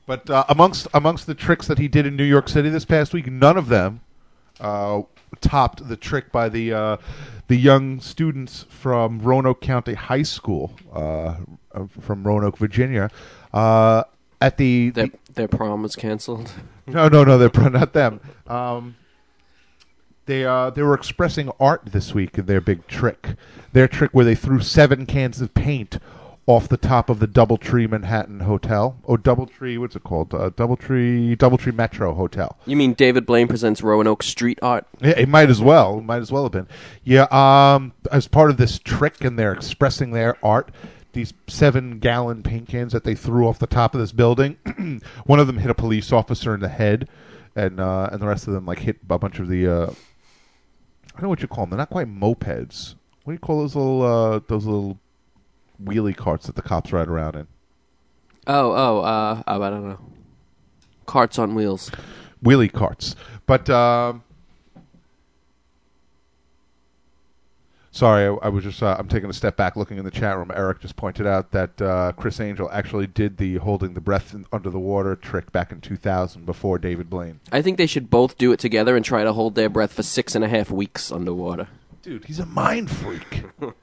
Speaker 3: But uh, amongst amongst the tricks that he did in New York City this past week, none of them uh, topped the trick by the uh, the young students from Roanoke County High School, uh, from Roanoke, Virginia. Uh, at the,
Speaker 4: Their,
Speaker 3: the
Speaker 4: their prom was canceled.
Speaker 3: no, no, no, they're pro- not them. Um, they uh, they were expressing art this week in their big trick. Their trick where they threw seven cans of paint off the top of the Doubletree Manhattan Hotel. Oh, Doubletree, what's it called? Uh, Doubletree, Doubletree Metro Hotel.
Speaker 4: You mean David Blaine presents Roanoke street art?
Speaker 3: Yeah, it might as well. It might as well have been. Yeah, um, as part of this trick, and they're expressing their art, these seven-gallon paint cans that they threw off the top of this building, one of them hit a police officer in the head, and uh, and the rest of them like hit a bunch of the, uh, I don't know what you call them. They're not quite mopeds. What do you call those little uh, those little wheelie carts that the cops ride around in?
Speaker 4: Oh, oh, uh, oh, I don't know. Carts on wheels.
Speaker 3: Wheelie carts. But, um, sorry, I, I was just, uh, I'm taking a step back looking in the chat room. Eric just pointed out that uh, Chris Angel actually did the holding the breath in, under the water trick back in two thousand before David Blaine.
Speaker 4: I think they should both do it together and try to hold their breath for six and a half weeks underwater.
Speaker 3: Dude, he's a mind freak.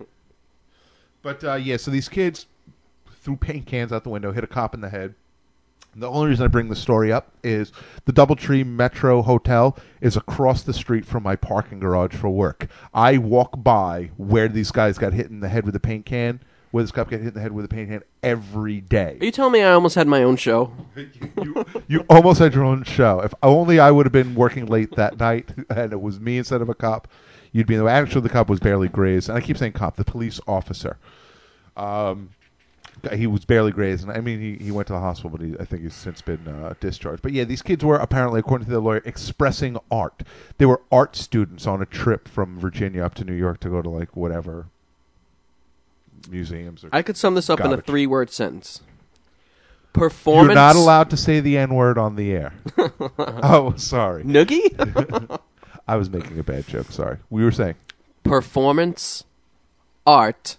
Speaker 3: But, uh, yeah, so these kids threw paint cans out the window, hit a cop in the head. The only reason I bring the story up is the Doubletree Metro Hotel is across the street from my parking garage for work. I walk by where these guys got hit in the head with a paint can, where this cop got hit in the head with a paint can every day.
Speaker 4: Are you telling me I almost had my own show?
Speaker 3: you, you almost had your own show. If only I would have been working late that night and it was me instead of a cop, you'd be in the way. Actually, the cop was barely grazed. And I keep saying cop, the police officer. Um, he was barely grazed. And I mean, he, he went to the hospital, but he, I think he's since been uh, discharged. But yeah, these kids were apparently, according to the lawyer, expressing art. They were art students on a trip from Virginia up to New York to go to, like, whatever museums. Or
Speaker 4: I could sum this up
Speaker 3: garbage.
Speaker 4: in a three-word sentence. Performance.
Speaker 3: You're not allowed to say the N-word on the air. Oh, sorry.
Speaker 4: Noogie?
Speaker 3: I was making a bad joke. Sorry. We were saying
Speaker 4: Performance art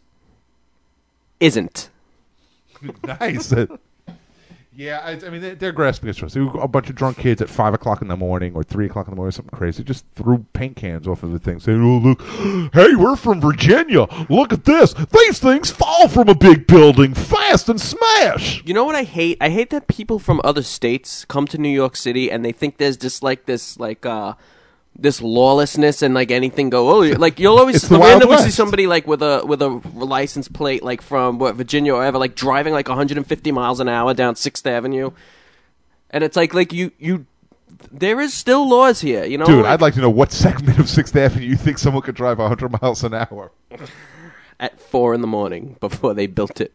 Speaker 4: isn't.
Speaker 3: Nice. Yeah, I, I mean, they're, they're grasping at straws. A bunch of drunk kids at five o'clock in the morning or three o'clock in the morning, something crazy, just threw paint cans off of the thing, saying, "Oh, look, hey, we're from Virginia. Look at this. These things fall from a big building fast and smash."
Speaker 4: You know what I hate? I hate that people from other states come to New York City and they think there's just like this, like, uh, this lawlessness and like anything go. Oh, like you'll always
Speaker 3: It's the Wild
Speaker 4: randomly see
Speaker 3: West.
Speaker 4: somebody like with a with a license plate like from what, Virginia or whatever, like driving like one hundred fifty miles an hour down Sixth Avenue, and it's like like you you. There is still laws here, you know.
Speaker 3: Dude,
Speaker 4: like,
Speaker 3: I'd like to know what segment of Sixth Avenue you think someone could drive one hundred miles an hour.
Speaker 4: at four in the morning before they built it.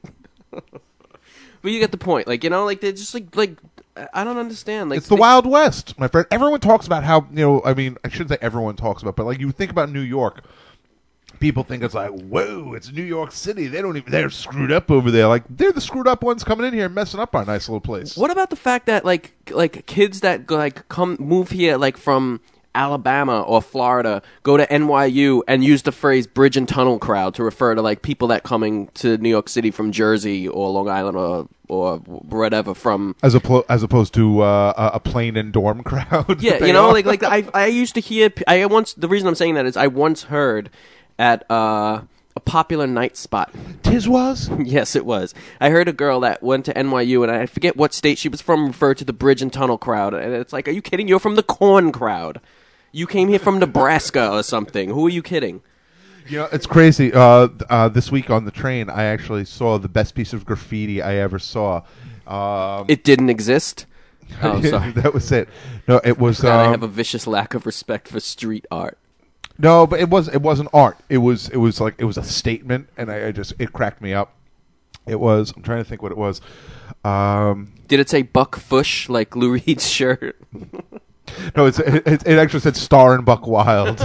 Speaker 4: But you get the point, like you know, like they're just like like. I don't understand. Like
Speaker 3: It's the
Speaker 4: they-
Speaker 3: Wild West, my friend. Everyone talks about how, you know, I mean, I shouldn't say everyone talks about, but like you think about New York, people think it's like, whoa, it's New York City. They don't even, they're screwed up over there. Like, they're the screwed up ones coming in here and messing up our nice little place.
Speaker 4: What about the fact that like like kids that like come move here like from Alabama or Florida go to N Y U and use the phrase bridge and tunnel crowd to refer to like people that coming to New York City from Jersey or Long Island or or whatever from
Speaker 3: As, oppo- as opposed to uh, a a plain and dorm crowd.
Speaker 4: yeah,
Speaker 3: They
Speaker 4: you know,
Speaker 3: are.
Speaker 4: like like I I used to hear I once the reason I'm saying that is I once heard at uh, a popular night spot.
Speaker 3: Tis was?
Speaker 4: Yes, it was. I heard a girl that went to N Y U, and I forget what state she was from, referred to the bridge and tunnel crowd, and it's like, are you kidding? You're from the corn crowd. You came here from Nebraska or something. Who are you kidding?
Speaker 3: You know, it's crazy. Uh, uh, this week on the train, I actually saw the best piece of graffiti I ever saw. Um,
Speaker 4: It didn't exist. Oh, sorry.
Speaker 3: that was it. No, it was.
Speaker 4: God, I
Speaker 3: um,
Speaker 4: have a vicious lack of respect for street art.
Speaker 3: No, but it was it wasn't art. It was it was like it was a statement, and I, I just it cracked me up. It was. I'm trying to think what it was. Um,
Speaker 4: Did it say Buck Fush like Lou Reed's shirt?
Speaker 3: no, it's, it, it actually said Star and Buck Wild.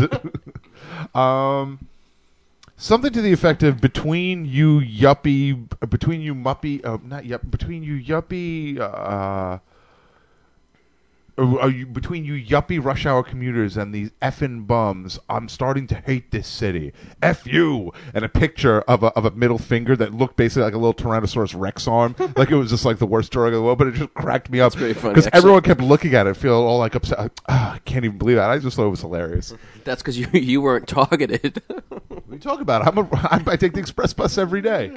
Speaker 3: um, something to the effect of between you yuppie, between you muppy, uh, not yup, between you yuppie. Uh, are, are you, between you yuppie rush hour commuters and these effing bums, I'm starting to hate this city. F you! And a picture of a of a middle finger that looked basically like a little Tyrannosaurus Rex arm. Like it was just like the worst drug in the world, but it just cracked me up. Because everyone kept looking at it, feeling all like upset. Like, oh, I can't even believe that. I just thought it was hilarious.
Speaker 4: That's because you you weren't targeted.
Speaker 3: What are you talking about? I'm a, I, I take the express bus every day.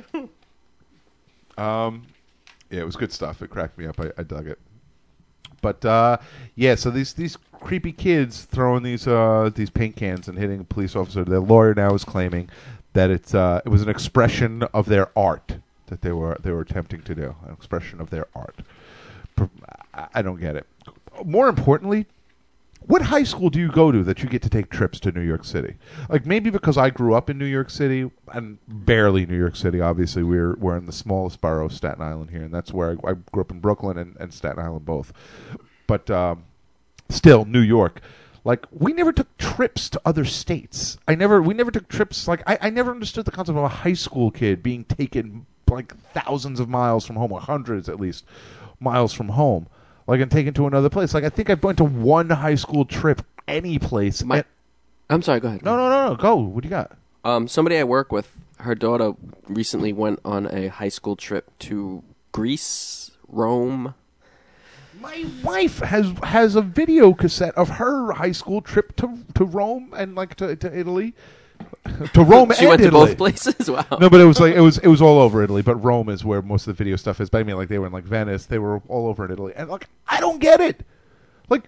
Speaker 3: Um, yeah, it was good stuff. It cracked me up. I, I dug it. But uh, yeah, so these these creepy kids throwing these uh, these paint cans and hitting a police officer. Their lawyer now is claiming that it's uh, it was an expression of their art that they were they were attempting to do, an expression of their art. I, I don't get it. More importantly, what high school do you go to that you get to take trips to New York City? Like, maybe because I grew up in New York City, and barely New York City, obviously. We're we're in the smallest borough, Staten Island, here, and that's where I, I grew up in Brooklyn and, and Staten Island both. But um, still, New York. Like, we never took trips to other states. I never, we never took trips, like, I, I never understood the concept of a high school kid being taken, like, thousands of miles from home, or hundreds, at least, miles from home. Like, and taken to another place. Like, I think I've went to one high school trip any place.
Speaker 4: My, I'm sorry, go ahead.
Speaker 3: No, no, no, no. Go. What do you got?
Speaker 4: Um, somebody I work with, her daughter recently went on a high school trip to Greece, Rome.
Speaker 3: My wife has has a video cassette of her high school trip to to Rome and, like, to, to Italy. To Rome
Speaker 4: she
Speaker 3: and
Speaker 4: went
Speaker 3: Italy.
Speaker 4: to both places. Wow.
Speaker 3: No, but it was like it was it was all over Italy. But Rome is where most of the video stuff is. But I mean, like, they were in, like, Venice. They were all over in Italy. And, like, I don't get it. Like,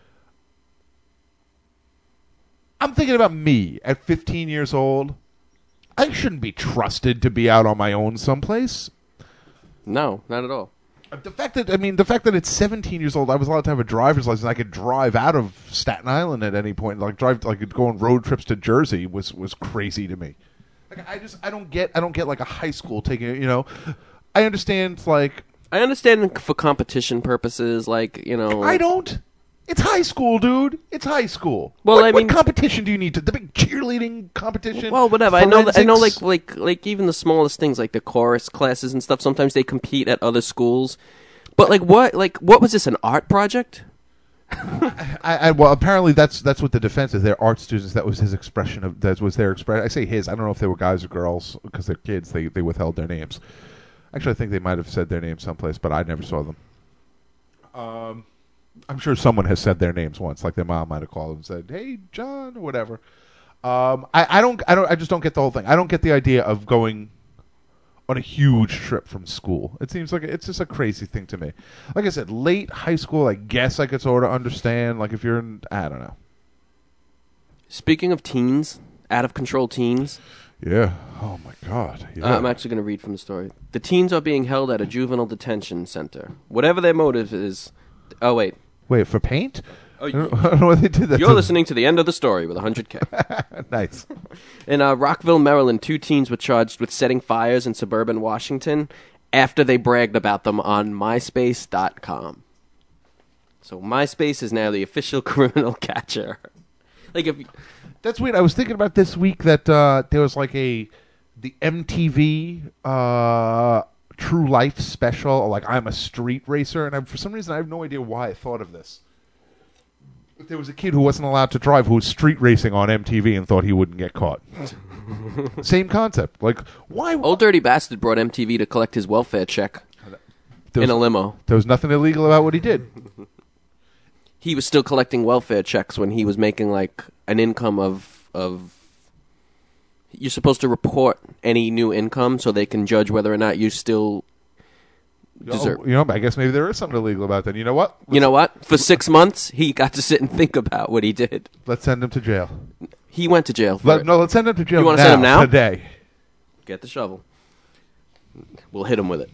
Speaker 3: I'm thinking about me at fifteen years old. I shouldn't be trusted to be out on my own someplace.
Speaker 4: No, not at all.
Speaker 3: The fact that I mean, the fact that it's seventeen years old, I was allowed to have a driver's license. I could drive out of Staten Island at any point, like drive, like go on road trips to Jersey was was crazy to me. Like, I just I don't get I don't get like a high school taking it. You know, I understand like
Speaker 4: I understand for competition purposes, like, you know.
Speaker 3: I don't. It's high school, dude. It's high school.
Speaker 4: Well,
Speaker 3: what,
Speaker 4: I mean,
Speaker 3: what competition do you need to? The big cheerleading competition.
Speaker 4: Well, whatever. I know. That, I know. Like,
Speaker 3: Forensics?
Speaker 4: like, like even the smallest things, like the chorus classes and stuff. Sometimes they compete at other schools. But like, what? Like, what was this? An art project?
Speaker 3: I, I, well, apparently that's that's what the defense is. They're art students. That was his expression of that was their expression. I say his. I don't know if they were guys or girls because they're kids. They they withheld their names. Actually, I think they might have said their names someplace, but I never saw them. Um. I'm sure someone has said their names once, like their mom might have called them and said, "Hey, John," or whatever. Um, I, I don't, I don't, I just don't get the whole thing. I don't get the idea of going on a huge trip from school. It seems like it's just a crazy thing to me. Like I said, late high school, I guess I could sort of understand. Like if you're in, I don't know.
Speaker 4: Speaking of teens, out of control teens.
Speaker 3: Yeah. Oh my God. Yeah.
Speaker 4: Uh, I'm actually going to read from the story. The teens are being held at a juvenile detention center. Whatever their motive is. Oh wait.
Speaker 3: Wait, for paint?
Speaker 4: Oh,
Speaker 3: I, don't, I don't know what they did that
Speaker 4: You're
Speaker 3: to.
Speaker 4: listening to the end of the story with one hundred K.
Speaker 3: Nice.
Speaker 4: In uh, Rockville, Maryland, two teens were charged with setting fires in suburban Washington after they bragged about them on MySpace dot com. So MySpace is now the official criminal catcher. Like if you,
Speaker 3: That's weird. I was thinking about this week that uh, there was like a the M T V uh, True Life special, like I'm a street racer, and I, for some reason I have no idea why I thought of this. But there was a kid who wasn't allowed to drive who was street racing on M T V and thought he wouldn't get caught. Same concept. Like, why?
Speaker 4: Old Dirty Bastard brought M T V to collect his welfare check
Speaker 3: was,
Speaker 4: in a limo.
Speaker 3: There was nothing illegal about what he did.
Speaker 4: He was still collecting welfare checks when he was making like an income of of. You're supposed to report any new income so they can judge whether or not you still deserve.
Speaker 3: Oh, you know, I guess maybe there is something illegal about that. You know what? Let's,
Speaker 4: you know what? For six months, he got to sit and think about what he did.
Speaker 3: Let's send him to jail.
Speaker 4: He went to jail. For
Speaker 3: Let,
Speaker 4: it.
Speaker 3: no, let's send him to jail.
Speaker 4: You want
Speaker 3: to
Speaker 4: send him now?
Speaker 3: Today.
Speaker 4: Get the shovel. We'll hit him with it.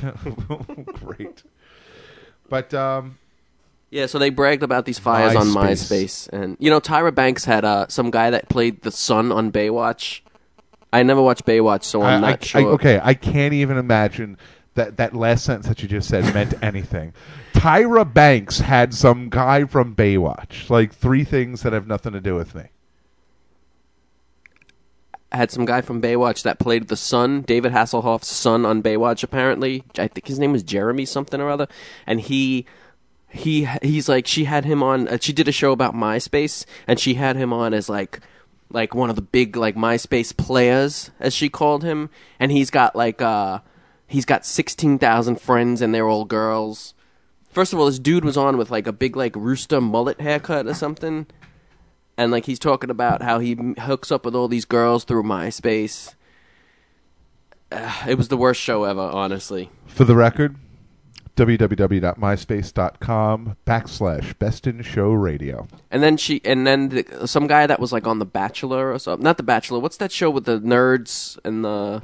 Speaker 3: Great. But um,
Speaker 4: yeah, so they bragged about these fires
Speaker 3: MySpace.
Speaker 4: on MySpace, and you know, Tyra Banks had uh, some guy that played the son on Baywatch. I never watched Baywatch, so I'm
Speaker 3: I,
Speaker 4: not
Speaker 3: I,
Speaker 4: sure.
Speaker 3: I, okay, I can't even imagine that that last sentence that you just said meant anything. Tyra Banks had some guy from Baywatch. Like three things that have nothing to do with me.
Speaker 4: Had some guy from Baywatch that played the son, David Hasselhoff's son on Baywatch, apparently. I think his name was Jeremy something or other. And he he he's like she had him on. Uh, she did a show about MySpace, and she had him on as like like one of the big like MySpace players, as she called him. And he's got like uh he's got sixteen thousand friends, and they're all girls. First of all, this dude was on with like a big like rooster mullet haircut or something, and like he's talking about how he hooks up with all these girls through MySpace. Uh, it was the worst show ever, honestly.
Speaker 3: For the record, www.myspace.com backslash Best in Show Radio.
Speaker 4: And then she, and then the, some guy that was like on The Bachelor or something. Not The Bachelor. What's that show with the nerds and the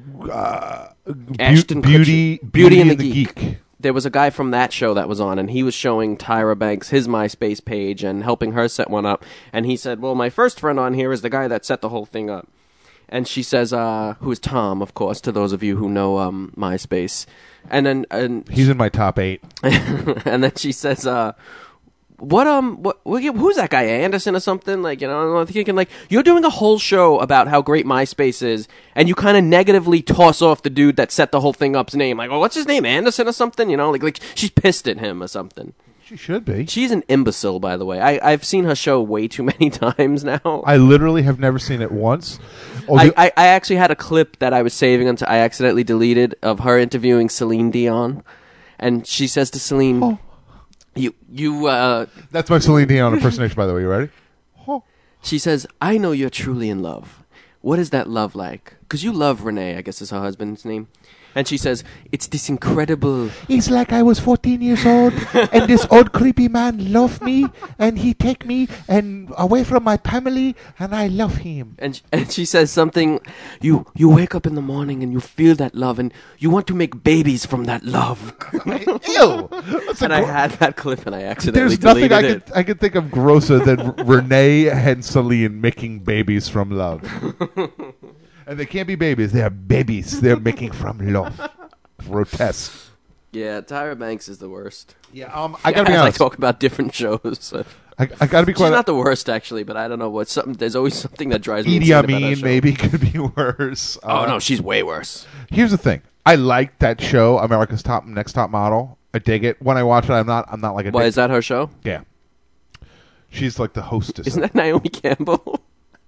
Speaker 3: Uh,
Speaker 4: Ashton
Speaker 3: Bu- Beauty,
Speaker 4: Kutcher-
Speaker 3: Beauty, and the, the Geek.
Speaker 4: Geek. There was a guy from that show that was on, and he was showing Tyra Banks his MySpace page and helping her set one up. And he said, "Well, my first friend on here is the guy that set the whole thing up." And she says, uh, who is Tom, of course, to those of you who know um, MySpace. And then and
Speaker 3: he's in my top eight.
Speaker 4: And then she says, uh, "What um, what, what who's that guy, Anderson or something?" Like, you know, I'm thinking like you're doing a whole show about how great MySpace is, and you kind of negatively toss off the dude that set the whole thing up's name. Like, oh, what's his name, Anderson or something? You know, like like she's pissed at him or something.
Speaker 3: She should be.
Speaker 4: She's an imbecile, by the way. I, I've seen her show way too many times now.
Speaker 3: I literally have never seen it once. Oh,
Speaker 4: I,
Speaker 3: the-
Speaker 4: I, I actually had a clip that I was saving until I accidentally deleted of her interviewing Celine Dion, and she says to Celine,
Speaker 3: Oh.
Speaker 4: "You, you." Uh,
Speaker 3: That's my Celine Dion impersonation, by the way. You ready? Oh.
Speaker 4: she says, "I know you're truly in love. What is that love like? Because you love Renee, I guess is her husband's name." And she says, "It's this incredible..."
Speaker 3: It's like I was fourteen years old, and this old creepy man loved me, and he take me and away from my family, and I love him.
Speaker 4: And and she says something, you you wake up in the morning and you feel that love, and you want to make babies from that love.
Speaker 3: Ew! That's a
Speaker 4: And I
Speaker 3: gro-
Speaker 4: had that clip, and I accidentally
Speaker 3: There's nothing
Speaker 4: deleted
Speaker 3: I
Speaker 4: it.
Speaker 3: could I could think of grosser than Renee and Celine making babies from love. And they can't be babies; they are babies. They're making from love. Grotesque.
Speaker 4: Yeah, Tyra Banks is the worst.
Speaker 3: Yeah, um, I gotta be
Speaker 4: As
Speaker 3: honest.
Speaker 4: I talk about different shows.
Speaker 3: I, I gotta be
Speaker 4: She's
Speaker 3: quite.
Speaker 4: not the worst, actually, but I don't know what something. There's always something that drives me
Speaker 3: Edie
Speaker 4: insane about that
Speaker 3: Amin
Speaker 4: show.
Speaker 3: maybe could be worse.
Speaker 4: Oh
Speaker 3: Uh,
Speaker 4: no, she's way worse.
Speaker 3: Here's the thing: I like that show, America's Top Next Top Model. I dig it. When I watch it, I'm not. I'm not like a.
Speaker 4: Why
Speaker 3: dick-
Speaker 4: is that her show?
Speaker 3: Yeah. She's like the hostess.
Speaker 4: Isn't that Naomi Campbell?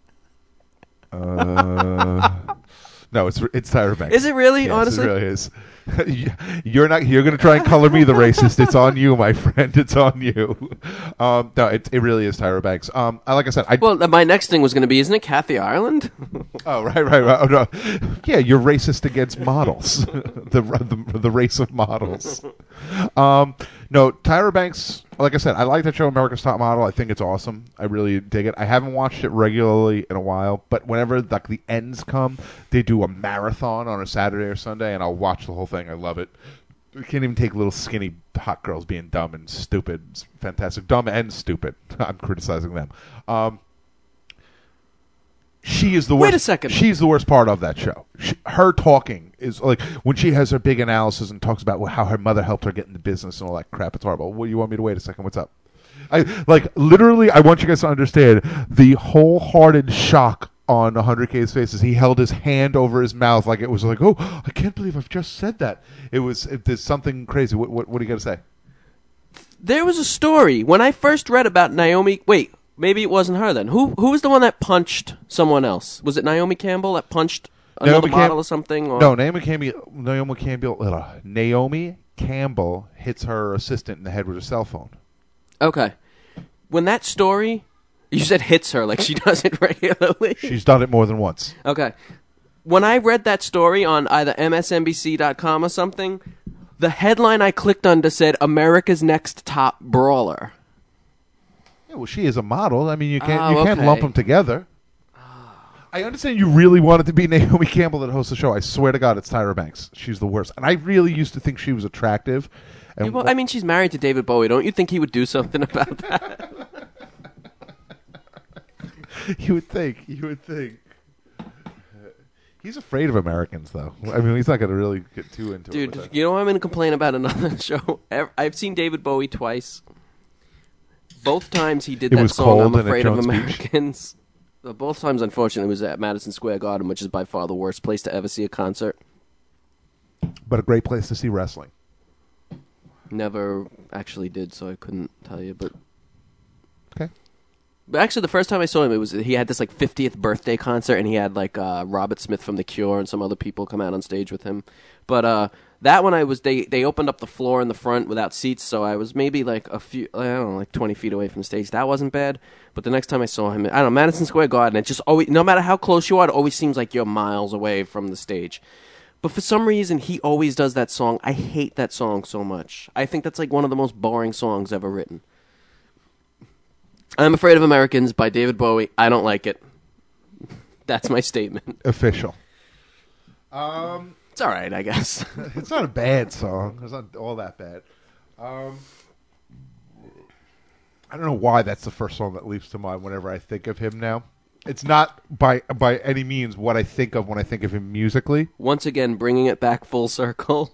Speaker 3: Uh, no, it's it's Tyra Banks.
Speaker 4: Is it really?
Speaker 3: Yes,
Speaker 4: Honestly,
Speaker 3: it really is. You're not. You're going to try and color me the racist. It's on you, my friend. It's on you. Um, no, it it really is Tyra Banks. Um, I, like I said, I.
Speaker 4: well, my next thing was going to be, isn't it Kathy Ireland?
Speaker 3: Oh, right, right, right. Oh, no. Yeah, you're racist against models, the, the the race of models. Um, no, Tyra Banks. Like I said, I like that show, America's Top Model. I think it's awesome. I really dig it. I haven't watched it regularly in a while, but whenever like the ends come, they do a marathon on a Saturday or Sunday, and I'll watch the whole thing. I love it. We can't even take little skinny hot girls being dumb and stupid. It's fantastic, dumb and stupid. I'm criticizing them. Um, She is the worst.
Speaker 4: Wait a second.
Speaker 3: She's the worst part of that show. She, her talking is like when she has her big analysis and talks about how her mother helped her get into business and all that crap. It's horrible. Well, you want me to wait a second? What's up? I like literally. I want you guys to understand the wholehearted shock on one hundred K's face as he held his hand over his mouth like it was like, oh, I can't believe I've just said that. It was. It, there's something crazy. What, what, what do you got to say?
Speaker 4: There was a story when I first read about Naomi. Wait, maybe it wasn't her then. Who who was the one that punched someone else? Was it Naomi Campbell that punched another
Speaker 3: Naomi
Speaker 4: model
Speaker 3: Cam-
Speaker 4: or something? Or?
Speaker 3: No, Naomi Campbell. Naomi Campbell. Uh, Naomi Campbell hits her assistant in the head with a cell phone.
Speaker 4: Okay. When that story, you said hits her like she does it regularly.
Speaker 3: She's done it more than once.
Speaker 4: Okay. When I read that story on either M S N B C dot com or something, the headline I clicked under said America's Next Top Brawler.
Speaker 3: Yeah, well, she is a model. I mean, you can't
Speaker 4: Oh,
Speaker 3: you can't
Speaker 4: okay.
Speaker 3: lump them together. I understand you really wanted to be Naomi Campbell that hosts the show. I swear to God, it's Tyra Banks. She's the worst. And I really used to think she was attractive. And
Speaker 4: Well, I mean, she's married to David Bowie. Don't you think he would do something about that?
Speaker 3: you would think. You would think. He's afraid of Americans, though. I mean, he's not going to really get too into it.
Speaker 4: Dude,
Speaker 3: with that.
Speaker 4: you know I'm going to complain about another show? Ev- I've seen David Bowie twice. Both times he did
Speaker 3: It
Speaker 4: that
Speaker 3: was
Speaker 4: song,
Speaker 3: cold
Speaker 4: I'm
Speaker 3: and at
Speaker 4: Afraid of
Speaker 3: Jones Beach.
Speaker 4: Americans. Uh, Both times, unfortunately, was at Madison Square Garden, which is by far the worst place to ever see a concert.
Speaker 3: But a great place to see wrestling.
Speaker 4: Never actually did, so I couldn't tell you. But
Speaker 3: Okay.
Speaker 4: But actually, the first time I saw him, it was he had this like fiftieth birthday concert, and he had like uh, Robert Smith from The Cure and some other people come out on stage with him. But uh, that one, I was they they opened up the floor in the front without seats, so I was maybe like a few, I don't know, like twenty feet away from the stage. That wasn't bad. But the next time I saw him, I don't know, Madison Square Garden, it just always, no matter how close you are, it always seems like you're miles away from the stage. But for some reason, he always does that song. I hate that song so much. I think that's like one of the most boring songs ever written. I'm Afraid of Americans by David Bowie. I don't like it. That's my statement.
Speaker 3: Official. Um,
Speaker 4: it's all right, I guess.
Speaker 3: It's not a bad song. It's not all that bad. Um, I don't know why that's the first song that leaps to mind whenever I think of him now. It's not by by any means what I think of when I think of him musically.
Speaker 4: Once again, bringing it back full circle.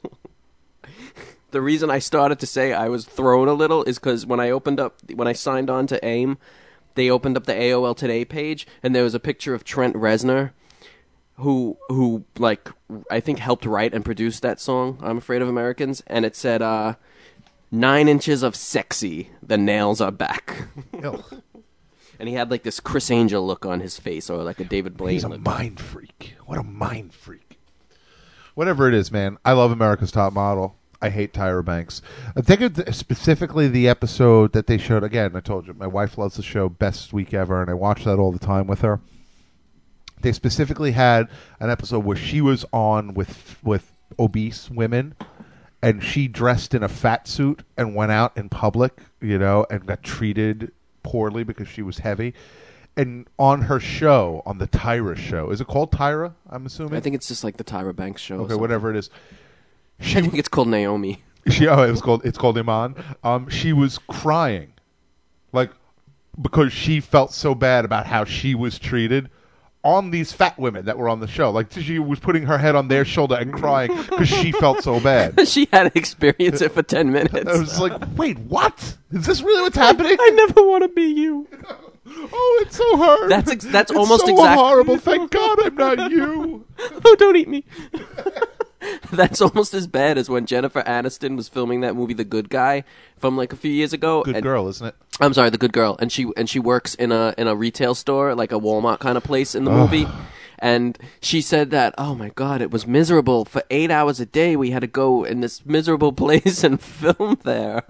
Speaker 4: The reason I started to say I was thrown a little is because when I opened up, when I signed on to AIM, they opened up the A O L Today page, and there was a picture of Trent Reznor, who, who like, I think helped write and produce that song, I'm Afraid of Americans, and it said, uh, nine inches of sexy, the nails are back. And he had, like, this Chris Angel look on his face, or like a David Blaine
Speaker 3: He's a
Speaker 4: look.
Speaker 3: mind freak. What a mind freak. Whatever it is, man, I love America's Top Model. I hate Tyra Banks. I think of the, specifically the episode that they showed. Again, I told you, my wife loves the show Best Week Ever, and I watch that all the time with her. They specifically had an episode where she was on with with obese women, and she dressed in a fat suit and went out in public, you know, and got treated poorly because she was heavy. And on her show, on the Tyra show, is it called Tyra, I'm assuming?
Speaker 4: I think it's just like the Tyra Banks show.
Speaker 3: Okay, whatever it is. She,
Speaker 4: I think it's called Naomi.
Speaker 3: She, oh, it was called. It's called Iman. Um, she was crying, like because she felt so bad about how she was treated on these fat women that were on the show. Like she was putting her head on their shoulder and crying because she felt so bad.
Speaker 4: She had to experience it for ten minutes.
Speaker 3: I was like, wait, what? Is this really what's happening?
Speaker 4: I never want to be you.
Speaker 3: Oh, it's so hard.
Speaker 4: That's ex- that's
Speaker 3: it's
Speaker 4: almost
Speaker 3: so
Speaker 4: exactly
Speaker 3: horrible. Thank God I'm not you.
Speaker 4: Oh, don't eat me. That's almost as bad as when Jennifer Aniston was filming that movie The Good Guy from like a few years ago.
Speaker 3: Good
Speaker 4: and,
Speaker 3: Girl, isn't it?
Speaker 4: I'm sorry, The Good Girl, and she and she works in a in a retail store, like a Walmart kind of place in the movie. And she said that, oh my God, it was miserable. For eight hours a day, we had to go in this miserable place and film there.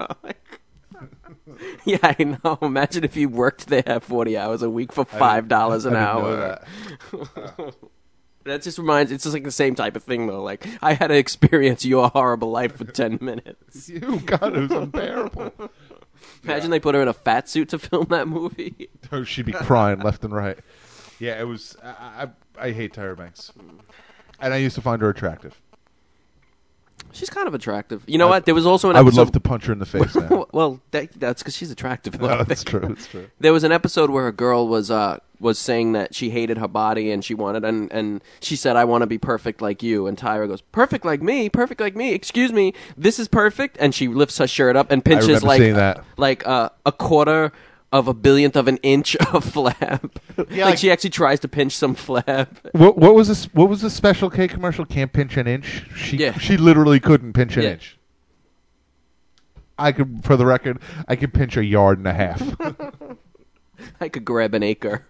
Speaker 4: Yeah, I know. Imagine if you worked there forty hours a week for five dollars an
Speaker 3: I didn't
Speaker 4: hour.
Speaker 3: know that.
Speaker 4: That just reminds, it's just like the same type of thing, though. Like, I had to experience your horrible life for ten minutes.
Speaker 3: You, God, it was unbearable.
Speaker 4: Imagine they put her in a fat suit to film that movie.
Speaker 3: Oh, she'd be crying left and right. Yeah, it was, I, I, I hate Tyra Banks. And I used to find her attractive.
Speaker 4: She's kind of attractive. You know
Speaker 3: I,
Speaker 4: what? There was also an
Speaker 3: I
Speaker 4: episode...
Speaker 3: would love to punch her in the face now.
Speaker 4: Well, that, that's because she's attractive.
Speaker 3: No, that's true, that's true.
Speaker 4: There was an episode where a girl was uh, was saying that she hated her body and she wanted... And, and she said, I want to be perfect like you. And Tyra goes, perfect like me? Perfect like me? Excuse me, this is perfect? And she lifts her shirt up and pinches like,
Speaker 3: seeing that.
Speaker 4: like uh, a quarter... of a billionth of an inch of flab.
Speaker 3: Yeah,
Speaker 4: like,
Speaker 3: like
Speaker 4: she actually tries to pinch some flab.
Speaker 3: What, what was this? What was the Special K commercial? Can't pinch an inch. She
Speaker 4: Yeah.
Speaker 3: she literally couldn't pinch an
Speaker 4: Yeah.
Speaker 3: inch. I could, for the record, I could pinch a yard and a half.
Speaker 4: I could grab an acre.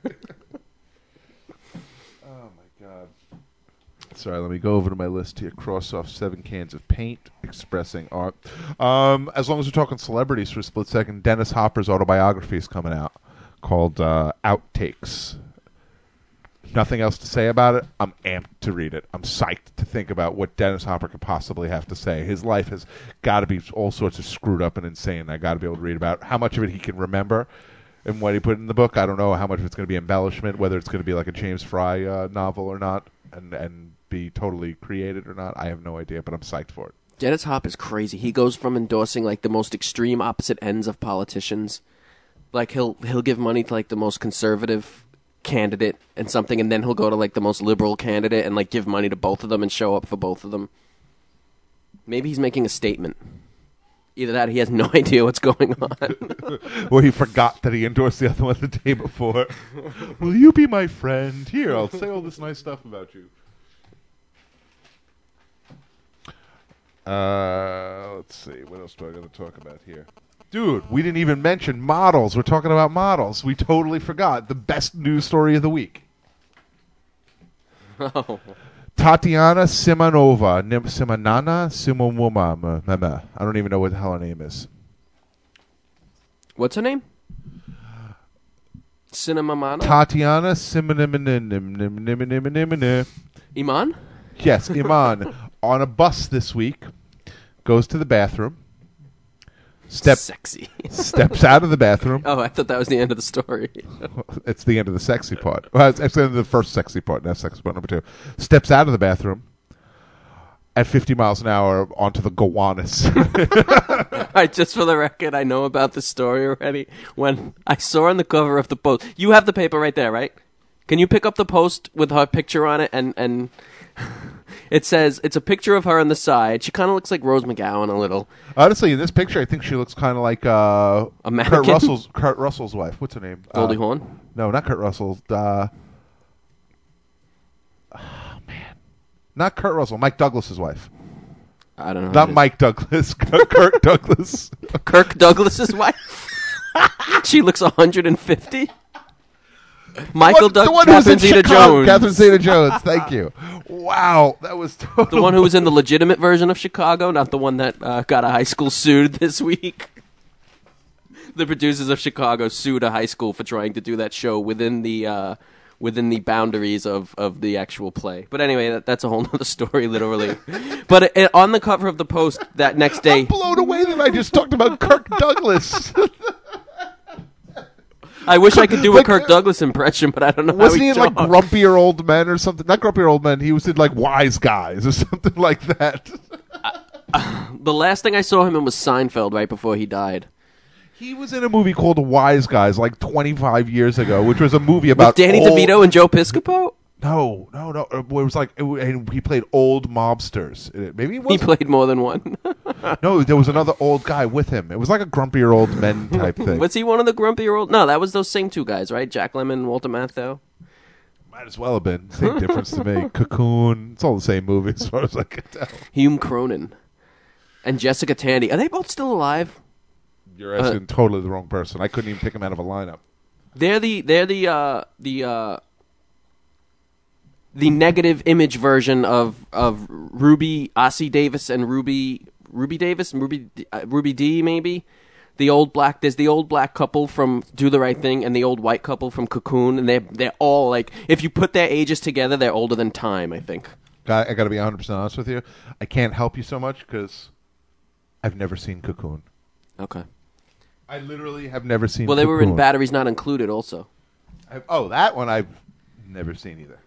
Speaker 3: Oh my God! Sorry, let me go over to my list here. Cross off seven cans of paint, expressing art. Um, as long as we're talking celebrities for a split second, Dennis Hopper's autobiography is coming out called uh, Outtakes. Nothing else to say about it. I'm amped to read it. I'm psyched to think about what Dennis Hopper could possibly have to say. His life has got to be all sorts of screwed up and insane. I got to be able to read about how much of it he can remember and what he put in the book. I don't know how much of it's going to be embellishment, whether it's going to be like a James Fry uh, novel or not, and and be totally created or not. I have no idea, but I'm psyched for it.
Speaker 4: Dennis Hopper's crazy. He goes from endorsing like the most extreme opposite ends of politicians. Like he'll he'll give money to like the most conservative candidate and something, and then he'll go to like the most liberal candidate and like give money to both of them and show up for both of them. Maybe he's making a statement. Either that or he has no idea what's going on.
Speaker 3: Or he forgot that he endorsed the other one the day before. Will you be my friend? Here, I'll say all this nice stuff about you. Uh, let's see. What else do I got to talk about here? Dude, we didn't even mention models. We're talking about models. We totally forgot the best news story of the week.
Speaker 4: Oh.
Speaker 3: Tatiana Simonova. Nim- Simonana? Simonova. I don't even know what the hell her name is.
Speaker 4: What's her name? Cinnamamana?
Speaker 3: Tatiana Simonova.
Speaker 4: Iman?
Speaker 3: Yes, Iman. On a bus this week. Goes to the bathroom. Step,
Speaker 4: Sexy.
Speaker 3: steps out of the bathroom.
Speaker 4: Oh, I thought that was the end of the story.
Speaker 3: It's the end of the sexy part. Well, it's actually the end of the first sexy part. That's sexy part number two. Steps out of the bathroom at fifty miles an hour onto the Gowanus.
Speaker 4: All right, just for the record, I know about this story already. When I saw on the cover of the Post, you have the paper right there, right? Can you pick up the Post with her picture on it? And, and it says, it's a picture of her on the side. She kind of looks like Rose McGowan a little.
Speaker 3: Honestly, in this picture, I think she looks kind of like uh,
Speaker 4: A mannequin?
Speaker 3: Kurt Russell's Kurt Russell's wife. What's her name?
Speaker 4: Goldie
Speaker 3: uh,
Speaker 4: Hawn?
Speaker 3: No, not Kurt Russell. Uh, oh, man. Not Kurt Russell. Mike Douglas's wife.
Speaker 4: I don't know.
Speaker 3: Not Mike Douglas. Kirk Douglas.
Speaker 4: Kirk Douglas's wife? She looks one hundred fifty? Michael
Speaker 3: the one,
Speaker 4: Doug-
Speaker 3: the one who was in
Speaker 4: Catherine
Speaker 3: Chicago.
Speaker 4: Zeta-Jones.
Speaker 3: Catherine Zeta-Jones. Thank you. Wow. That was totally...
Speaker 4: The one who was in the legitimate version of Chicago, not the one that uh, got a high school sued this week. The producers of Chicago sued a high school for trying to do that show within the uh, within the boundaries of, of the actual play. But anyway, that, that's a whole other story, literally. But it, it, on the cover of the Post that next day...
Speaker 3: I'm blown away that I just talked about Kirk Douglas.
Speaker 4: I wish I could do
Speaker 3: Like,
Speaker 4: a Kirk Douglas impression, but I don't know how
Speaker 3: Wasn't
Speaker 4: he
Speaker 3: he in like
Speaker 4: talks.
Speaker 3: Grumpier Old Men or something? Not Grumpier Old Men. He was in like Wise Guys or something like that.
Speaker 4: The last thing I saw him in was Seinfeld right before he died.
Speaker 3: He was in a movie called Wise Guys like twenty-five years ago, which was a movie about
Speaker 4: With Danny
Speaker 3: old...
Speaker 4: DeVito and Joe Piscopo?
Speaker 3: No, no, no. It was like it, and he played old mobsters. Maybe he was.
Speaker 4: He played more than one.
Speaker 3: No, there was another old guy with him. It was like a Grumpier Old Men type thing.
Speaker 4: Was he one of the grumpier old... No, that was those same two guys, right? Jack Lemmon and Walter Matthau.
Speaker 3: Might as well have been. Same difference to me. Cocoon. It's all the same movie as far as I can tell.
Speaker 4: Hume Cronin. And Jessica Tandy. Are they both still alive?
Speaker 3: You're asking uh, totally the wrong person. I couldn't even pick him out of a lineup.
Speaker 4: They're the they're the uh, the uh, the negative image version of of Ruby Ossie Davis and Ruby Ruby Davis and Ruby uh, Ruby D maybe. The old black there's the old black couple from Do the Right Thing and the old white couple from Cocoon, and they they're all like, if you put their ages together, they're older than time, I think.
Speaker 3: I, I got to be one hundred percent honest with you. I can't help you so much because I've never seen Cocoon.
Speaker 4: Okay.
Speaker 3: I literally have never seen
Speaker 4: Well, they
Speaker 3: Cocoon.
Speaker 4: were in Batteries Not Included also.
Speaker 3: I've, oh, that one I've never seen either.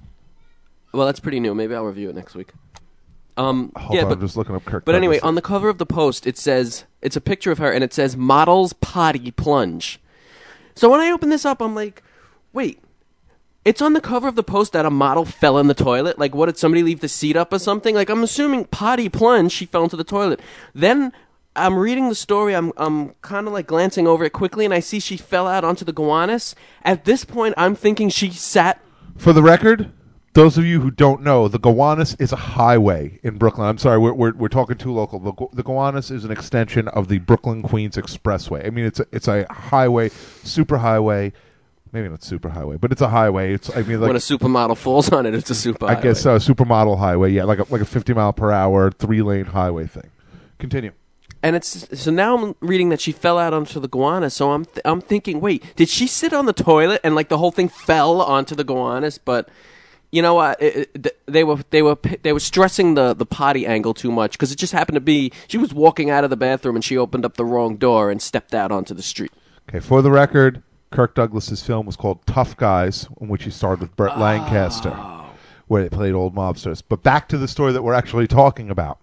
Speaker 4: Well, that's pretty new. Maybe I'll review it next week. Um,
Speaker 3: Hold
Speaker 4: yeah,
Speaker 3: on,
Speaker 4: but,
Speaker 3: I'm just looking up Kirk
Speaker 4: But anyway,
Speaker 3: Douglas.
Speaker 4: on the cover of the Post, it says, it's a picture of her, and it says, Models Potty Plunge. So when I open this up, I'm like, wait, it's on the cover of the Post that a model fell in the toilet? Like, what, did somebody leave the seat up or something? Like, I'm assuming potty plunge, she fell into the toilet. Then I'm reading the story, I'm I'm kind of like glancing over it quickly, and I see she fell out onto the Gowanus. At this point, I'm thinking she sat...
Speaker 3: For the record, those of you who don't know, the Gowanus is a highway in Brooklyn. I'm sorry, we're we're, we're talking too local. The, the Gowanus is an extension of the Brooklyn Queens Expressway. I mean, it's a, it's a highway, super highway. Maybe not super highway, but it's a highway. It's I mean, like,
Speaker 4: when a supermodel falls on it, it's a super
Speaker 3: I
Speaker 4: highway.
Speaker 3: guess so, supermodel highway. Yeah, like a, like a fifty mile per hour, three lane highway thing. Continue.
Speaker 4: And it's so now I'm reading that she fell out onto the Gowanus. So I'm th- I'm thinking, wait, did she sit on the toilet and like the whole thing fell onto the Gowanus? But you know what? It, it, they were they were they were stressing the, the potty angle too much because it just happened to be she was walking out of the bathroom and she opened up the wrong door and stepped out onto the street.
Speaker 3: Okay, for the record, Kirk Douglas's film was called Tough Guys, in which he starred with Burt
Speaker 4: Oh.
Speaker 3: Lancaster, where they played old mobsters. But back to the story that we're actually talking about.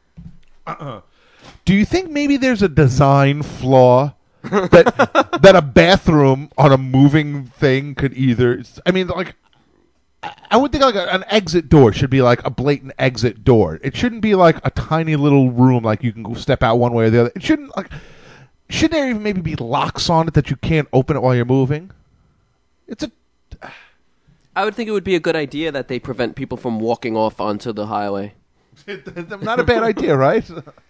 Speaker 3: Uh-uh. Do you think maybe there's a design flaw that that a bathroom on a moving thing could either... I mean, like, I would think like a, an exit door should be like a blatant exit door. It shouldn't be like a tiny little room like you can go step out one way or the other. It shouldn't like... Shouldn't there even maybe be locks on it that you can't open it while you're moving? It's a...
Speaker 4: I would think it would be a good idea that they prevent people from walking off onto the highway.
Speaker 3: Not a bad idea, right?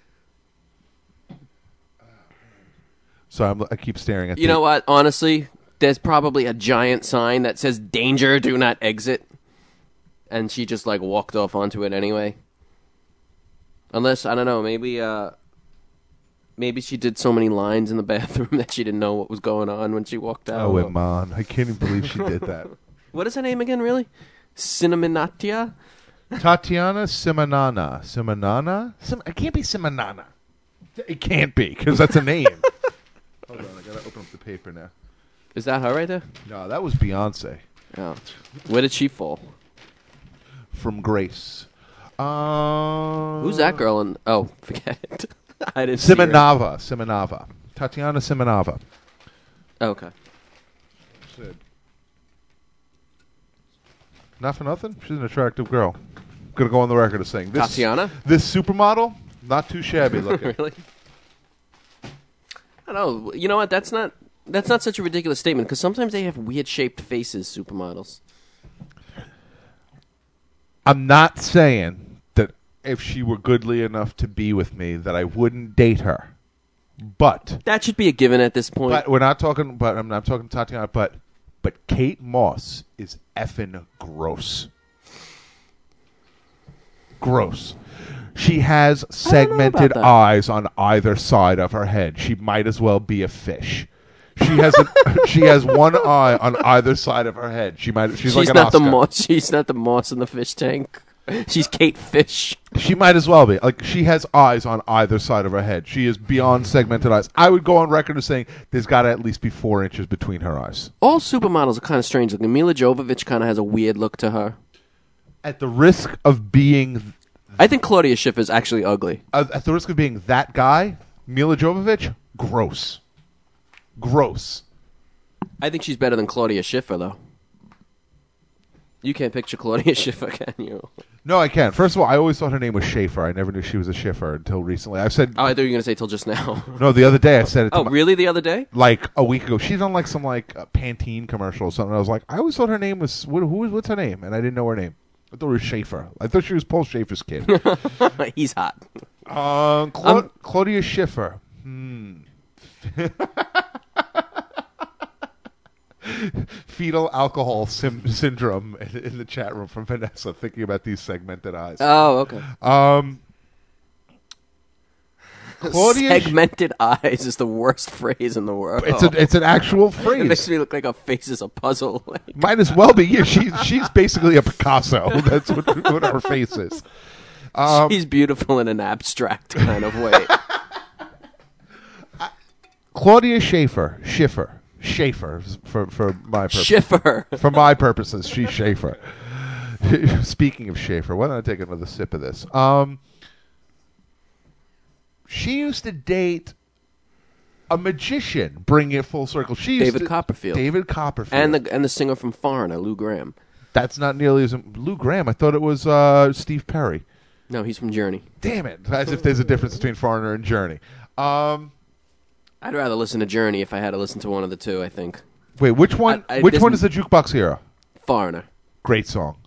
Speaker 3: So I'm, I keep staring at.
Speaker 4: You the, know what? Honestly, there's probably a giant sign that says "Danger, do not exit," and she just like walked off onto it anyway. Unless I don't know, maybe uh, maybe she did so many lines in the bathroom that she didn't know what was going on when she walked out.
Speaker 3: Oh, Iman, I can't even believe she did that.
Speaker 4: What is her name again? Really, Cinnaminatia?
Speaker 3: Tatiana Simonana. Simonana? Sim- it can't be Simonana. It can't be because that's a name. Hold on, I gotta open up the paper now.
Speaker 4: Is that her right there?
Speaker 3: No, that was Beyonce.
Speaker 4: Oh, where did she fall?
Speaker 3: From Grace. Uh,
Speaker 4: Who's that girl? In, oh, forget it. I didn't.
Speaker 3: Simonava. Simonava. Tatiana Simonava.
Speaker 4: Oh, okay.
Speaker 3: Sid. Not for nothing. She's an attractive girl. I'm gonna go on the record as saying this.
Speaker 4: Tatiana.
Speaker 3: This supermodel, not too shabby looking.
Speaker 4: Really? I don't know. You know what? That's not that's not such a ridiculous statement because sometimes they have weird shaped faces, supermodels.
Speaker 3: I'm not saying that if she were goodly enough to be with me that I wouldn't date her, but
Speaker 4: that should be a given at this point.
Speaker 3: But we're not talking. But I'm not talking Tatiana. But but Kate Moss is effing gross. Gross. She has segmented eyes on either side of her head. She might as well be a fish. She has a, she has one eye on either side of her head. She might. She's,
Speaker 4: she's
Speaker 3: like an
Speaker 4: not
Speaker 3: Oscar.
Speaker 4: the moss. She's not the moss in the fish tank. She's Kate Fish.
Speaker 3: She might as well be. Like she has eyes on either side of her head. She is beyond segmented eyes. I would go on record as saying there's got to at least be four inches between her eyes.
Speaker 4: All supermodels are kind of strange looking. Mila Jovovich kind of has a weird look to her.
Speaker 3: At the risk of being.
Speaker 4: I think Claudia Schiffer is actually ugly.
Speaker 3: Uh, at the risk of being that guy, Mila Jovovich, gross. Gross.
Speaker 4: I think she's better than Claudia Schiffer, though. You can't picture Claudia Schiffer, can you?
Speaker 3: No, I can't. First of all, I always thought her name was Schaefer. I never knew she was a Schiffer until recently. I said.
Speaker 4: Oh, I thought you were going to say till just now.
Speaker 3: No, the other day I said it to
Speaker 4: Oh,
Speaker 3: my,
Speaker 4: really? The other day?
Speaker 3: Like a week ago. She's on like some like uh, Pantene commercial or something. I was like, I always thought her name was. What, who, what's her name? And I didn't know her name. I thought it was Schaefer. I thought she was Paul Schaefer's kid.
Speaker 4: He's hot.
Speaker 3: Uh, Cla- um, Claudia Schiffer. Hmm. Fetal alcohol sim- syndrome in, in the chat room from Vanessa, thinking about these segmented eyes.
Speaker 4: Oh, okay.
Speaker 3: Um, Claudia
Speaker 4: segmented Sch- eyes is the worst phrase in the world.
Speaker 3: It's a, it's an actual phrase.
Speaker 4: It makes me look like a face is a puzzle. Like.
Speaker 3: Might as well be. Yeah, she, she's basically a Picasso. That's what, what her face is. Um,
Speaker 4: she's beautiful in an abstract kind of way.
Speaker 3: Claudia Schiffer. Schiffer. Schaefer for for my purposes.
Speaker 4: Schiffer.
Speaker 3: For my purposes, she's Schaefer. Speaking of Schaefer, why don't I take another sip of this? Um, she used to date a magician, bringing it full circle. She used
Speaker 4: David
Speaker 3: to,
Speaker 4: Copperfield.
Speaker 3: David Copperfield.
Speaker 4: And the and the singer from Foreigner, Lou Gramm.
Speaker 3: That's not nearly as Lou Gramm. I thought it was uh, Steve Perry.
Speaker 4: No, he's from Journey.
Speaker 3: Damn it! As if there's a difference between Foreigner and Journey. Um.
Speaker 4: I'd rather listen to Journey if I had to listen to one of the two, I think.
Speaker 3: Wait, which one I, I, Which one is the Jukebox Hero?
Speaker 4: Foreigner.
Speaker 3: Great song.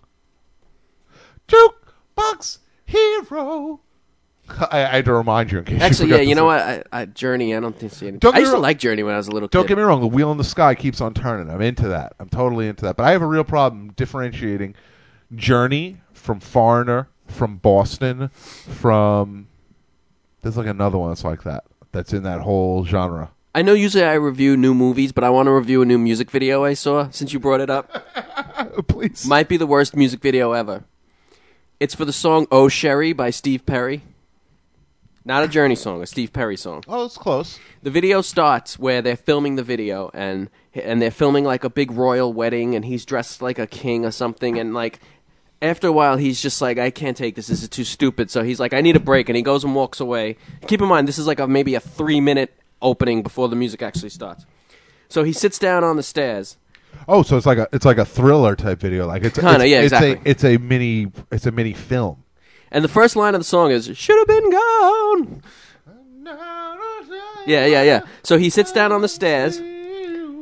Speaker 3: Jukebox Hero. I, I had to remind you in case
Speaker 4: Actually,
Speaker 3: you
Speaker 4: yeah, you know
Speaker 3: song.
Speaker 4: what? I, I, Journey, I don't think see anything. I used to like Journey when I was a little kid.
Speaker 3: Don't get me wrong. The wheel in the sky keeps on turning. I'm into that. I'm totally into that. But I have a real problem differentiating Journey from Foreigner, from Boston, from... There's like another one that's like that. That's in that whole genre.
Speaker 4: I know usually I review new movies, but I want to review a new music video I saw, since you brought it up.
Speaker 3: Please.
Speaker 4: Might be the worst music video ever. It's for the song Oh Sherry by Steve Perry. Not a Journey song, a Steve Perry song.
Speaker 3: Oh, it's close.
Speaker 4: The video starts where they're filming the video, and and they're filming like a big royal wedding, and he's dressed like a king or something, and like... After a while, he's just like, I can't take this. This is too stupid. So he's like, I need a break. And he goes and walks away. Keep in mind, this is like a maybe a three-minute opening before the music actually starts. So he sits down on the stairs.
Speaker 3: Oh, so it's like a it's like a thriller type video. Like it's
Speaker 4: kind of yeah,
Speaker 3: it's
Speaker 4: exactly.
Speaker 3: A, it's a mini it's a mini film.
Speaker 4: And the first line of the song is "Should have been gone." Yeah, yeah, yeah. So he sits down on the stairs, and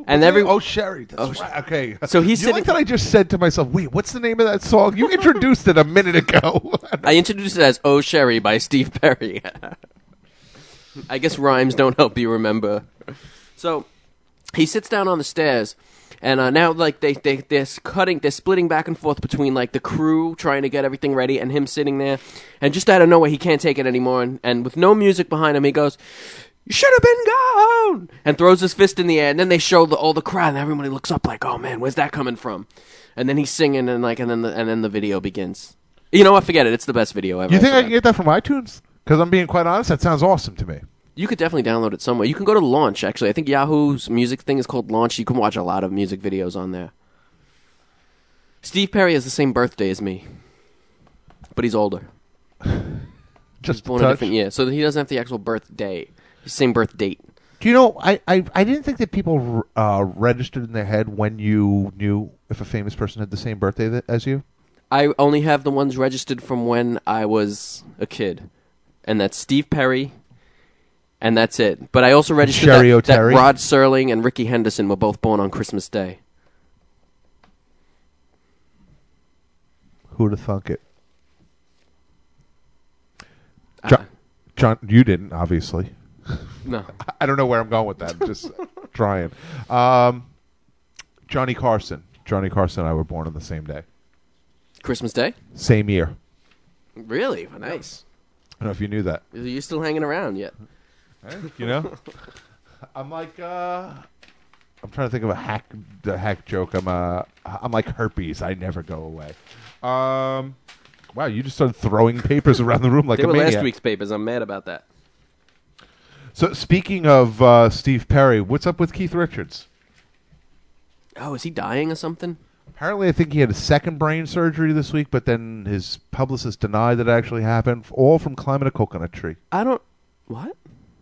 Speaker 4: And every
Speaker 3: oh Sherry, that's
Speaker 4: Oh,
Speaker 3: right. Okay,
Speaker 4: so he's
Speaker 3: you
Speaker 4: sitting-
Speaker 3: like that I just said to myself, wait, what's the name of that song? You introduced it a minute ago.
Speaker 4: I introduced it as "Oh Sherry" by Steve Perry. I guess rhymes don't help you remember. So he sits down on the stairs, and uh, now like they they they're cutting, they're splitting back and forth between like the crew trying to get everything ready and him sitting there, and just out of nowhere he can't take it anymore, and, and with no music behind him, he goes, "You should have been gone," and throws his fist in the air, and then they show the, all the crowd, and everybody looks up like, "Oh man, where's that coming from?" And then he's singing, and like, and then the, and then the video begins. You know what? Forget it. It's the best video ever.
Speaker 3: You think I
Speaker 4: forgot.
Speaker 3: can get that from iTunes? Because I'm being quite honest, that sounds awesome to me.
Speaker 4: You could definitely download it somewhere. You can go to Launch, actually. I think Yahoo's music thing is called Launch. You can watch a lot of music videos on there. Steve Perry has the same birthday as me, but he's older.
Speaker 3: Just
Speaker 4: He's born
Speaker 3: a
Speaker 4: a
Speaker 3: touch.
Speaker 4: different year, so he doesn't have the actual birthday. Same birth date.
Speaker 3: Do you know, I, I, I didn't think that people uh, registered in their head when you knew if a famous person had the same birthday that, as you.
Speaker 4: I only have the ones registered from when I was a kid, and that's Steve Perry, and that's it. But I also registered
Speaker 3: Sherry
Speaker 4: that, that
Speaker 3: O'Terry?
Speaker 4: Rod Serling and Ricky Henderson were both born on Christmas Day.
Speaker 3: Who'd have thunk it? John, John, you didn't, obviously.
Speaker 4: No.
Speaker 3: I don't know where I'm going with that. I'm just trying. Um, Johnny Carson. Johnny Carson and I were born on the same day.
Speaker 4: Christmas Day?
Speaker 3: Same year.
Speaker 4: Really? Nice.
Speaker 3: I don't know if you knew that.
Speaker 4: Are you still hanging around yet?
Speaker 3: You know? I'm like, uh... I'm trying to think of a hack the hack joke. I'm uh, I'm like herpes. I never go away. Um, wow, you just started throwing papers around the room like
Speaker 4: They
Speaker 3: a
Speaker 4: were
Speaker 3: maniac.
Speaker 4: last week's papers. I'm mad about that.
Speaker 3: So speaking of uh, Steve Perry, what's up with Keith Richards?
Speaker 4: Oh, is he dying or something?
Speaker 3: Apparently, I think he had a second brain surgery this week, but then his publicist denied that it actually happened, all from climbing a coconut tree.
Speaker 4: I don't... What?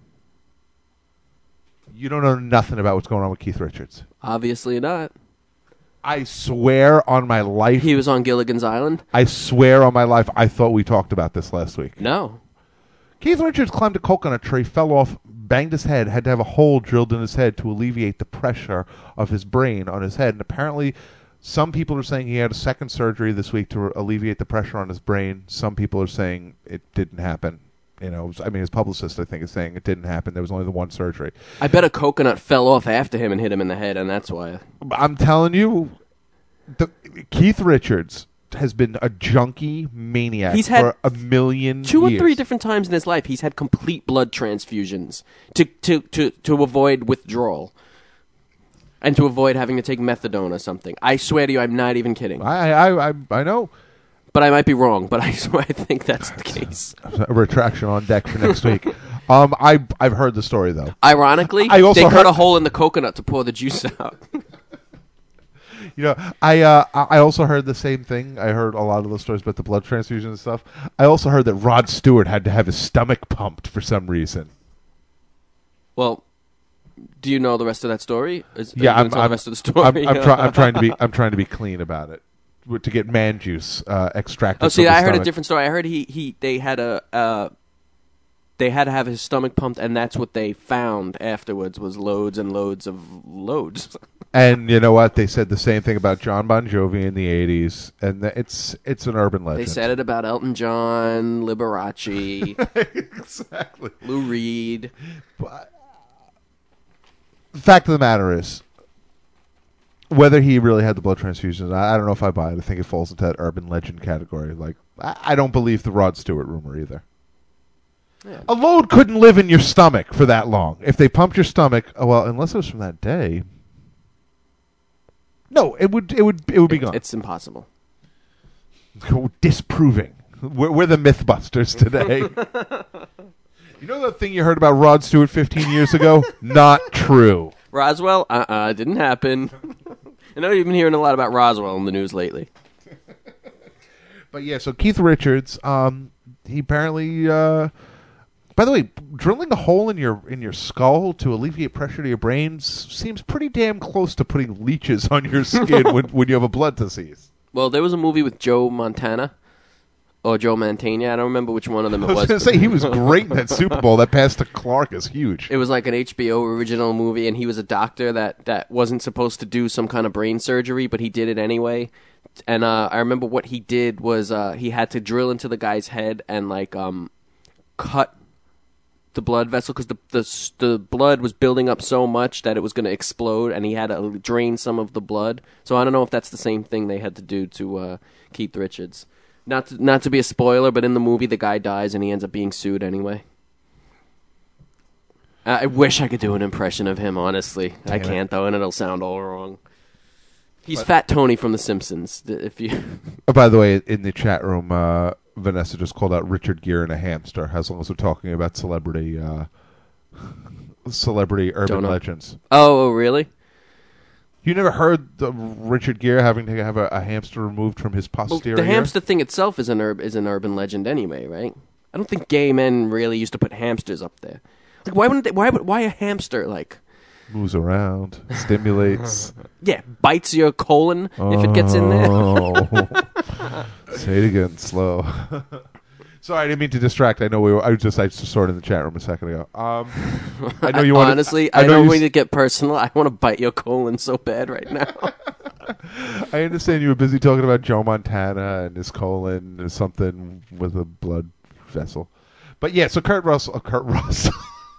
Speaker 3: You don't know nothing about what's going on with Keith Richards.
Speaker 4: Obviously not.
Speaker 3: I swear on my life...
Speaker 4: He was on Gilligan's Island?
Speaker 3: I swear on my life, I thought we talked about this last week.
Speaker 4: No.
Speaker 3: Keith Richards climbed a coconut tree, fell off, banged his head, had to have a hole drilled in his head to alleviate the pressure of his brain on his head. And apparently, some people are saying he had a second surgery this week to alleviate the pressure on his brain. Some people are saying it didn't happen. You know, I mean, his publicist, I think, is saying it didn't happen. There was only the one surgery.
Speaker 4: I bet a coconut fell off after him and hit him in the head, and that's why.
Speaker 3: I'm telling you, the, Keith Richards has been a junkie maniac
Speaker 4: He's had
Speaker 3: for a million
Speaker 4: Two
Speaker 3: years.
Speaker 4: or three different times in his life, he's had complete blood transfusions to, to, to, to avoid withdrawal. And to avoid having to take methadone or something. I swear to you, I'm not even kidding.
Speaker 3: I, I, I, I know.
Speaker 4: But I might be wrong, but I swear I think that's the case.
Speaker 3: A retraction on deck for next week. Um, I, I've heard the story, though.
Speaker 4: Ironically,
Speaker 3: I also
Speaker 4: they
Speaker 3: heard-
Speaker 4: cut a hole in the coconut to pour the juice out.
Speaker 3: You know, I uh, I also heard the same thing. I heard a lot of those stories about the blood transfusion and stuff. I also heard that Rod Stewart had to have his stomach pumped for some reason.
Speaker 4: Well, do you know the rest of that story? Is,
Speaker 3: Yeah,
Speaker 4: are you
Speaker 3: I'm,
Speaker 4: gonna tell
Speaker 3: I'm,
Speaker 4: the rest of the story.
Speaker 3: I'm, I'm, try, I'm trying to be I'm trying to be clean about it. To get man juice uh, extracted.
Speaker 4: Oh, see,
Speaker 3: from his
Speaker 4: I heard
Speaker 3: stomach.
Speaker 4: a different story. I heard he, he they had a uh, they had to have his stomach pumped, and that's what they found afterwards was loads and loads of loads.
Speaker 3: And you know what? They said the same thing about John Bon Jovi in the eighties, and th- it's it's an urban legend.
Speaker 4: They said it about Elton John, Liberace,
Speaker 3: exactly.
Speaker 4: Lou Reed.
Speaker 3: But the fact of the matter is, whether he really had the blood transfusions, I, I don't know if I buy it. I think it falls into that urban legend category. Like, I, I don't believe the Rod Stewart rumor either.
Speaker 4: Yeah.
Speaker 3: A load couldn't live in your stomach for that long. If they pumped your stomach, oh, well, unless it was from that day. No, it would it would it would be gone.
Speaker 4: It's impossible.
Speaker 3: Disproving. We're, we're the Mythbusters today. You know that thing you heard about Rod Stewart fifteen years ago? Not true.
Speaker 4: Roswell? Uh-uh, didn't happen. I know you've been hearing a lot about Roswell in the news lately.
Speaker 3: But yeah, so Keith Richards, um, he apparently, uh, by the way, drilling a hole in your in your skull to alleviate pressure to your brain seems pretty damn close to putting leeches on your skin when, when you have a blood disease.
Speaker 4: Well, there was a movie with Joe Montana or Joe Mantegna. I don't remember which one of them it
Speaker 3: I was
Speaker 4: was.
Speaker 3: going to say, he was great in that Super Bowl. That pass to Clark is huge.
Speaker 4: It was like an H B O original movie, and he was a doctor that, that wasn't supposed to do some kind of brain surgery, but he did it anyway. And uh, I remember what he did was uh, he had to drill into the guy's head and like um, cut the blood vessel because the, the the blood was building up so much that it was going to explode, and he had to drain some of the blood. So I don't know if that's the same thing they had to do to uh, Keith Richards. Not to, not to be a spoiler, but in the movie the guy dies and he ends up being sued anyway. I wish I could do an impression of him, honestly. Damn I can't, it. though, and it'll sound all wrong. He's but, Fat Tony from The Simpsons. If you.
Speaker 3: Oh, by the way, in the chat room, uh, Vanessa just called out Richard Gere and a hamster, as long as we're talking about celebrity uh, celebrity urban legends.
Speaker 4: Oh, really?
Speaker 3: You never heard the Richard Gere having to have a, a hamster removed from his posterior?
Speaker 4: Well, the hamster thing itself is an, ur- is an urban legend anyway, right? I don't think gay men really used to put hamsters up there. Like, why wouldn't they, why why a hamster, like...
Speaker 3: Moves around, stimulates.
Speaker 4: Yeah, bites your colon oh. if it gets in there.
Speaker 3: Say it again, slow. Sorry, I didn't mean to distract. I know we were. I was just. I just saw it in the chat room a second ago. Um, I know you want.
Speaker 4: Honestly,
Speaker 3: I, I,
Speaker 4: I don't want
Speaker 3: s-
Speaker 4: to get personal. I want to bite your colon so bad right now.
Speaker 3: I understand you were busy talking about Joe Montana and his colon or something with a blood vessel, but yeah. So Kurt Russell. Uh, Kurt Russell.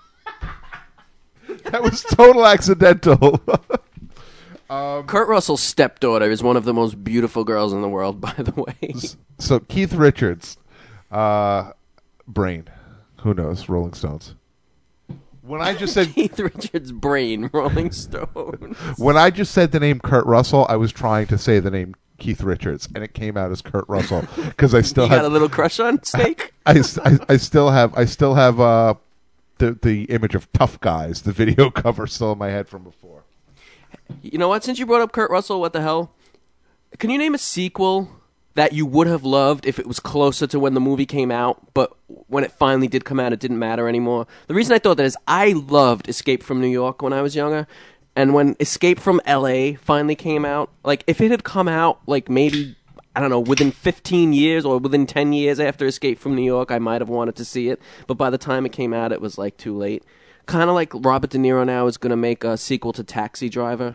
Speaker 3: That was total accidental. um,
Speaker 4: Kurt Russell's stepdaughter is one of the most beautiful girls in the world, by the way.
Speaker 3: So Keith Richards, uh, brain, who knows? Rolling Stones. When I just said
Speaker 4: Keith Richards' brain, Rolling Stones.
Speaker 3: When I just said the name Kurt Russell, I was trying to say the name Keith Richards, and it came out as Kurt Russell because I still
Speaker 4: you
Speaker 3: have
Speaker 4: got a little crush on Snake.
Speaker 3: I, I, I still have I still have uh. The the image of Tough Guys, the video cover, still in my head from before.
Speaker 4: You know what? Since you brought up Kurt Russell, what the hell? Can you name a sequel that you would have loved if it was closer to when the movie came out, but when it finally did come out, it didn't matter anymore? The reason I thought that is I loved Escape from New York when I was younger, and when Escape from L A finally came out, like if it had come out like maybe... I don't know, within fifteen years or within ten years after Escape from New York, I might have wanted to see it. But by the time it came out, it was like too late. Kind of like Robert De Niro now is going to make a sequel to Taxi Driver.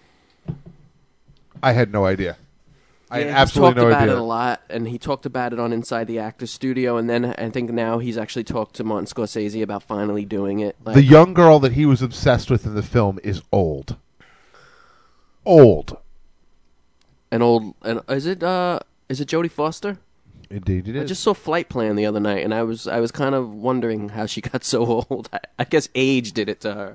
Speaker 3: I had no idea. I
Speaker 4: yeah,
Speaker 3: had absolutely no idea.
Speaker 4: He talked about it a lot, and he talked about it on Inside the Actors Studio, and then I think now he's actually talked to Martin Scorsese about finally doing it. Like,
Speaker 3: the young girl that he was obsessed with in the film is old. Old.
Speaker 4: An old, an, is it? Uh, is it Jodie Foster?
Speaker 3: Indeed, it is.
Speaker 4: I just saw Flight Plan the other night, and I was, I was kind of wondering how she got so old. I, I guess age did it to her.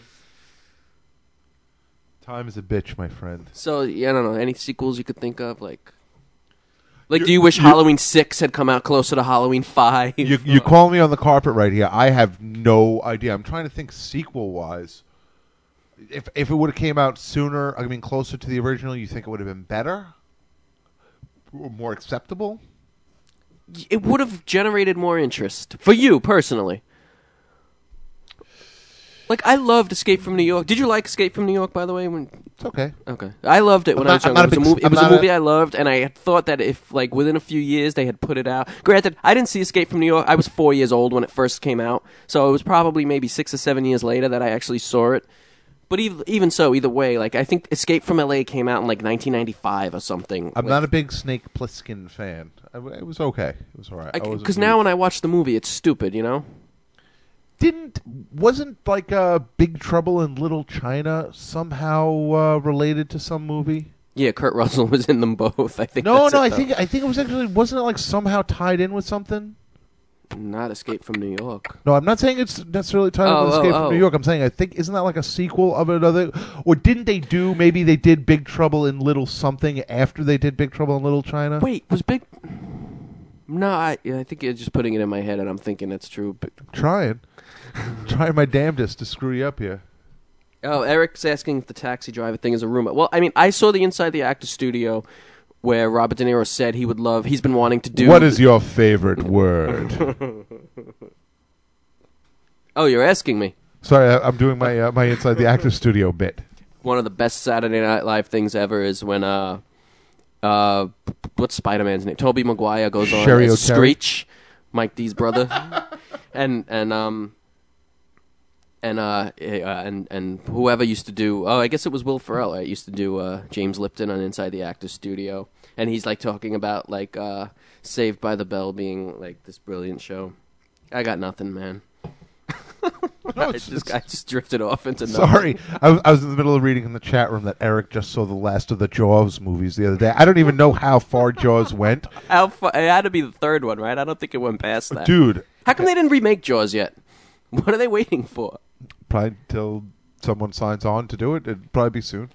Speaker 3: Time is a bitch, my friend.
Speaker 4: So yeah, I don't know. Any sequels you could think of, like, like, you, do you wish you, Halloween six had come out closer to Halloween five?
Speaker 3: You, you call me on the carpet right here. I have no idea. I'm trying to think sequel wise. If if it would have came out sooner, I mean closer to the original, you think it would have been better? Or more acceptable?
Speaker 4: It would have generated more interest. For you, personally. Like, I loved Escape from New York. Did you like Escape from New York, by the way? When...
Speaker 3: It's okay.
Speaker 4: Okay. I loved it when
Speaker 3: I'm
Speaker 4: I was
Speaker 3: not,
Speaker 4: young. It was,
Speaker 3: a,
Speaker 4: a movie, it was a movie
Speaker 3: a...
Speaker 4: I loved, and I thought that if, like, within a few years they had put it out... Granted, I didn't see Escape from New York. I was four years old when it first came out, so it was probably maybe six or seven years later that I actually saw it. But even so, either way, like I think Escape from L A came out in like nineteen ninety-five or something.
Speaker 3: I'm
Speaker 4: like,
Speaker 3: not a big Snake Plissken fan. I, it was okay. It was all right.
Speaker 4: Because now when I watch the movie, it's stupid, you know?
Speaker 3: Didn't, wasn't like uh, Big Trouble in Little China somehow uh, related to some movie?
Speaker 4: Yeah, Kurt Russell was in them both. I think.
Speaker 3: No,
Speaker 4: that's
Speaker 3: no,
Speaker 4: it,
Speaker 3: I think I think it was actually, wasn't it like somehow tied in with something?
Speaker 4: Not Escape from New York.
Speaker 3: No, I'm not saying it's necessarily tied
Speaker 4: oh,
Speaker 3: with Escape
Speaker 4: oh,
Speaker 3: from
Speaker 4: oh.
Speaker 3: New York. I'm saying I think, isn't that like a sequel of another? Or didn't they do, maybe they did Big Trouble in Little Something after they did Big Trouble in Little China?
Speaker 4: Wait, was Big... No, I I think you're just putting it in my head and I'm thinking it's true. But...
Speaker 3: Trying. Trying my damnedest to screw you up here.
Speaker 4: Oh, Eric's asking if the Taxi Driver thing is a rumor. Well, I mean, I saw the Inside the Actors Studio where Robert De Niro said he would love, he's been wanting to do...
Speaker 3: What is your favorite word?
Speaker 4: Oh, you're asking me.
Speaker 3: Sorry, I, I'm doing my uh, my Inside the Actors Studio bit.
Speaker 4: One of the best Saturday Night Live things ever is when uh, Uh, what's Spider-Man's name? Tobey Maguire goes on
Speaker 3: Sherry
Speaker 4: as
Speaker 3: O'Terry.
Speaker 4: Screech, Mike D's brother, and and um and uh, eh, uh and and whoever used to do. Oh, I guess it was Will Ferrell. Right? Used to do uh, James Lipton on Inside the Actors Studio, and he's like talking about like uh, Saved by the Bell being like this brilliant show. I got nothing, man.
Speaker 3: No,
Speaker 4: I
Speaker 3: it's-
Speaker 4: just
Speaker 3: it's-
Speaker 4: I just drifted off into nothing.
Speaker 3: Sorry, I was, I was in the middle of reading in the chat room that Eric just saw the last of the Jaws movies the other day. I don't even know how far Jaws went.
Speaker 4: How fu- it had to be the third one, right? I don't think it went past that.
Speaker 3: Dude,
Speaker 4: How come they didn't remake Jaws yet? What are they waiting for?
Speaker 3: probably until someone signs on to do it. It'd probably be soon.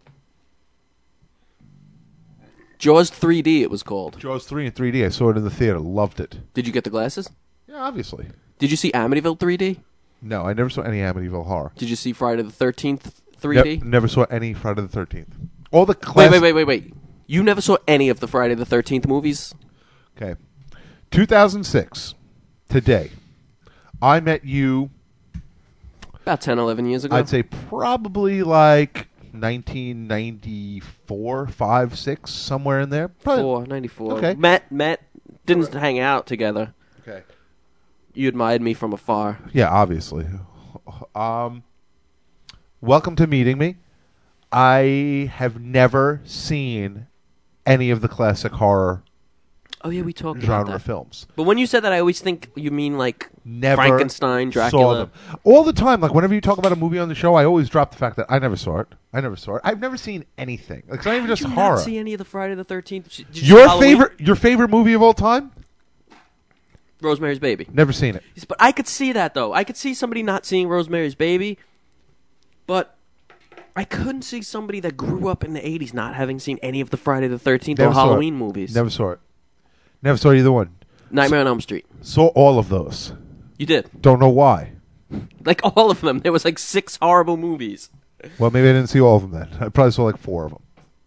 Speaker 4: Jaws three D, it was called.
Speaker 3: Jaws three in three D. I saw it in the theater. Loved it.
Speaker 4: Did you get the glasses?
Speaker 3: Yeah, obviously.
Speaker 4: Did you see Amityville three D?
Speaker 3: No, I never saw any Amityville horror.
Speaker 4: Did you see Friday the thirteenth three D?
Speaker 3: Ne- never saw any Friday the thirteenth. All the
Speaker 4: Wait,
Speaker 3: classic.
Speaker 4: wait, wait, wait, wait. You never saw any of the Friday the thirteenth movies?
Speaker 3: Okay. two thousand six. Today. I met you,
Speaker 4: About ten, eleven years ago.
Speaker 3: I'd say probably like nineteen ninety-four, five, six, somewhere in there. Probably.
Speaker 4: Four, ninety-four.
Speaker 3: Okay.
Speaker 4: Met, met, didn't hang out together.
Speaker 3: Okay.
Speaker 4: You admired me from afar.
Speaker 3: Yeah, obviously. Um, welcome to meeting me. I have never seen any of the classic horror
Speaker 4: Oh, yeah, we talked about
Speaker 3: genre
Speaker 4: that.
Speaker 3: films.
Speaker 4: But when you said that, I always think you mean like
Speaker 3: Never
Speaker 4: Frankenstein,
Speaker 3: saw
Speaker 4: Dracula.
Speaker 3: them. All the time. Like whenever you talk about a movie on the show, I always drop the fact that I never saw it. I never saw it. I've never seen anything. Like it's not even
Speaker 4: Did
Speaker 3: just
Speaker 4: you
Speaker 3: horror.
Speaker 4: not see any of the Friday the thirteenth? Did you see
Speaker 3: Your
Speaker 4: Halloween?
Speaker 3: favorite, your favorite movie of all time?
Speaker 4: Rosemary's Baby.
Speaker 3: Never seen it.
Speaker 4: But I could see that, though. I could see somebody not seeing Rosemary's Baby, but I couldn't see somebody that grew up in the eighties not having seen any of the Friday the thirteenth or
Speaker 3: Never saw it.
Speaker 4: Halloween movies.
Speaker 3: Never saw it. Never saw either one.
Speaker 4: Nightmare on Elm Street.
Speaker 3: Saw all of those.
Speaker 4: You did.
Speaker 3: Don't know why.
Speaker 4: Like, all of them. There was, like, six horrible movies.
Speaker 3: Well, maybe I didn't see all of them then. I probably saw like four of them.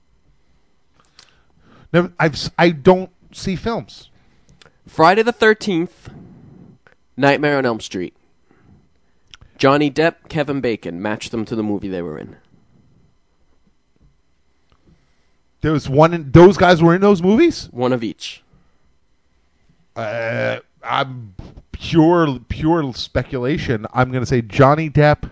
Speaker 3: Never. I've. s- I don't see films.
Speaker 4: Friday the thirteenth, Nightmare on Elm Street. Johnny Depp, Kevin Bacon. Match them to the movie they were in.
Speaker 3: There was one. In, those guys were in those movies.
Speaker 4: One of each.
Speaker 3: Uh, I'm pure, pure speculation. I'm going to say Johnny Depp.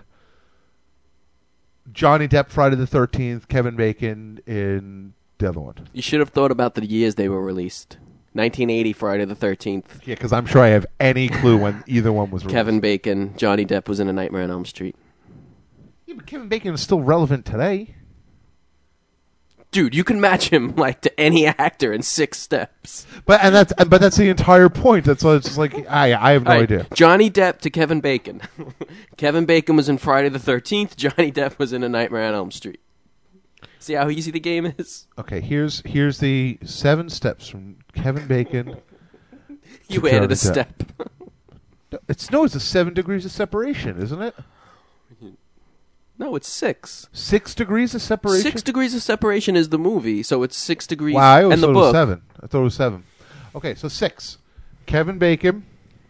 Speaker 3: Johnny Depp, Friday the thirteenth, Kevin Bacon in the other one.
Speaker 4: You should have thought about the years they were released. nineteen eighty, Friday the thirteenth.
Speaker 3: Yeah, because I'm sure I have any clue when either one was released.
Speaker 4: Kevin Bacon, Johnny Depp was in A Nightmare on Elm Street.
Speaker 3: Yeah, but Kevin Bacon is still relevant today.
Speaker 4: Dude, you can match him like to any actor in six steps.
Speaker 3: But and that's but that's the entire point. That's why it's just like I I have no
Speaker 4: All right,
Speaker 3: idea.
Speaker 4: Johnny Depp to Kevin Bacon. Kevin Bacon was in Friday the thirteenth. Johnny Depp was in A Nightmare on Elm Street. See how easy the game is?
Speaker 3: Okay, here's here's the seven steps from Kevin Bacon.
Speaker 4: You
Speaker 3: to
Speaker 4: added a
Speaker 3: Johnny Depp.
Speaker 4: step.
Speaker 3: No, It's no, it's a seven degrees of separation, isn't it?
Speaker 4: No, it's six.
Speaker 3: Six degrees of separation.
Speaker 4: Six degrees of separation is the movie, so it's six degrees.
Speaker 3: Wow, I always
Speaker 4: and the
Speaker 3: thought it was
Speaker 4: book.
Speaker 3: seven. I thought it was seven. Okay, so six. Kevin Bacon,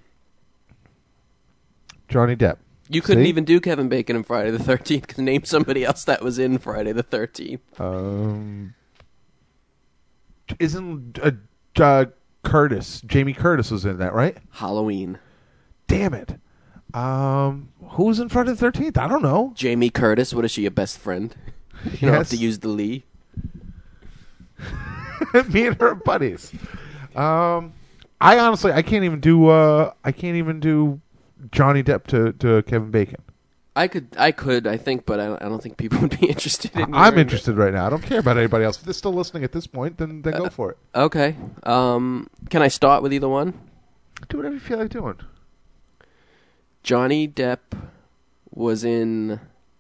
Speaker 3: Johnny Depp.
Speaker 4: You couldn't
Speaker 3: See?
Speaker 4: even do Kevin Bacon in Friday the thirteenth because name somebody else that was in Friday the thirteenth.
Speaker 3: Um, isn't uh, uh, Curtis? Jamie Curtis was in that, right?
Speaker 4: Halloween.
Speaker 3: Damn it. Um, who's in Friday the thirteenth? I don't know.
Speaker 4: Jamie Curtis. What is she? A best friend? You don't have
Speaker 3: Yes.
Speaker 4: to use the Lee.
Speaker 3: Me and her are buddies. Um, I honestly, I can't even do. Uh, I can't even do Johnny Depp to, to Kevin Bacon.
Speaker 4: I could, I could, I think, but I don't, I don't think people would be interested in.
Speaker 3: I'm
Speaker 4: hearing
Speaker 3: interested right now. I don't care about anybody else. If they're still listening at this point, then then go for it.
Speaker 4: it. Okay. Um, can I start with either one?
Speaker 3: Do whatever you feel like doing.
Speaker 4: Johnny Depp was in.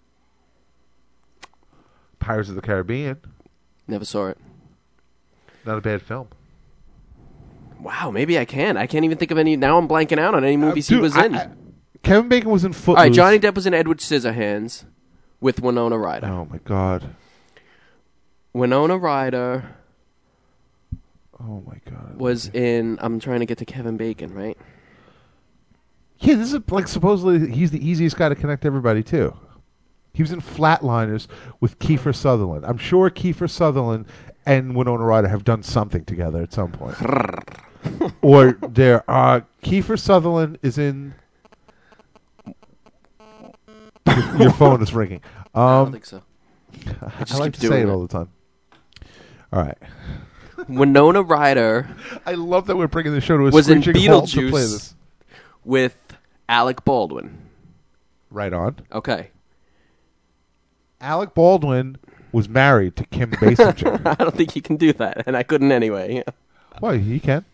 Speaker 3: Pirates of the Caribbean.
Speaker 4: Never saw it.
Speaker 3: Not a bad film.
Speaker 4: Wow, maybe I can. I can't even think of any. Now I'm blanking out on any movies
Speaker 3: Dude,
Speaker 4: he was
Speaker 3: I-
Speaker 4: in.
Speaker 3: I- Kevin Bacon was in Footloose.
Speaker 4: All right, Johnny Depp was in Edward Scissorhands with Winona Ryder.
Speaker 3: Oh my god.
Speaker 4: Winona Ryder
Speaker 3: Oh my god.
Speaker 4: was in. I'm trying to get to Kevin Bacon, right?
Speaker 3: Yeah, this is like supposedly he's the easiest guy to connect everybody to. He was in Flatliners with Kiefer Sutherland. I'm sure Kiefer Sutherland and Winona Ryder have done something together at some point. Or there, uh, Kiefer Sutherland is in. your, your phone is ringing. Um,
Speaker 4: I don't think so.
Speaker 3: I,
Speaker 4: just
Speaker 3: like
Speaker 4: keep
Speaker 3: to say
Speaker 4: doing
Speaker 3: it
Speaker 4: it.
Speaker 3: all the time. All right.
Speaker 4: Winona Ryder
Speaker 3: I love that we're bringing the show to a
Speaker 4: was in
Speaker 3: screeching halt to play
Speaker 4: Beetlejuice
Speaker 3: this.
Speaker 4: with Alec Baldwin.
Speaker 3: Right on.
Speaker 4: Okay.
Speaker 3: Alec Baldwin was married to Kim Basinger.
Speaker 4: I don't think you can do that, and I couldn't anyway.
Speaker 3: Well, he can.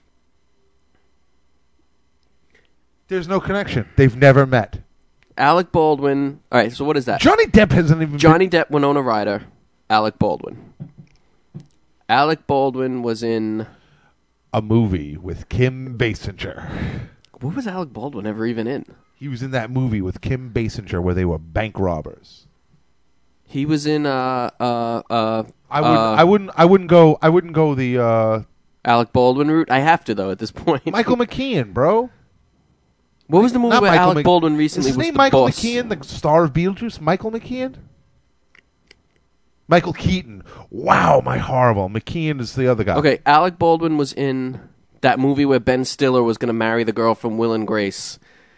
Speaker 3: There's no connection. They've never met.
Speaker 4: Alec Baldwin. All right, so what is that?
Speaker 3: Johnny Depp hasn't even
Speaker 4: Johnny Depp, Winona Ryder, Alec Baldwin. Alec Baldwin was in...
Speaker 3: been a movie with Kim Basinger.
Speaker 4: What was Alec Baldwin ever even in?
Speaker 3: He was in that movie with Kim Basinger where they were bank robbers.
Speaker 4: He was in uh uh uh
Speaker 3: I wouldn't.
Speaker 4: uh,
Speaker 3: I wouldn't. I wouldn't go. I wouldn't go the uh,
Speaker 4: Alec Baldwin route. I have to though at this point.
Speaker 3: Michael McKean, bro.
Speaker 4: What was the movie
Speaker 3: Not
Speaker 4: where
Speaker 3: Michael
Speaker 4: Alec
Speaker 3: Mc-
Speaker 4: Baldwin recently
Speaker 3: Is his
Speaker 4: was
Speaker 3: name
Speaker 4: the
Speaker 3: Michael
Speaker 4: boss?
Speaker 3: McKean, the star of Beetlejuice? Michael McKean. Michael Keaton. Wow, my horrible. McKean is the other guy.
Speaker 4: Okay, Alec Baldwin was in that movie where Ben Stiller was going to marry the girl from Will and Grace.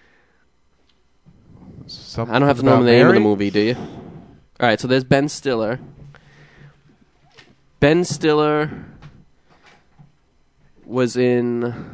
Speaker 3: Something
Speaker 4: I don't have to know
Speaker 3: about
Speaker 4: the name of the
Speaker 3: Mary?
Speaker 4: movie, do you? All right, so there's Ben Stiller. Ben Stiller was in...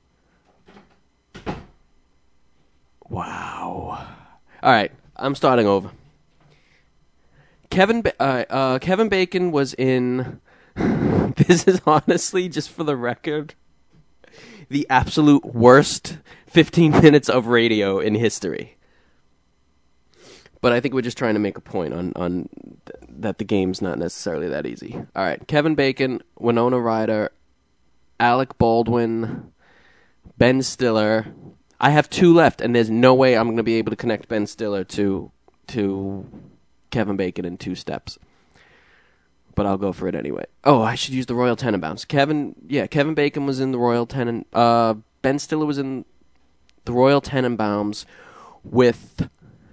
Speaker 4: Wow. All right, I'm starting over. Kevin ba- uh, uh, Kevin Bacon was in... This is honestly, just for the record, the absolute worst fifteen minutes of radio in history. But I think we're just trying to make a point on, on th- that the game's not necessarily that easy. All right, Kevin Bacon, Winona Ryder, Alec Baldwin, Ben Stiller. I have two left, and there's no way I'm going to be able to connect Ben Stiller to to Kevin Bacon in two steps. But I'll go for it anyway. Oh, I should use the Royal Tenenbaums. Kevin, yeah, Kevin Bacon was in the Royal Tenen. Uh, Ben Stiller was in the Royal Tenenbaums with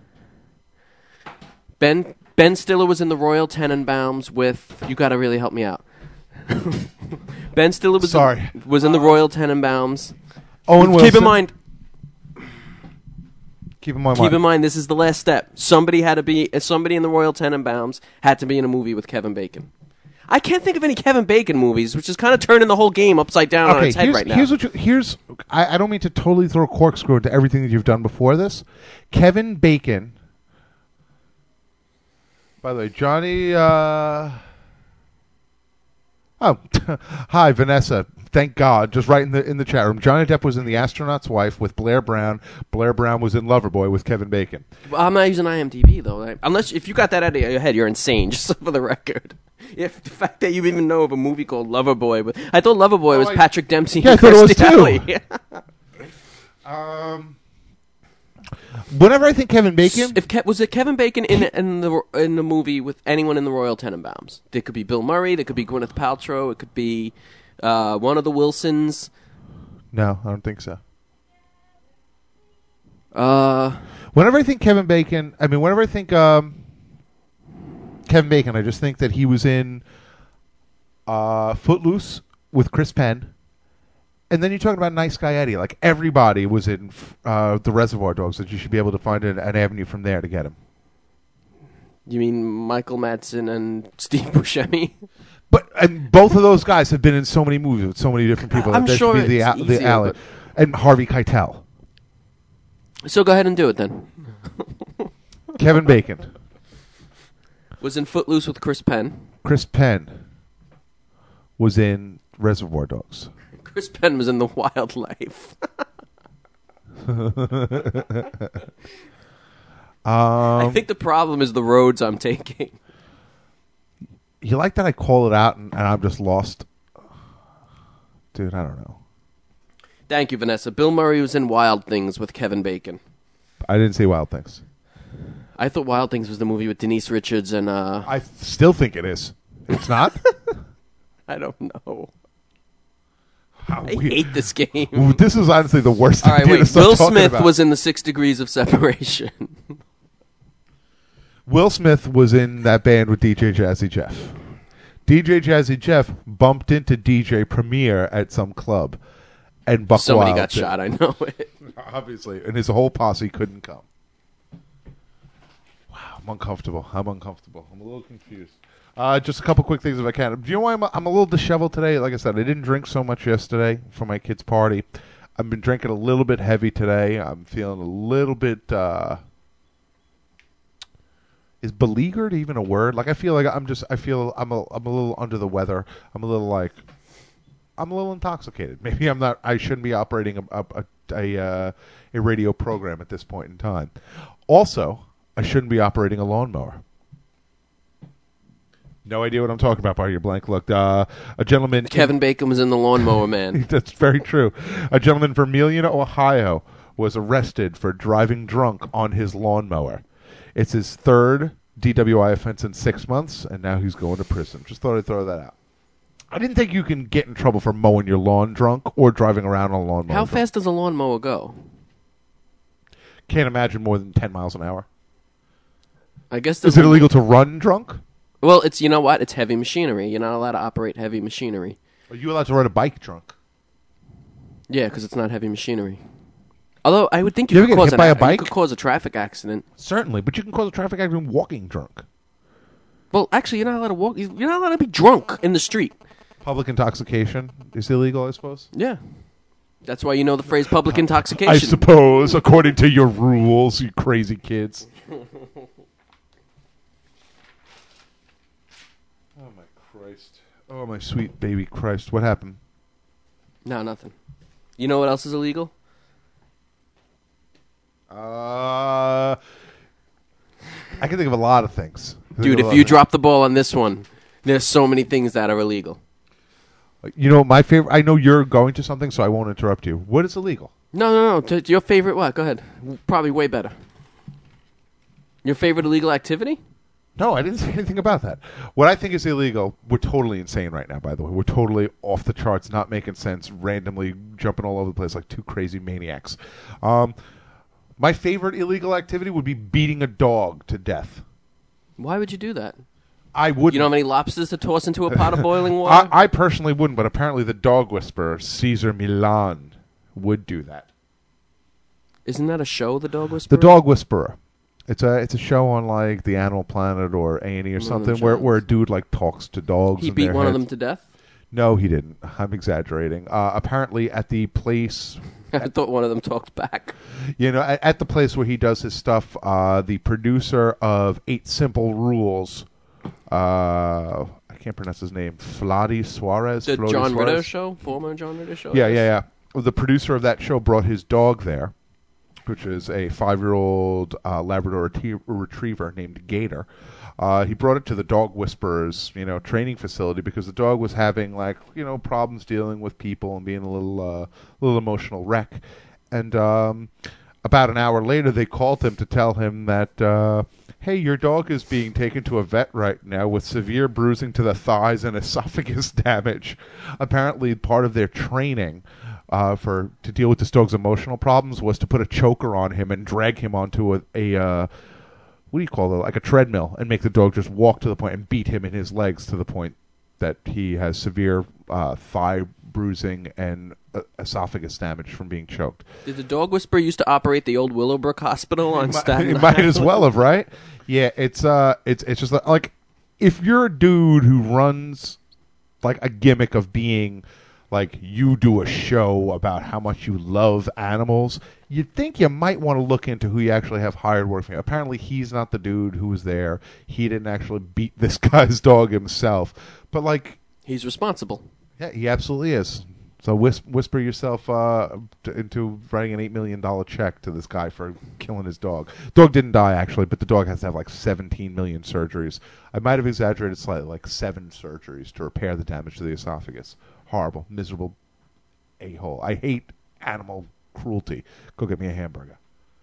Speaker 4: Ben. Ben Stiller was in the Royal Tenenbaums with. You got to really help me out. Ben Stiller was
Speaker 3: Sorry.
Speaker 4: In, was in the Royal Tenenbaums.
Speaker 3: Owen Wilson.
Speaker 4: Keep in mind.
Speaker 3: Keep in mind.
Speaker 4: Keep in mind, this is the last step. Somebody had to be. Somebody in the Royal Tenenbaums had to be in a movie with Kevin Bacon. I can't think of any Kevin Bacon movies, which is kind of turning the whole game upside down on
Speaker 3: Okay,
Speaker 4: its head
Speaker 3: here's,
Speaker 4: right now.
Speaker 3: here's what you, here's. I, I don't mean to totally throw a corkscrew into everything that you've done before this. Kevin Bacon. By the way, Johnny. Uh, oh, hi Vanessa. Thank God, just right in the in the chat room. Johnny Depp was in The Astronaut's Wife with Blair Brown. Blair Brown was in Loverboy with Kevin Bacon.
Speaker 4: Well, I'm not using IMDb though. Right? Unless if you got that out of your head, you're insane. Just for the record, if the fact that you even know of a movie called Loverboy, but I thought Loverboy
Speaker 3: Oh,
Speaker 4: was
Speaker 3: I-
Speaker 4: Patrick Dempsey.
Speaker 3: Yeah, I
Speaker 4: and
Speaker 3: thought it was
Speaker 4: Kirstie
Speaker 3: too.
Speaker 4: Alley.
Speaker 3: Um, whenever I think Kevin Bacon,
Speaker 4: If Ke- was it Kevin Bacon in in the in the movie with anyone in the Royal Tenenbaums? There could be Bill Murray. There could be Gwyneth Paltrow. It could be uh, one of the Wilsons.
Speaker 3: no, I don't think so.
Speaker 4: Uh,
Speaker 3: Whenever I think Kevin Bacon, I mean, whenever I think um, Kevin Bacon, I just think that he was in uh, Footloose with Chris Penn. And then you're talking about Nice Guy Eddie. Like, everybody was in uh, the Reservoir Dogs, that you should be able to find an, an avenue from there to get him.
Speaker 4: you mean Michael Madsen and Steve Buscemi?
Speaker 3: But and both of those guys have been in so many movies with so many different people.
Speaker 4: I'm
Speaker 3: that
Speaker 4: sure
Speaker 3: should be the,
Speaker 4: it's
Speaker 3: a- the
Speaker 4: easier,
Speaker 3: alley. And Harvey Keitel.
Speaker 4: So go ahead and do it then.
Speaker 3: Kevin Bacon.
Speaker 4: Was in Footloose with Chris Penn.
Speaker 3: Chris Penn was in Reservoir Dogs.
Speaker 4: Chris Penn was in The Wildlife.
Speaker 3: Um,
Speaker 4: I think the problem is the roads I'm taking.
Speaker 3: You like that I call it out and, and I'm just lost? Dude, I don't know.
Speaker 4: Thank you, Vanessa. Bill Murray was in Wild Things with Kevin Bacon.
Speaker 3: I didn't say Wild Things.
Speaker 4: I thought Wild Things was the movie with Denise Richards and, uh...
Speaker 3: I still think it is. It's not?
Speaker 4: I don't know.
Speaker 3: How
Speaker 4: I
Speaker 3: weird.
Speaker 4: hate this game.
Speaker 3: Ooh, this is honestly the worst
Speaker 4: All right,
Speaker 3: idea to
Speaker 4: wait.
Speaker 3: start
Speaker 4: Will
Speaker 3: talking
Speaker 4: Smith
Speaker 3: about.
Speaker 4: was in The Six Degrees of Separation.
Speaker 3: Will Smith was in that band with D J Jazzy Jeff. D J Jazzy Jeff bumped into D J Premier at some club, and Buck
Speaker 4: Somebody
Speaker 3: Wild
Speaker 4: got
Speaker 3: did.
Speaker 4: shot. I know it.
Speaker 3: Obviously, and his whole posse couldn't come. Wow, I'm uncomfortable. I'm uncomfortable. I'm a little confused. Uh, just a couple quick things if I can. Do you know why I'm a, I'm a little disheveled today? Like I said, I didn't drink so much yesterday for my kid's party. I've been drinking a little bit heavy today. I'm feeling a little bit. Uh, is beleaguered even a word? Like I feel like I'm just. I feel I'm a. I'm a little under the weather. I'm a little like. I'm a little intoxicated. Maybe I'm not. I shouldn't be operating a a a, a, uh, a radio program at this point in time. Also, I shouldn't be operating a lawnmower. No idea what I'm talking about by your blank look. Uh, a gentleman...
Speaker 4: Kevin in, Bacon was in The Lawnmower Man.
Speaker 3: That's very true. A gentleman from Vermilion, Ohio, was arrested for driving drunk on his lawnmower. It's his third D W I offense in six months, and now he's going to prison. Just thought I'd throw that out. I didn't think you can get in trouble for mowing your lawn drunk or driving around on a lawnmower.
Speaker 4: How
Speaker 3: drunk.
Speaker 4: fast does a lawnmower go?
Speaker 3: Can't imagine more than ten miles an hour.
Speaker 4: I guess.
Speaker 3: Is it illegal to run drunk?
Speaker 4: Well, it's you know what? It's heavy machinery. You're not allowed to operate heavy machinery.
Speaker 3: Are you allowed to ride a bike drunk?
Speaker 4: Yeah, because it's not heavy machinery. Although I would think you,
Speaker 3: you
Speaker 4: could
Speaker 3: ever
Speaker 4: cause
Speaker 3: get hit
Speaker 4: an
Speaker 3: by a
Speaker 4: a-
Speaker 3: bike?
Speaker 4: You could cause a traffic accident.
Speaker 3: Certainly, but you can cause a traffic accident walking drunk.
Speaker 4: Well, actually, you're not allowed to walk. You're not allowed to be drunk in the street.
Speaker 3: Public intoxication is illegal, I suppose.
Speaker 4: Yeah, that's why you know the phrase "public intoxication."
Speaker 3: I suppose, according to your rules, you crazy kids. Oh my Christ! Oh my sweet baby Christ! What happened?
Speaker 4: No, nothing. You know what else is illegal?
Speaker 3: Uh, I can think of a lot of things.
Speaker 4: Dude, if you drop the ball on this one, there's so many things that are illegal.
Speaker 3: You know, my favorite... I know you're going to something, so I won't interrupt you. What is illegal?
Speaker 4: No, no, no. To, to your favorite what? Go ahead. Probably way better. Your favorite illegal activity?
Speaker 3: No, I didn't say anything about that. What I think is illegal, we're totally insane right now, by the way. We're totally off the charts, not making sense, randomly jumping all over the place like two crazy maniacs. Um, my favorite illegal activity would be beating a dog to death.
Speaker 4: Why would you do that?
Speaker 3: I wouldn't.
Speaker 4: You don't have any lobsters to toss into a pot of boiling water?
Speaker 3: I, I personally wouldn't, but apparently the dog whisperer, Caesar Milan, would do that.
Speaker 4: Isn't that a show, The Dog Whisperer?
Speaker 3: The Dog Whisperer. It's a it's a show on like the Animal Planet or A and E or
Speaker 4: One
Speaker 3: something
Speaker 4: of
Speaker 3: where,
Speaker 4: them
Speaker 3: where a dude like talks to dogs.
Speaker 4: He
Speaker 3: in
Speaker 4: beat
Speaker 3: their
Speaker 4: one of
Speaker 3: heads.
Speaker 4: them to death?
Speaker 3: No, he didn't. I'm exaggerating. Uh, apparently at the place...
Speaker 4: I thought one of them talked back.
Speaker 3: You know, at, at the place where he does his stuff, uh, the producer of Eight Simple Rules, uh, I can't pronounce his name, Flody Suarez?
Speaker 4: The
Speaker 3: Flody
Speaker 4: John
Speaker 3: Suarez?
Speaker 4: Ritter show? Former John Ritter show?
Speaker 3: Yeah, yeah, yeah. Well, the producer of that show brought his dog there, which is a five-year-old uh, Labrador reti- retriever named Gator. Uh, he brought it to the Dog Whisperers, you know, training facility because the dog was having, like, you know, problems dealing with people and being a little, uh, little emotional wreck. And um, about an hour later, they called him to tell him that, uh, hey, your dog is being taken to a vet right now with severe bruising to the thighs and esophagus damage. Apparently, part of their training uh, for to deal with this dog's emotional problems was to put a choker on him and drag him onto a... a uh, what do you call it, like a treadmill, and make the dog just walk to the point and beat him in his legs to the point that he has severe uh, thigh bruising and uh, esophagus damage from being choked.
Speaker 4: Did the Dog Whisperer used to operate the old Willowbrook Hospital on Staten
Speaker 3: It
Speaker 4: Island?
Speaker 3: might as well have, right? Yeah, it's uh, it's it's just like if you're a dude who runs like a gimmick of being like you do a show about how much you love animals, you'd think you might want to look into who you actually have hired working for you. Apparently, he's not the dude who was there. He didn't actually beat this guy's dog himself. But, like...
Speaker 4: He's responsible.
Speaker 3: Yeah, he absolutely is. So whis- whisper yourself uh, t- into writing an eight million dollars check to this guy for killing his dog. Dog didn't die, actually, but the dog has to have, like, seventeen million surgeries. I might have exaggerated slightly, like seven surgeries to repair the damage to the esophagus. Horrible, miserable a-hole. I hate animal cruelty. Go get me a hamburger.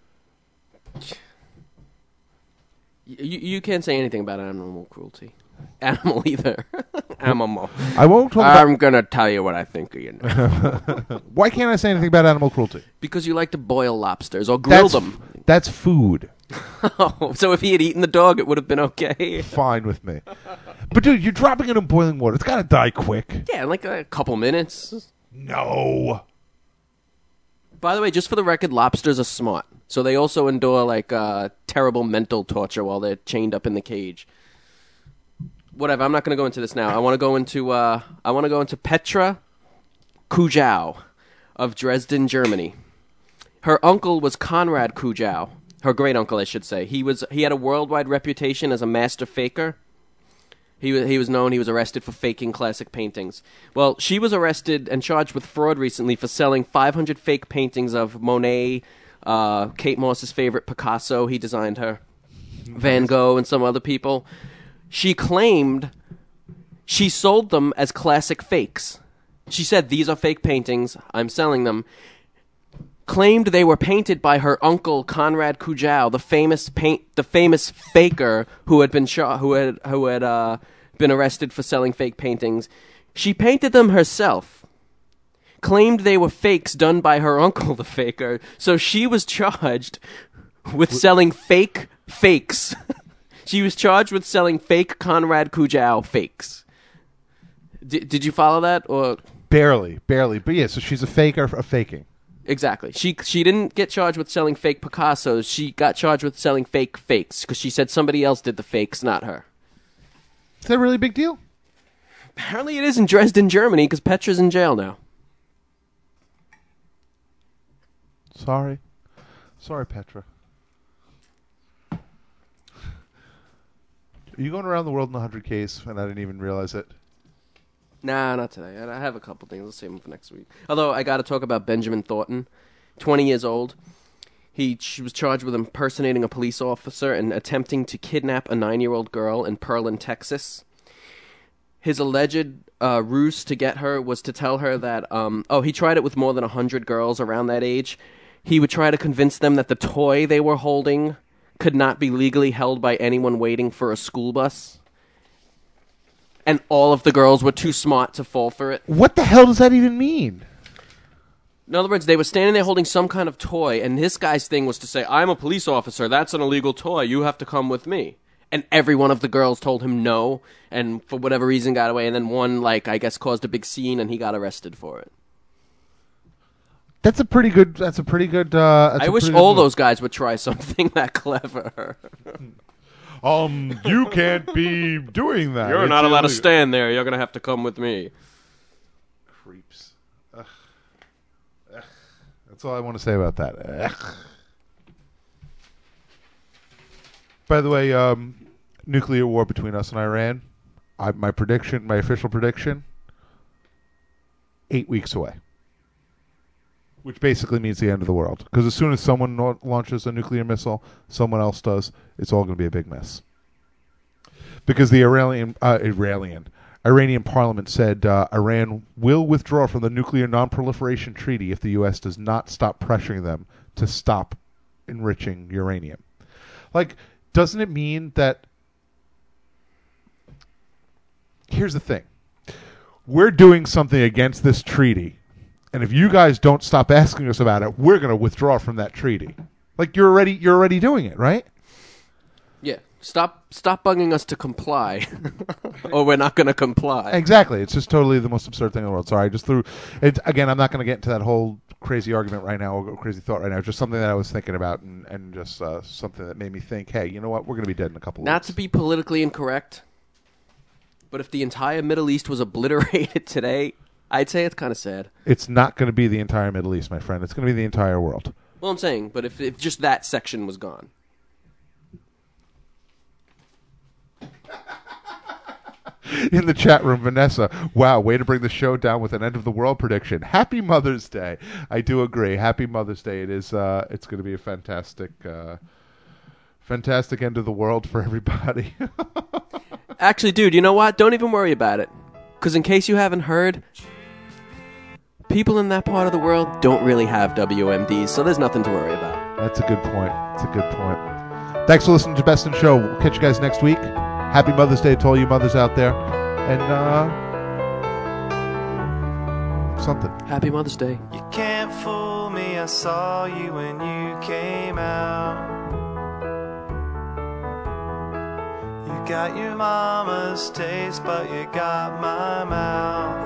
Speaker 4: You, you can't say anything about animal cruelty. Animal either. Animal.
Speaker 3: I won't talk
Speaker 4: I'm
Speaker 3: about...
Speaker 4: going to tell you what I think of you now.
Speaker 3: Why can't I say anything about animal cruelty?
Speaker 4: Because you like to boil lobsters or grill
Speaker 3: That's,
Speaker 4: them.
Speaker 3: that's food.
Speaker 4: Oh, so if he had eaten the dog, it would have been okay.
Speaker 3: Fine with me. But dude, you're dropping it in boiling water. It's got to die quick.
Speaker 4: Yeah, in like a couple minutes.
Speaker 3: No.
Speaker 4: By the way, just for the record, lobsters are smart. So they also endure like uh, terrible mental torture while they're chained up in the cage. Whatever, I'm not going to go into this now. I want to go into uh, I want to go into Petra Kujau of Dresden, Germany. Her uncle was Konrad Kujau. Her great uncle, I should say. He was he had a worldwide reputation as a master faker. He was, he was known, he was arrested for faking classic paintings. Well, she was arrested and charged with fraud recently for selling five hundred fake paintings of Monet, uh, Kate Moss's favorite Picasso, he designed her, Van Gogh, and some other people. She claimed she sold them as classic fakes. She said, these are fake paintings, I'm selling them. Claimed they were painted by her uncle Konrad Kujau, the famous paint, the famous faker who had been shot, who had who had uh, been arrested for selling fake paintings. She painted them herself. Claimed they were fakes done by her uncle, the faker. So she was charged with selling fake fakes. She was charged with selling fake Konrad Kujau fakes. D- did you follow that or
Speaker 3: barely, barely? But yeah, so she's a faker of faking.
Speaker 4: Exactly. She she didn't get charged with selling fake Picassos. She got charged with selling fake fakes because she said somebody else did the fakes, not her.
Speaker 3: Is that a really big deal?
Speaker 4: Apparently it is in Dresden, Germany, because Petra's in jail now.
Speaker 3: Sorry. Sorry, Petra. Are you going around the world in one hundred Ks and I didn't even realize it?
Speaker 4: Nah, not today. I have a couple things. Let's save them for next week. Although, I got to talk about Benjamin Thornton, twenty years old. He she was charged with impersonating a police officer and attempting to kidnap a nine-year-old girl in Pearland, Texas. His alleged uh, ruse to get her was to tell her that, um, oh, he tried it with more than one hundred girls around that age. He would try to convince them that the toy they were holding could not be legally held by anyone waiting for a school bus. And all of the girls were too smart to fall for it.
Speaker 3: What the hell does that even mean?
Speaker 4: In other words, they were standing there holding some kind of toy, and this guy's thing was to say, I'm a police officer, that's an illegal toy, you have to come with me. And every one of the girls told him no, and for whatever reason got away, and then one, like, I guess caused a big scene, and he got arrested for it.
Speaker 3: That's a pretty good, that's a pretty good, uh... That's
Speaker 4: I
Speaker 3: a
Speaker 4: wish
Speaker 3: pretty
Speaker 4: all
Speaker 3: good
Speaker 4: those guys would try something that clever.
Speaker 3: Um, you can't be doing that.
Speaker 4: You're
Speaker 3: It's
Speaker 4: not allowed to
Speaker 3: illegal.
Speaker 4: stand there. You're going to have to come with me.
Speaker 3: Creeps. Ugh. Ugh. That's all I want to say about that. Ugh. By the way, um, nuclear war between us and Iran, I, my prediction, my official prediction, eight weeks away. Which basically means the end of the world. Because as soon as someone no- launches a nuclear missile, someone else does, it's all going to be a big mess. Because the Iranian, uh, Iranian, Iranian parliament said uh, Iran will withdraw from the Nuclear Non-Proliferation Treaty if the U S does not stop pressuring them to stop enriching uranium. Like, doesn't it mean that... Here's the thing. We're doing something against this treaty. And if you guys don't stop asking us about it, we're going to withdraw from that treaty. Like you're already you're already doing it, right?
Speaker 4: Yeah. Stop stop bugging us to comply. Or we're not going to comply.
Speaker 3: Exactly. It's just totally the most absurd thing in the world. Sorry, I just threw it again, I'm not going to get into that whole crazy argument right now or crazy thought right now. It's just something that I was thinking about and, and just uh, something that made me think, hey, you know what? We're going to be dead in a couple of
Speaker 4: Not
Speaker 3: weeks.
Speaker 4: to be politically incorrect, but if the entire Middle East was obliterated today, I'd say it's kind of sad.
Speaker 3: It's not going to be the entire Middle East, my friend. It's going to be the entire world.
Speaker 4: Well, I'm saying, but if, if just that section was gone.
Speaker 3: In the chat room, Vanessa, wow, way to bring the show down with an end of the world prediction. Happy Mother's Day. I do agree. Happy Mother's Day. It is. Uh, it's going to be a fantastic, uh, fantastic end of the world for everybody.
Speaker 4: Actually, dude, you know what? Don't even worry about it. Because in case you haven't heard, people in that part of the world don't really have W M Ds, so there's nothing to worry about.
Speaker 3: That's a good point. That's a good point. Thanks for listening to Best in Show. We'll catch you guys next week. Happy Mother's Day to all you mothers out there. And, uh... something.
Speaker 4: Happy Mother's Day.
Speaker 8: You can't fool me, I saw you when you came out. got your mama's taste, but you got my mouth.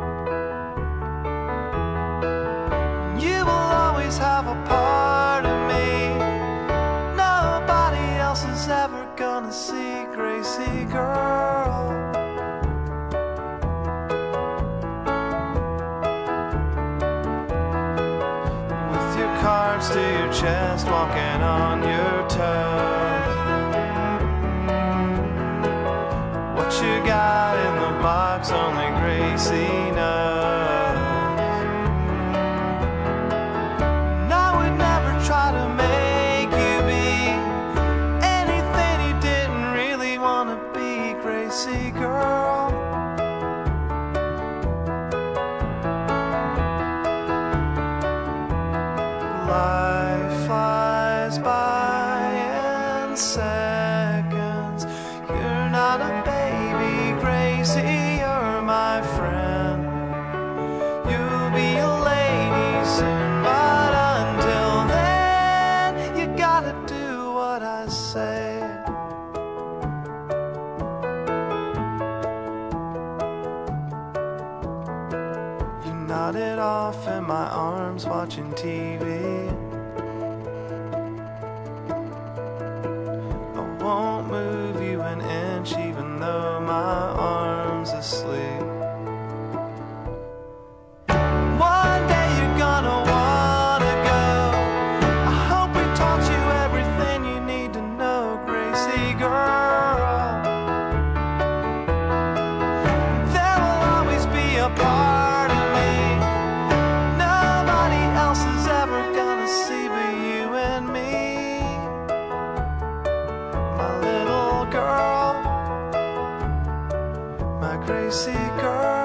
Speaker 8: You will always have a part of me. Nobody else is ever gonna see, Gracie girl. With your cards to your chest, walking on your toes. What you got in the box, only Gracie knows. And I would never try to make you be anything you didn't really want to be, Gracie girl. Life flies by in seconds. You're not a baby, Gracie, you're my friend. You'll be a lady soon, but until then, you gotta do what I say. You nodded off in my arms watching T V. I won't move you an inch even though my arm's asleep. One day you're gonna wanna go. I hope we taught you everything you need to know, Gracie girl. There will always be a part of me nobody else is ever gonna see but you and me. My little girl, my Gracie girl.